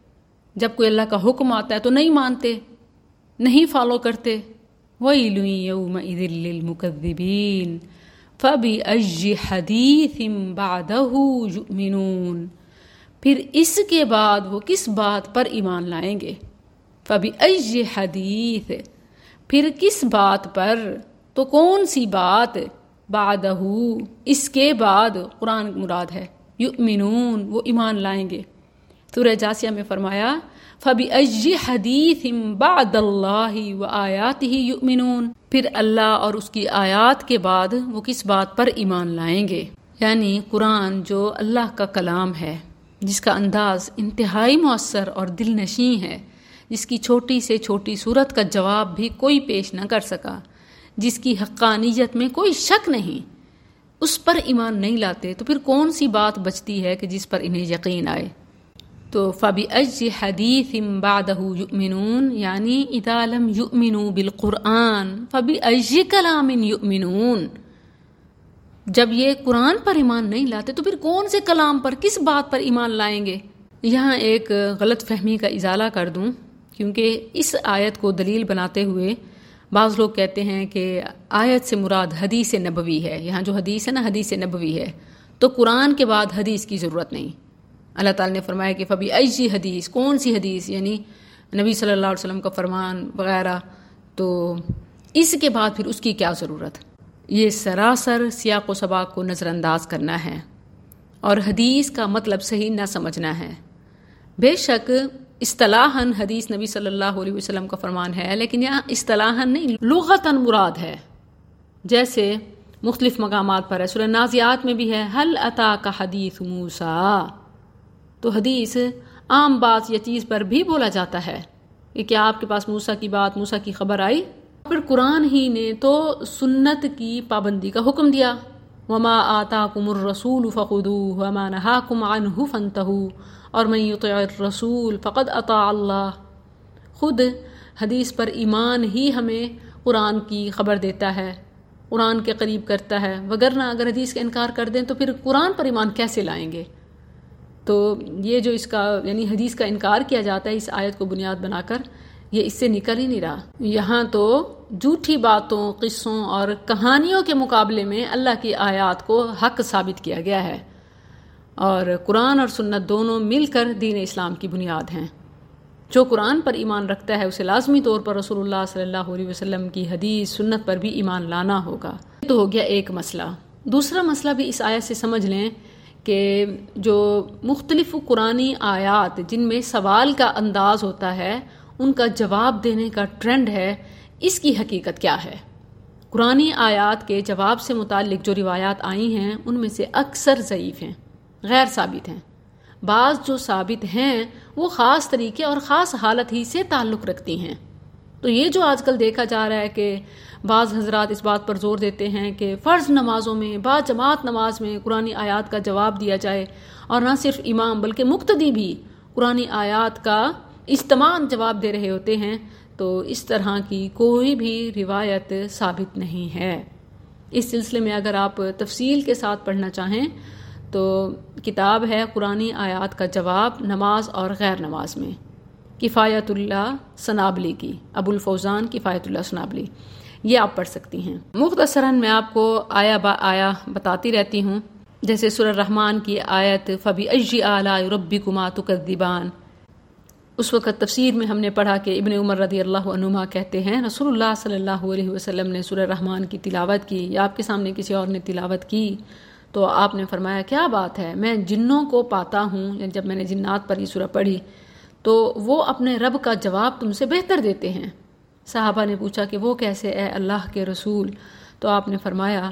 جب کوئی اللہ کا حکم آتا ہے تو نہیں مانتے، نہیں فالو کرتے۔ وَيْلٌ يَوْمَئِذٍ لِّلْمُكَذِّبِينَ فَبِأَيِّ حَدِيثٍ بَعْدَهُ يُؤْمِنُونَ، پھر اس کے بعد وہ کس بات پر ایمان لائیں گے؟ فَبِأَيِّ حَدِيثٍ، پھر کس بات پر، تو کون سی بات، بعدہ اس کے بعد، قرآن مراد ہے، یؤمنون وہ ایمان لائیں گے۔ سورہ جاسیہ میں فرمایا فَبِأَيِّ حَدِيثٍ بَعْدَ اللَّهِ وَآيَاتِهِ يُؤْمِنُونَ، پھر اللہ اور اس کی آیات کے بعد وہ کس بات پر ایمان لائیں گے۔ یعنی قرآن جو اللہ کا کلام ہے، جس کا انداز انتہائی مؤثر اور دل نشیں ہے، جس کی چھوٹی سے چھوٹی صورت کا جواب بھی کوئی پیش نہ کر سکا، جس کی حقانیت میں کوئی شک نہیں، اس پر ایمان نہیں لاتے، تو پھر کون سی بات بچتی ہے کہ جس پر انہیں یقین آئے؟ تو فَبِأَيِّ حَدِيثٍ بَعْدَهُ يُؤْمِنُونَ، یعنی اِذَا لَمْ يُؤْمِنُوا بِالْقُرْآنِ فَبِأَيِّ كَلَامٍ يُؤْمِنُونَ، جب یہ قرآن پر ایمان نہیں لاتے تو پھر کون سے کلام پر، کس بات پر ایمان لائیں گے؟ یہاں ایک غلط فہمی کا ازالہ کر دوں، کیونکہ اس آیت کو دلیل بناتے ہوئے بعض لوگ کہتے ہیں کہ آیت سے مراد حدیث نبوی ہے، یہاں جو حدیث ہے نا حدیث نبوی ہے، تو قرآن کے بعد حدیث کی ضرورت نہیں۔ اللہ تعالیٰ نے فرمایا کہ فَبِأَيِّ حدیث، کون سی حدیث، یعنی نبی صلی اللہ علیہ وسلم کا فرمان وغیرہ، تو اس کے بعد پھر اس کی کیا ضرورت؟ یہ سراسر سیاق و سباق کو نظر انداز کرنا ہے اور حدیث کا مطلب صحیح نہ سمجھنا ہے۔ بے شک اصطلاحاً حدیث نبی صلی اللہ علیہ وسلم کا فرمان ہے، لیکن یہاں اصطلاحاً نہیں، لغتاً مراد ہے۔ جیسے مختلف مقامات پر ہے، سورہ نازعات میں بھی ہے هل اتاک حدیث موسیٰ، تو حدیث عام بات یا چیز پر بھی بولا جاتا ہے کہ کیا آپ کے پاس موسیٰ کی بات، موسیٰ کی خبر آئی؟ پھر قرآن ہی نے تو سنت کی پابندی کا حکم دیا، وما آتاکم الرسول فخذوہ وما نہاکم عنہ فانتہوا، اور من یطع الرسول فقد اطاع اللہ۔ خود حدیث پر ایمان ہی ہمیں قرآن کی خبر دیتا ہے، قرآن کے قریب کرتا ہے، وگرنہ اگر حدیث کا انکار کر دیں تو پھر قرآن پر ایمان کیسے لائیں گے؟ تو یہ جو اس کا یعنی حدیث کا انکار کیا جاتا ہے اس آیت کو بنیاد بنا کر، یہ اس سے نکل ہی نہیں رہا۔ یہاں تو جھوٹی باتوں، قصوں اور کہانیوں کے مقابلے میں اللہ کی آیات کو حق ثابت کیا گیا ہے، اور قرآن اور سنت دونوں مل کر دین اسلام کی بنیاد ہیں۔ جو قرآن پر ایمان رکھتا ہے اسے لازمی طور پر رسول اللہ صلی اللہ علیہ وسلم کی حدیث سنت پر بھی ایمان لانا ہوگا۔ یہ تو ہو گیا ایک مسئلہ۔ دوسرا مسئلہ بھی اس آیت سے سمجھ لیں کہ جو مختلف قرآنی آیات جن میں سوال کا انداز ہوتا ہے، ان کا جواب دینے کا ٹرینڈ ہے، اس کی حقیقت کیا ہے؟ قرآنی آیات کے جواب سے متعلق جو روایات آئی ہیں ان میں سے اکثر ضعیف ہیں، غیر ثابت ہیں۔ بعض جو ثابت ہیں وہ خاص طریقے اور خاص حالت ہی سے تعلق رکھتی ہیں۔ تو یہ جو آج کل دیکھا جا رہا ہے کہ بعض حضرات اس بات پر زور دیتے ہیں کہ فرض نمازوں میں، با جماعت نماز میں قرآنی آیات کا جواب دیا جائے، اور نہ صرف امام بلکہ مقتدی بھی قرآنی آیات کا اجتماعاً جواب دے رہے ہوتے ہیں، تو اس طرح کی کوئی بھی روایت ثابت نہیں ہے۔ اس سلسلے میں اگر آپ تفصیل کے ساتھ پڑھنا چاہیں تو کتاب ہے قرآنی آیات کا جواب نماز اور غیر نماز میں، کفایت اللہ سنابلی کی، ابو الفوزان کفایت اللہ سنابلی، یہ آپ پڑھ سکتی ہیں۔ مختصراً میں آپ کو آیا با آیا بتاتی رہتی ہوں، جیسے سورہ الرحمن کی آیت فَبِأَيِّ آلَاءِ رَبِّكُمَا تُكَذِّبَانِ، اس وقت تفسیر میں ہم نے پڑھا کہ ابن عمر رضی اللہ عنہما کہتے ہیں رسول اللہ صلی اللہ علیہ وسلم نے سورہ الرحمن کی تلاوت کی، یا آپ کے سامنے کسی اور نے تلاوت کی، تو آپ نے فرمایا کیا بات ہے، میں جنوں کو پاتا ہوں، یعنی جب میں نے جنات پر یہ سورہ پڑھی تو وہ اپنے رب کا جواب تم سے بہتر دیتے ہیں۔ صحابہ نے پوچھا کہ وہ کیسے اے اللہ کے رسول؟ تو آپ نے فرمایا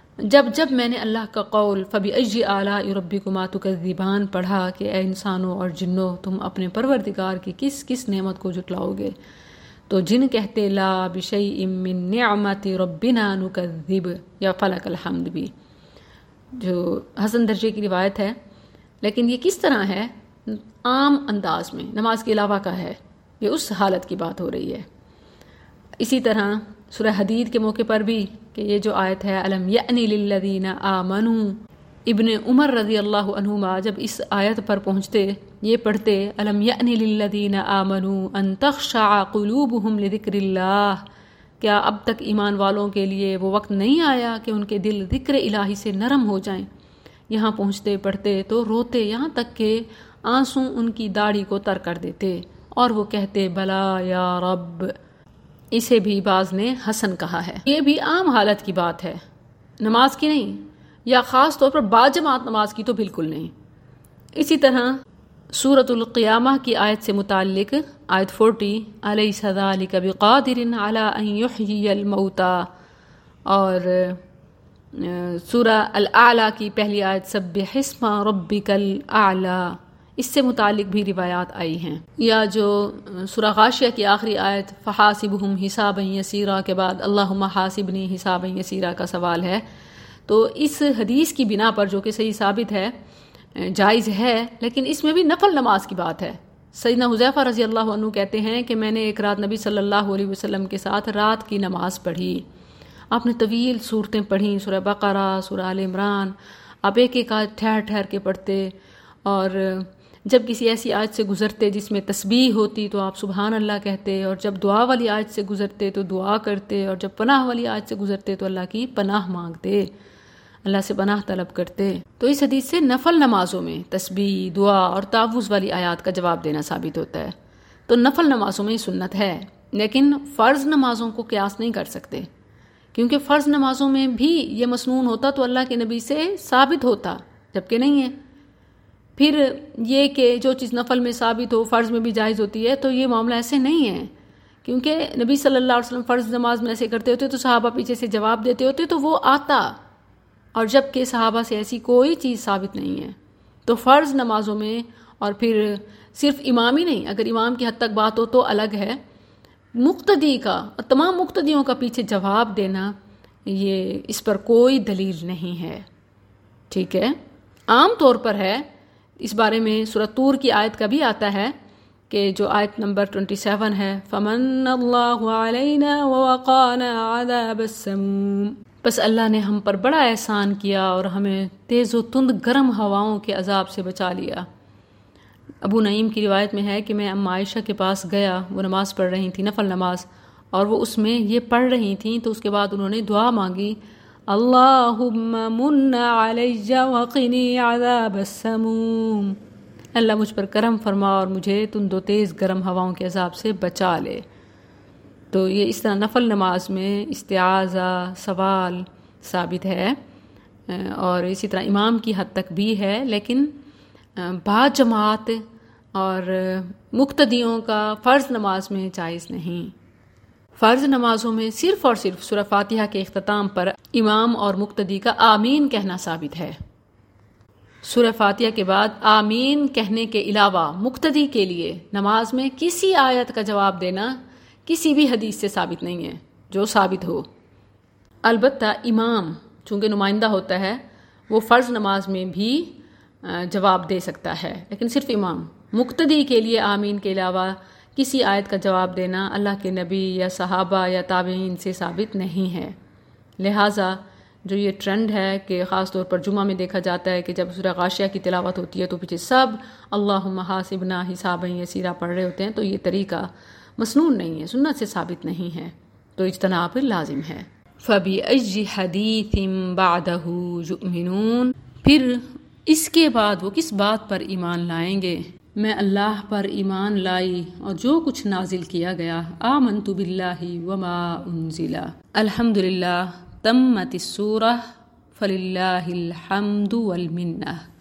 جب میں نے اللہ کا قول فَبِأَيِّ آلَاءِ رَبِّكُمَا تُكَذِّبَانِ پڑھا کہ اے انسانوں اور جنوں تم اپنے پروردگار کی کس کس نعمت کو جھٹلاؤ گے، تو جن کہتے لا بِشَيْءٍ مِّن نِعْمَةِ رَبِّنَا نُكَذِّبُ، یا فلک الحمد بھی، جو حسن درجے کی روایت ہے، لیکن یہ کس طرح ہے؟ عام انداز میں، نماز کے علاوہ کا ہے، یہ اس حالت کی بات ہو رہی ہے۔ اسی طرح سورہ حدید کے موقع پر بھی کہ یہ جو آیت ہے الم یأنی للذین آمنوا، ابن عمر رضی اللہ عنہما جب اس آیت پر پہنچتے یہ پڑھتے الم یأنی للذین آمنوا ان تخشع قلوبہم لذکر اللہ، کیا اب تک ایمان والوں کے لیے وہ وقت نہیں آیا کہ ان کے دل ذکر الہی سے نرم ہو جائیں؟ یہاں پہنچتے پڑھتے تو روتے، یہاں تک کہ آنسو ان کی داڑھی کو تر کر دیتے، اور وہ کہتے بلا یا رب۔ اسے بھی بعض نے حسن کہا ہے۔ یہ بھی عام حالت کی بات ہے، نماز کی نہیں، یا خاص طور پر باجماعت نماز کی تو بالکل نہیں۔ اسی طرح سورۃ القیامہ کی آیت سے متعلق آیت 40 الیس ذلک بقادر علی ان یحیی الموتى، اور سورہ الاعلیٰ کی پہلی آیت سبح اسم ربک الاعلیٰ، اس سے متعلق بھی روایات آئی ہیں۔ یا جو سورہ غاشیہ کی آخری آیت فحاسبہم حسابا یسیرا کے بعد اللہم حاسبنی حسابا یسیرا کا سوال ہے، تو اس حدیث کی بنا پر جو کہ صحیح ثابت ہے، جائز ہے، لیکن اس میں بھی نفل نماز کی بات ہے۔ سیدنا حذیفہ رضی اللہ عنہ کہتے ہیں کہ میں نے ایک رات نبی صلی اللہ علیہ وسلم کے ساتھ رات کی نماز پڑھی، آپ نے طویل صورتیں پڑھیں، سورہ بقرہ، سورہ آل عمران، آپ ایک ایک آیت ٹھہر ٹھہر کے پڑھتے، اور جب کسی ایسی آیت سے گزرتے جس میں تسبیح ہوتی تو آپ سبحان اللہ کہتے، اور جب دعا والی آیت سے گزرتے تو دعا کرتے، اور جب پناہ والی آیت سے گزرتے تو اللہ کی پناہ مانگتے، اللہ سے پناہ طلب کرتے۔ تو اس حدیث سے نفل نمازوں میں تسبیح، دعا اور تعوذ والی آیات کا جواب دینا ثابت ہوتا ہے۔ تو نفل نمازوں میں سنت ہے، لیکن فرض نمازوں کو قیاس نہیں کر سکتے، کیونکہ فرض نمازوں میں بھی یہ مسنون ہوتا تو اللہ کے نبی سے ثابت ہوتا، جبکہ نہیں ہے۔ پھر یہ کہ جو چیز نفل میں ثابت ہو فرض میں بھی جائز ہوتی ہے، تو یہ معاملہ ایسے نہیں ہے، کیونکہ نبی صلی اللہ علیہ وسلم فرض نماز میں ایسے کرتے ہوتے تو صحابہ پیچھے سے جواب دیتے ہوتے تو وہ آتا، اور جب کہ صحابہ سے ایسی کوئی چیز ثابت نہیں ہے۔ تو فرض نمازوں میں، اور پھر صرف امام ہی نہیں، اگر امام کی حد تک بات ہو تو الگ ہے، مقتدی کا، تمام مقتدیوں کا پیچھے جواب دینا، یہ اس پر کوئی دلیل نہیں ہے. ٹھیک ہے، عام طور پر ہے. اس بارے میں سورۃ طور کی آیت کا بھی آتا ہے کہ جو آیت نمبر 27 ہے، فَمَنَّ اللَّهُ عَلَيْنَا وَوَقَانَا عَذَابَ السَّمُومِ، بس اللہ نے ہم پر بڑا احسان کیا اور ہمیں تیز و تند گرم ہواؤں کے عذاب سے بچا لیا. ابو نعیم کی روایت میں ہے کہ میں ام عائشہ کے پاس گیا، وہ نماز پڑھ رہی تھیں، نفل نماز، اور وہ اس میں یہ پڑھ رہی تھیں. تو اس کے بعد انہوں نے دعا مانگی، اللہم من علی وقنی عذاب السموم، اللہ مجھ پر کرم فرما اور مجھے تند و تیز گرم ہواؤں کے عذاب سے بچا لے. تو یہ اس طرح نفل نماز میں استعاذہ، سوال ثابت ہے، اور اسی طرح امام کی حد تک بھی ہے، لیکن بعض جماعت اور مقتدیوں کا فرض نماز میں جائز نہیں. فرض نمازوں میں صرف اور صرف سورہ فاتحہ کے اختتام پر امام اور مقتدی کا آمین کہنا ثابت ہے. سورہ فاتحہ کے بعد آمین کہنے کے علاوہ مقتدی کے لیے نماز میں کسی آیت کا جواب دینا کسی بھی حدیث سے ثابت نہیں ہے جو ثابت ہو. البتہ امام چونکہ نمائندہ ہوتا ہے، وہ فرض نماز میں بھی جواب دے سکتا ہے، لیکن صرف امام. مقتدی کے لیے آمین کے علاوہ کسی آیت کا جواب دینا اللہ کے نبی یا صحابہ یا تابعین سے ثابت نہیں ہے. لہٰذا جو یہ ٹرینڈ ہے کہ خاص طور پر جمعہ میں دیکھا جاتا ہے کہ جب سورہ غاشیہ کی تلاوت ہوتی ہے تو پیچھے سب اللہم حاسبنا حسابا یسیرا پڑھ رہے ہوتے ہیں، تو یہ طریقہ مسنون نہیں ہے، سنت سے ثابت نہیں ہے، تو اجتناب لازم ہے. فَبِأَيِّ حَدِيثٍ بَعْدَهُ يُؤْمِنُونَ، پھر اس کے بعد وہ کس بات پر ایمان لائیں گے؟ میں اللہ پر ایمان لائی اور جو کچھ نازل کیا گیا. آمنت باللہ وما انزل. الحمدللہ تمت السورہ فللہ الحمد والمنہ.